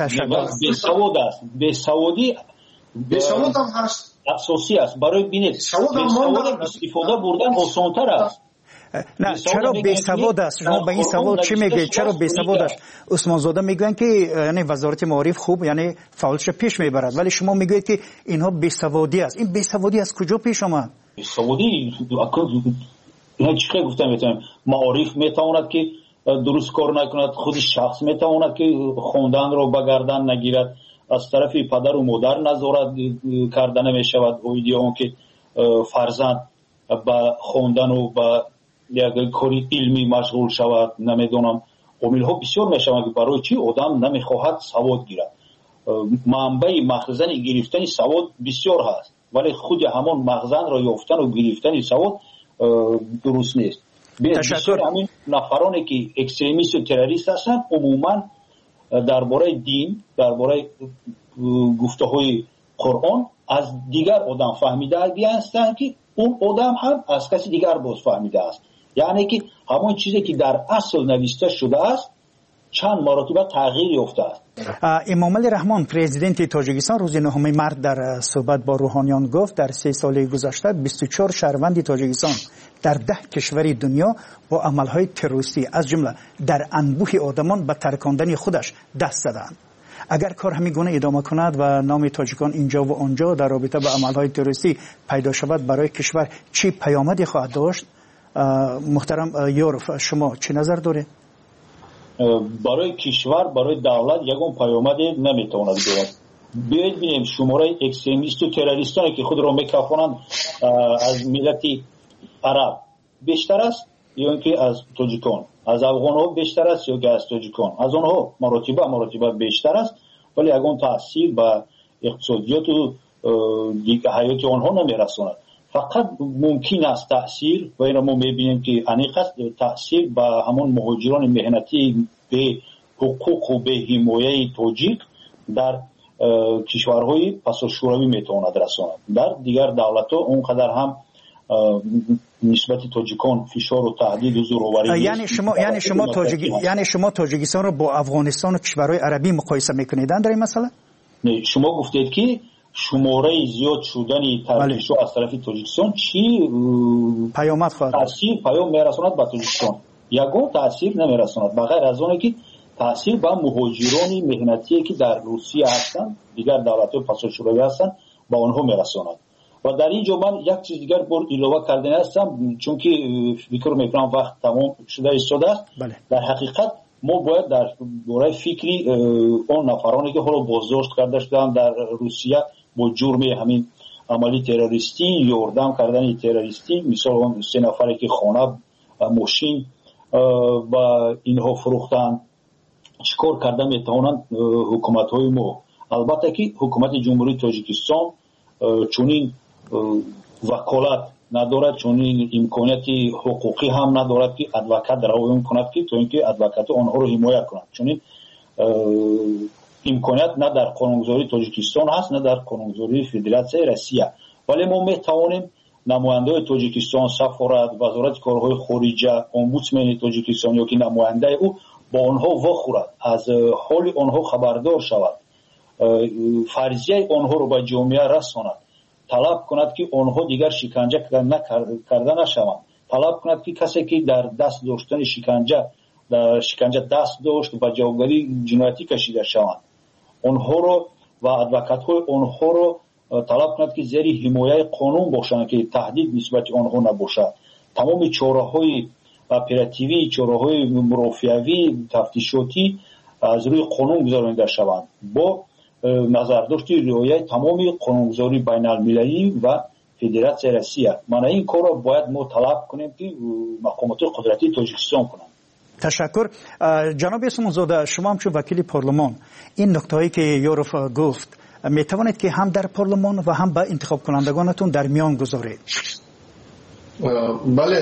به سواد است، به سوادی به سواد هم هست، اساسی است. برای بینید سواد هم سواد استفاده بردن آسان‌تر است. نه چرا بی سواد است؟ شما به این سواد چی میگید؟ چرا بی سواد است؟ عثمان زاده میگن که یعنی وزارت معارف خوب یعنی فعالش پیش میبرد، ولی شما میگویید که اینها بی سوادی است. این بی سوادی از کجا پیش آمد؟ بی سوادی اینا چی گفتم میتونم معارف میتواند که درست کار نکند، خود شخص میتواند که خوندن رو بگردن نگیرد، از طرف پدر و مادر نظارت کردن نمیشود، اویدی اون که فرزند با خوندن و با یک کاری علمی مشغول شود. نمیدونم امیل ها بسیار میشود که برای چی آدم نمیخواهد سواد گیرد. منبع مخزن گرفتن سواد بسیار هست، ولی خود همان مخزن را یافتن و گرفتن سواد درست نیست. بسیار همین نفرانی که اکستریمیست و تروریست هستند عموما درباره دین، درباره گفته های قرآن از دیگر آدم فهمیده هستند که اون آدم هم از کسی دیگر باز فهمیده است. یعنی که همون چیزی که در اصل نوشته شده است چند مرتبه تغییر یافته است. امام علی رحمان پرزیدنت تاجیکستان روز نهم مارس در صحبت با روحانیان گفت در سه سال گذشته بیست و چهار شهروند تاجیکستان در ده کشور دنیا با عملهای تروریستی از جمله در انبوه آدمان به ترکاندن خودش دست زدند. اگر کار همین گونه ادامه کند و نام تاجیکان اینجا و آنجا در رابطه با عملهای تروریستی پیدا شود، برای کشور چه پیامدی خواهد داشت؟ محترم یورف شما چه نظر داره؟ برای کشور، برای دولت یگان پیامدی نمیتواند دارد. بیایید ببینیم شماره اکستریمیست و تروریستانی که خود را میکافانند از ملت عرب بیشتر است یا اینکه از تاجیکان، از افغان ها بیشتر است یا که از تاجیکان، از آنها مراتبه مراتبه بیشتر است، ولی یگان تاثیر به اقتصادیات و حیات آنها نمیرساند. فقط ممکن است تأثیر و این را ما میبینیم که انیق است تأثیر به همون مهاجران مهنتی به حقوق و به حمایه تاجیک در کشورهای پس از شوروی میتواند رساند. در دیگر دولت‌ها اونقدر هم نسبت تاجیکان فشار و تهدید و زورآوری یعنی شما یعنی شما تاجیک یعنی شما تاجیکستان رو با افغانستان و کشورهای عربی مقایسه میکنید در این مسئله؟ نه، شما گفتید که شماره زیاد شدن ترکشو از طرف تاجیکستان چی پیامد خواهد تاثیر پیام میرساند به تاجیکستان؟ یگان تاثیر نمیرساند بغیر از اونه که تاثیر به مهاجران مهنتی که در روسیه هستند، دیگر دولت‌های پس از شوروی هستند، با آنها میرساند. و در اینجا من یک چیز دیگر بر ایلوه کردن هستم، چون که فکر میکنم وقت تمام شده ایستاده است. بله. در حقیقت ما باید در باره فکری اون نفرانی که حالا بازداشت کرده شدن در روسیه با جرم همین عملی تروریستی، یاردم کردن تروریستی، مثال اون سه نفری که خانه ماشین و اینها فروختن، چیکار کرده میتوانند حکومت های ما. البته که حکومت جمهوری تاجیکستان چونین وکالت ندارد، چونین امکانیت حقوقی هم ندارد که ادوکات روان کند که تو اینکه ادوکات آنها رو حمایت کند، چونین امکانیت نه در قانونگذاری تاجیکستان هست نه در قانونگذاری فدراسیون روسیه. ولی ما میتوانیم نماینده تاجیکستان، سفارت، وزارت کارهای خارجه، امبودسمن تاجیکستان یا که نماینده او با آنها واخورد، از حال آنها خبردار شود، فرضیه آنها رو به جامعه رساند، طلب کند که آنها دیگر شکنجه کرده نشوند، طلب کند که کسی که در دست داشتن شکنجه در شکنجه دست داشت و جوابگری جنایتی کشیده شوند، آنها رو و ادوکات های آنها رو طلب کند که زیر حمایت قانون باشند که تهدید نسبت آنها نباشد. تمام چاره‌های اپراتیوی، چاره‌های مرافعوی، تفتیشاتی از روی قانون گذرانیده شوند با نظرداشت رعایت تمام قانونگذاری بین المللی و فدراسیون روسیه. من این کار را باید ما طلب کنیم که مقامات قدرتی تاجیکستان کنند. تشکر. جناب اسمانزاده، شما هم چون وکیل پارلمان این نکته‌ای که یوروف گفت می توانید که هم در پارلمان و هم با انتخاب کنندگانتون در میان گذارید؟ بله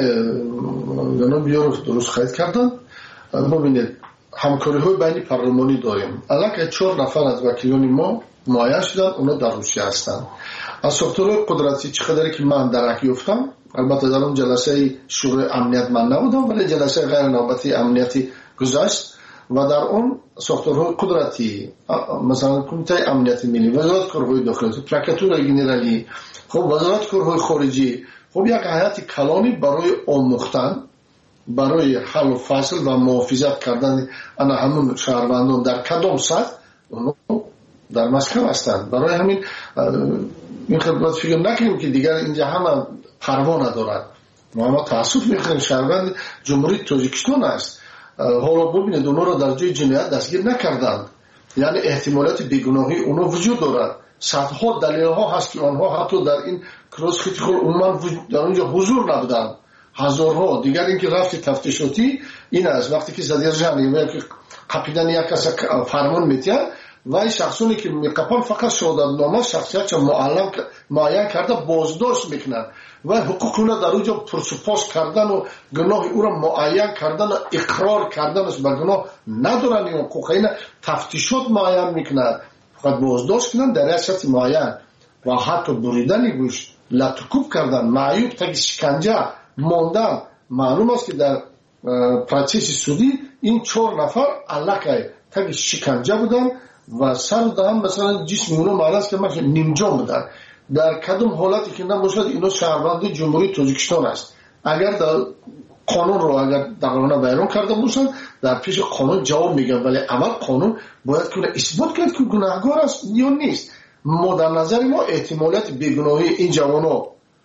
جناب یوروف درست خواهید کردن. ببینید همکاری های بین پارلمانی داریم. الان چهار نفر از وکیلان ما معین شدن، اونا در روسیه هستند. از ساختارهای قدرتی چقدری که من درک یافتم، البته در اون جلسه شورای امنیت من نبودم ولی جلسه غیر نوبتی امنیتی گذشت و در اون ساختارهای قدرتی مثلا کمیته امنیت ملی، وزارت کارهای داخلی، پرکاتور ژنرالی، خب وزارت کارهای خارجی، خب یک هیئت کلانی برای آموختن، برای حل و فصل و محافظت کردن انا همون شهروندان در کدام سطح اونو در مسکو هستند. برای همین این خدمت فکر نکنیم که دیگر اینجا همه پروا ندارد. ما تاسف میکنیم شهروند جمهوری تاجیکستان است. حالا ببینید اونا رو در جای جنایت دستگیر نکردند، یعنی احتمالات بیگناهی اونا وجود دارد. صدها دلیل ها هست که آنها حتی در این کروس خیتخول عموما در اونجا حضور نبودند، هزارها. دیگر اینکه رفت تفتیشاتی این است وقتی که زدیر جمعی یا که قپیدن یک کس فرمان میتین و این شخصونی که میقپن فقط شهادتنامه شخصیت معلم معین کرده بازداشت میکنن و حقوق اونا در اونجا پرسپاس کردن و گناه او را معین کردن و اقرار کردن است بر گناه ندارن. این حقوق اینا تفتیشات معین میکنن، فقط بازداشت کنن در ریاست معین و حتی بریدن گوشت، لطکوب کردن، معیوب تا شکنجه ماندن. معلوم است که در پروسس سودی این چهار نفر علاقه تا شکنجه بودن و سر دادن مثلا جسم اونو معلوم که مثلا نیمجان بودن. در کدام حالتی که نباشد اینا شهروند جمهوری تاجیکستان است. اگر در قانون رو اگر در قانون بیان کرده باشن در پیش قانون جواب میگن، ولی اول قانون باید که اثبات کرد که گناهکار است یا نیست. ما در نظر ما احتمالات بیگناهی این جوانا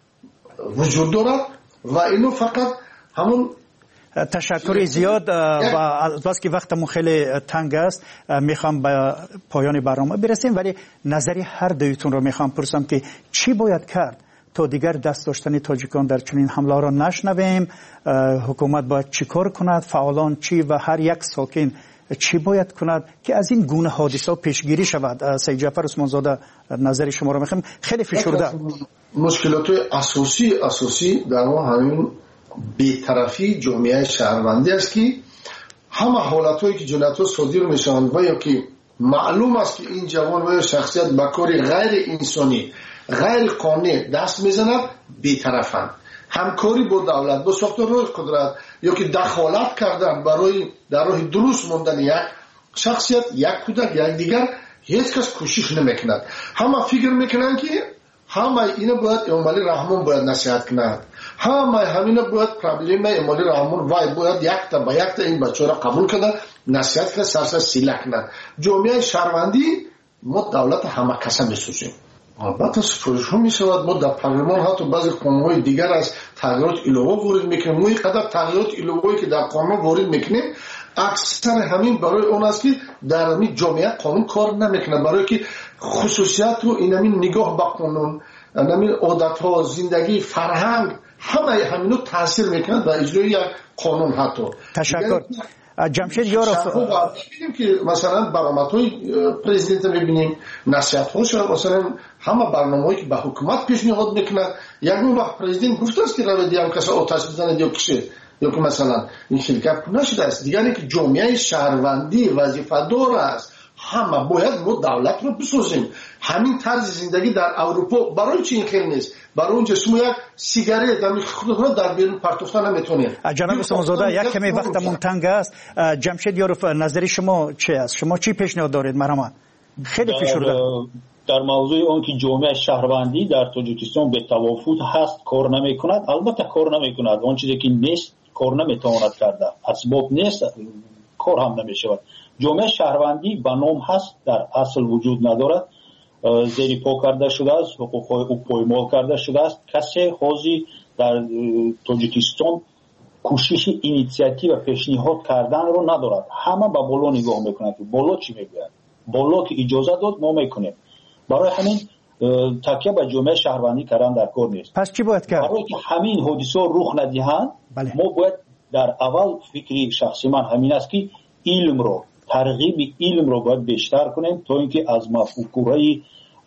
وجود دارد و اینو فقط همون. تشکر زیاد و البته که وقتمون خیلی تنگ است میخوام به پایان برنامه برسیم، ولی نظری هر دویتون رو میخوام پرسم که چی باید کرد تا دیگر دست داشتن تاجیکان در چنین حمله را نشنویم؟ حکومت باید چی کار کند؟ فعالان چی و هر یک ساکن چی باید کند که از این گونه حادثه پیشگیری شود؟ سید جعفر اسمانزاده نظر شما رو میخوام. خیلی فشرده. مشکلات اساسی اساسی در همین بی‌طرفی جامعه شهروندی است که همه حالتایی که جنایت‌ها صادر میشوند و یا که معلوم است که این جوان و شخصیت به کاری غیر انسانی غیر قانونی دست میزند بی‌طرفند. همکاری با دولت با ساختارهای قدرت یا که دخالت کردن برای در راه درست ماندن یک شخصیت، یک کودک، یک دیگر، هیچ کس کوشش نمیکند. همه فکر میکنند که همه اینا باید امالی رحمان باید نصیحت کند، همه همینه باید پرابلم امالی رحمان وای باید یک تا با یک تا این بچه را قبول کند، نصیحت کند، سرسر سیله کند. جامعه شهروندی ما دولت همه کسا میسوزیم. البته سفارش ها می شود. ما در پارلمان حتی بعضی قانون های دیگر از تغییرات ایلوه وارد میکنیم. ما اینقدر تغییرات ایلوه‌ای که در قانون وارد میکنیم اکثر همین برای اون است که در همین جامعه قانون کار نمیکنه، برای که خصوصیت و این همین نگاه به قانون، همین عادت ها، زندگی، فرهنگ، همه همینو تاثیر میکنه در اجرای یک قانون. حتی تشکر. جمشید یارف میبینیم که مثلا برآمدهای پرزیدنت میبینیم، نصیحت‌ها شد، مثلا همه برنامه‌ای که به حکومت پیشنهاد میکنه. یک وقت پرزیدنت گفته است که روی دیام کسی آتش بزنه یا کشه یا که مثلا این شرکت نشده است. دیگه که جامعه شهروندی وظیفه‌دار است، همه باید ما دولت رو بسازیم. همین طرز زندگی در اروپا برای چی این خیلی نیست؟ برای اونجا شما یک سیگارت در خودتون در بیرون پرتوفتن نمیتونید. جناب سمازاده یک کمی وقتمون تنگ است. جمشید یارف نظری شما چی است؟ شما چی پیشنهاد دارید؟ مرحبا. خیلی فشرده در موضوع اون که جامعه شهروندی در تاجیکستان به توافق هست کار نمیکند. البته کار نمیکند. اون چیزی که نیست کار نمیتواند کرده. اسباب نیست کار هم نمیشود. جامعه شهروندی به نام هست، در اصل وجود ندارد، زیر پا کرده شده است، حقوقهای او پایمال کرده شده است. کسی حاضی در تاجیکستان کوشش اینیشیاتیو و پیشنهاد کردن رو ندارد. همه به بالا نگاه میکنند که بالا چی میگوید، بالا که اجازه داد ما میکنیم. برای همین تکیه به جامعه شهروندی کردن در کار نیست. پس چی باید کرد؟ برای که همین حادثه رخ ندهند بله. ما باید در اول فکری شخصی من همین است که علم رو، ترغیب علم رو باید بیشتر کنیم تا اینکه از مفکورهای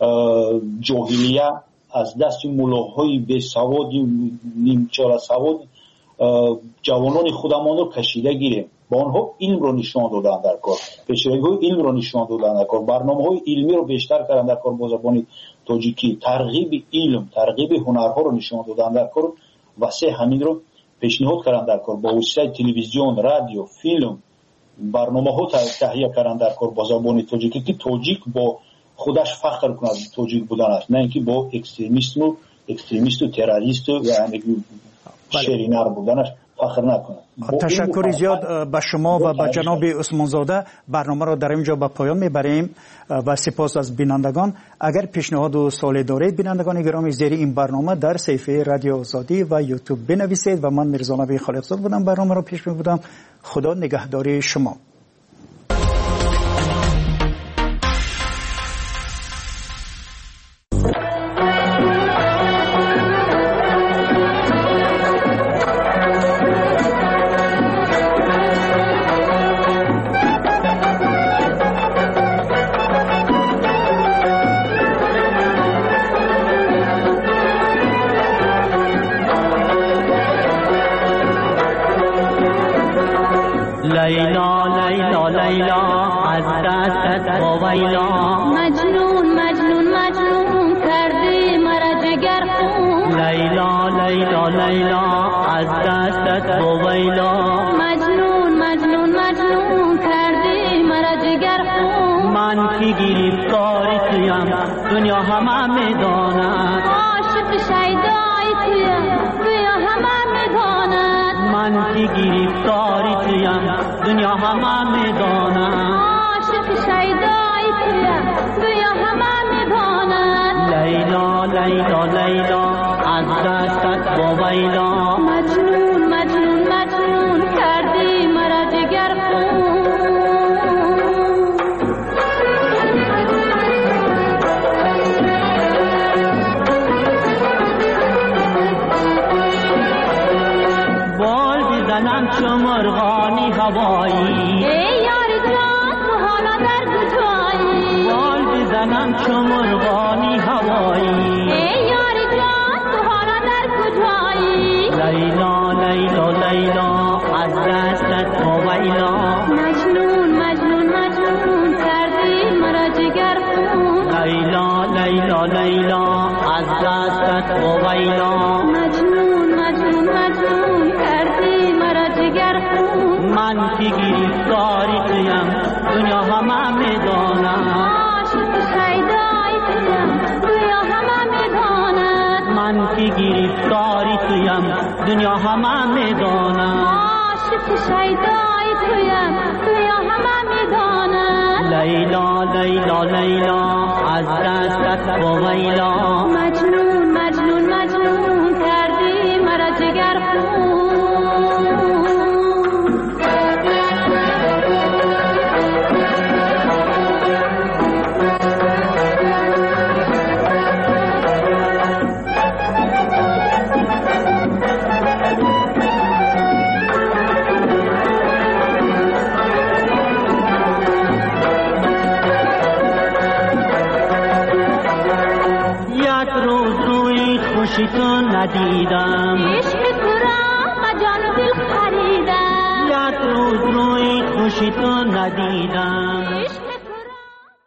جاهلیه، از دست ملاهای بی سواد، نیمچاره سواد جوانان خودمان رو کشیده گیریم. با آنها علم رو نشان دادن در کار، پیشروی علم رو نشان دادن در کار، برنامه‌های علمی رو بیشتر کردن در کار با زبان تاجیکی، ترغیب علم، ترغیب هنرها رو نشان دادن در کار. واسه همین رو پیشنهاد کردن در کار با وسیله تلویزیون، رادیو، فیلم، برنامه‌ها تهیه کردن در کار با زبان تاجیکی که تاجیک با خودش فخر کند تاجیک بودن است، نه اینکه با اکستریمیسم و اکستریمیست و تروریست و یعنی شرینر بودنش فخر نکنه. تشکر زیاد به شما و به جناب عثمان زاده. برنامه را در اینجا به پایان میبریم و سپاس از بینندگان. اگر پیشنهاد و سوالی دارید بینندگان گرامی زیر این برنامه در صفحه رادیو آزادی و یوتیوب بنویسید. و من میرزا نبی خالقزاد بودم، برنامه را پیش میبردم. خدا نگهداری شما. لیلا لیلا لیلا از دستت وایلا، مجنون مجنون مجنون کردی مرا جگر خون. لیلا لیلا لیلا از دستت وایلا، مجنون مجنون مجنون کردی مرا جگر خون. من که گرفتار تویم دنیا همه میداند، عاشق شیدای تویم دنیا همه میداند. من که گرفتار تویم دنیا همه میداند، عاشق شیدای تویم دنیا همه میداند. لیلا لیلا لیلا از دستت وایلا، مجنون مجنون مجنون کردی مرا جگر خون. بال بزنم چو مرغانی هوایی، ای یار جان تو حالا در کجایی. بال بزنم چو مرغانی هوایی، ای یار جان تو حالا در کجایی. لیلا لیلا لیلا از دستت وایلا، مجنون مجنون مجنون کردی مرا جگر خون. لیلا لیلا لیلا از دستت وایلا، مجنون مجنون مجنون کردی مرا جگر خون. من که گرفتاری تویم دنیا همه میداند، عاشق شیدای تویم دنیا همه میداند. من که گرفتاری تویم دنیا همه میداند، عاشق شیدای تویم دنیا همه میداند. لیلا لیلا لیلا از دستت ویلا مجنون مجنون مجنون کردی مرا جگر خون خوشی تو ندیدم عشق تو را جان و دل خریدم یک روز روی خوشی تو ندیدم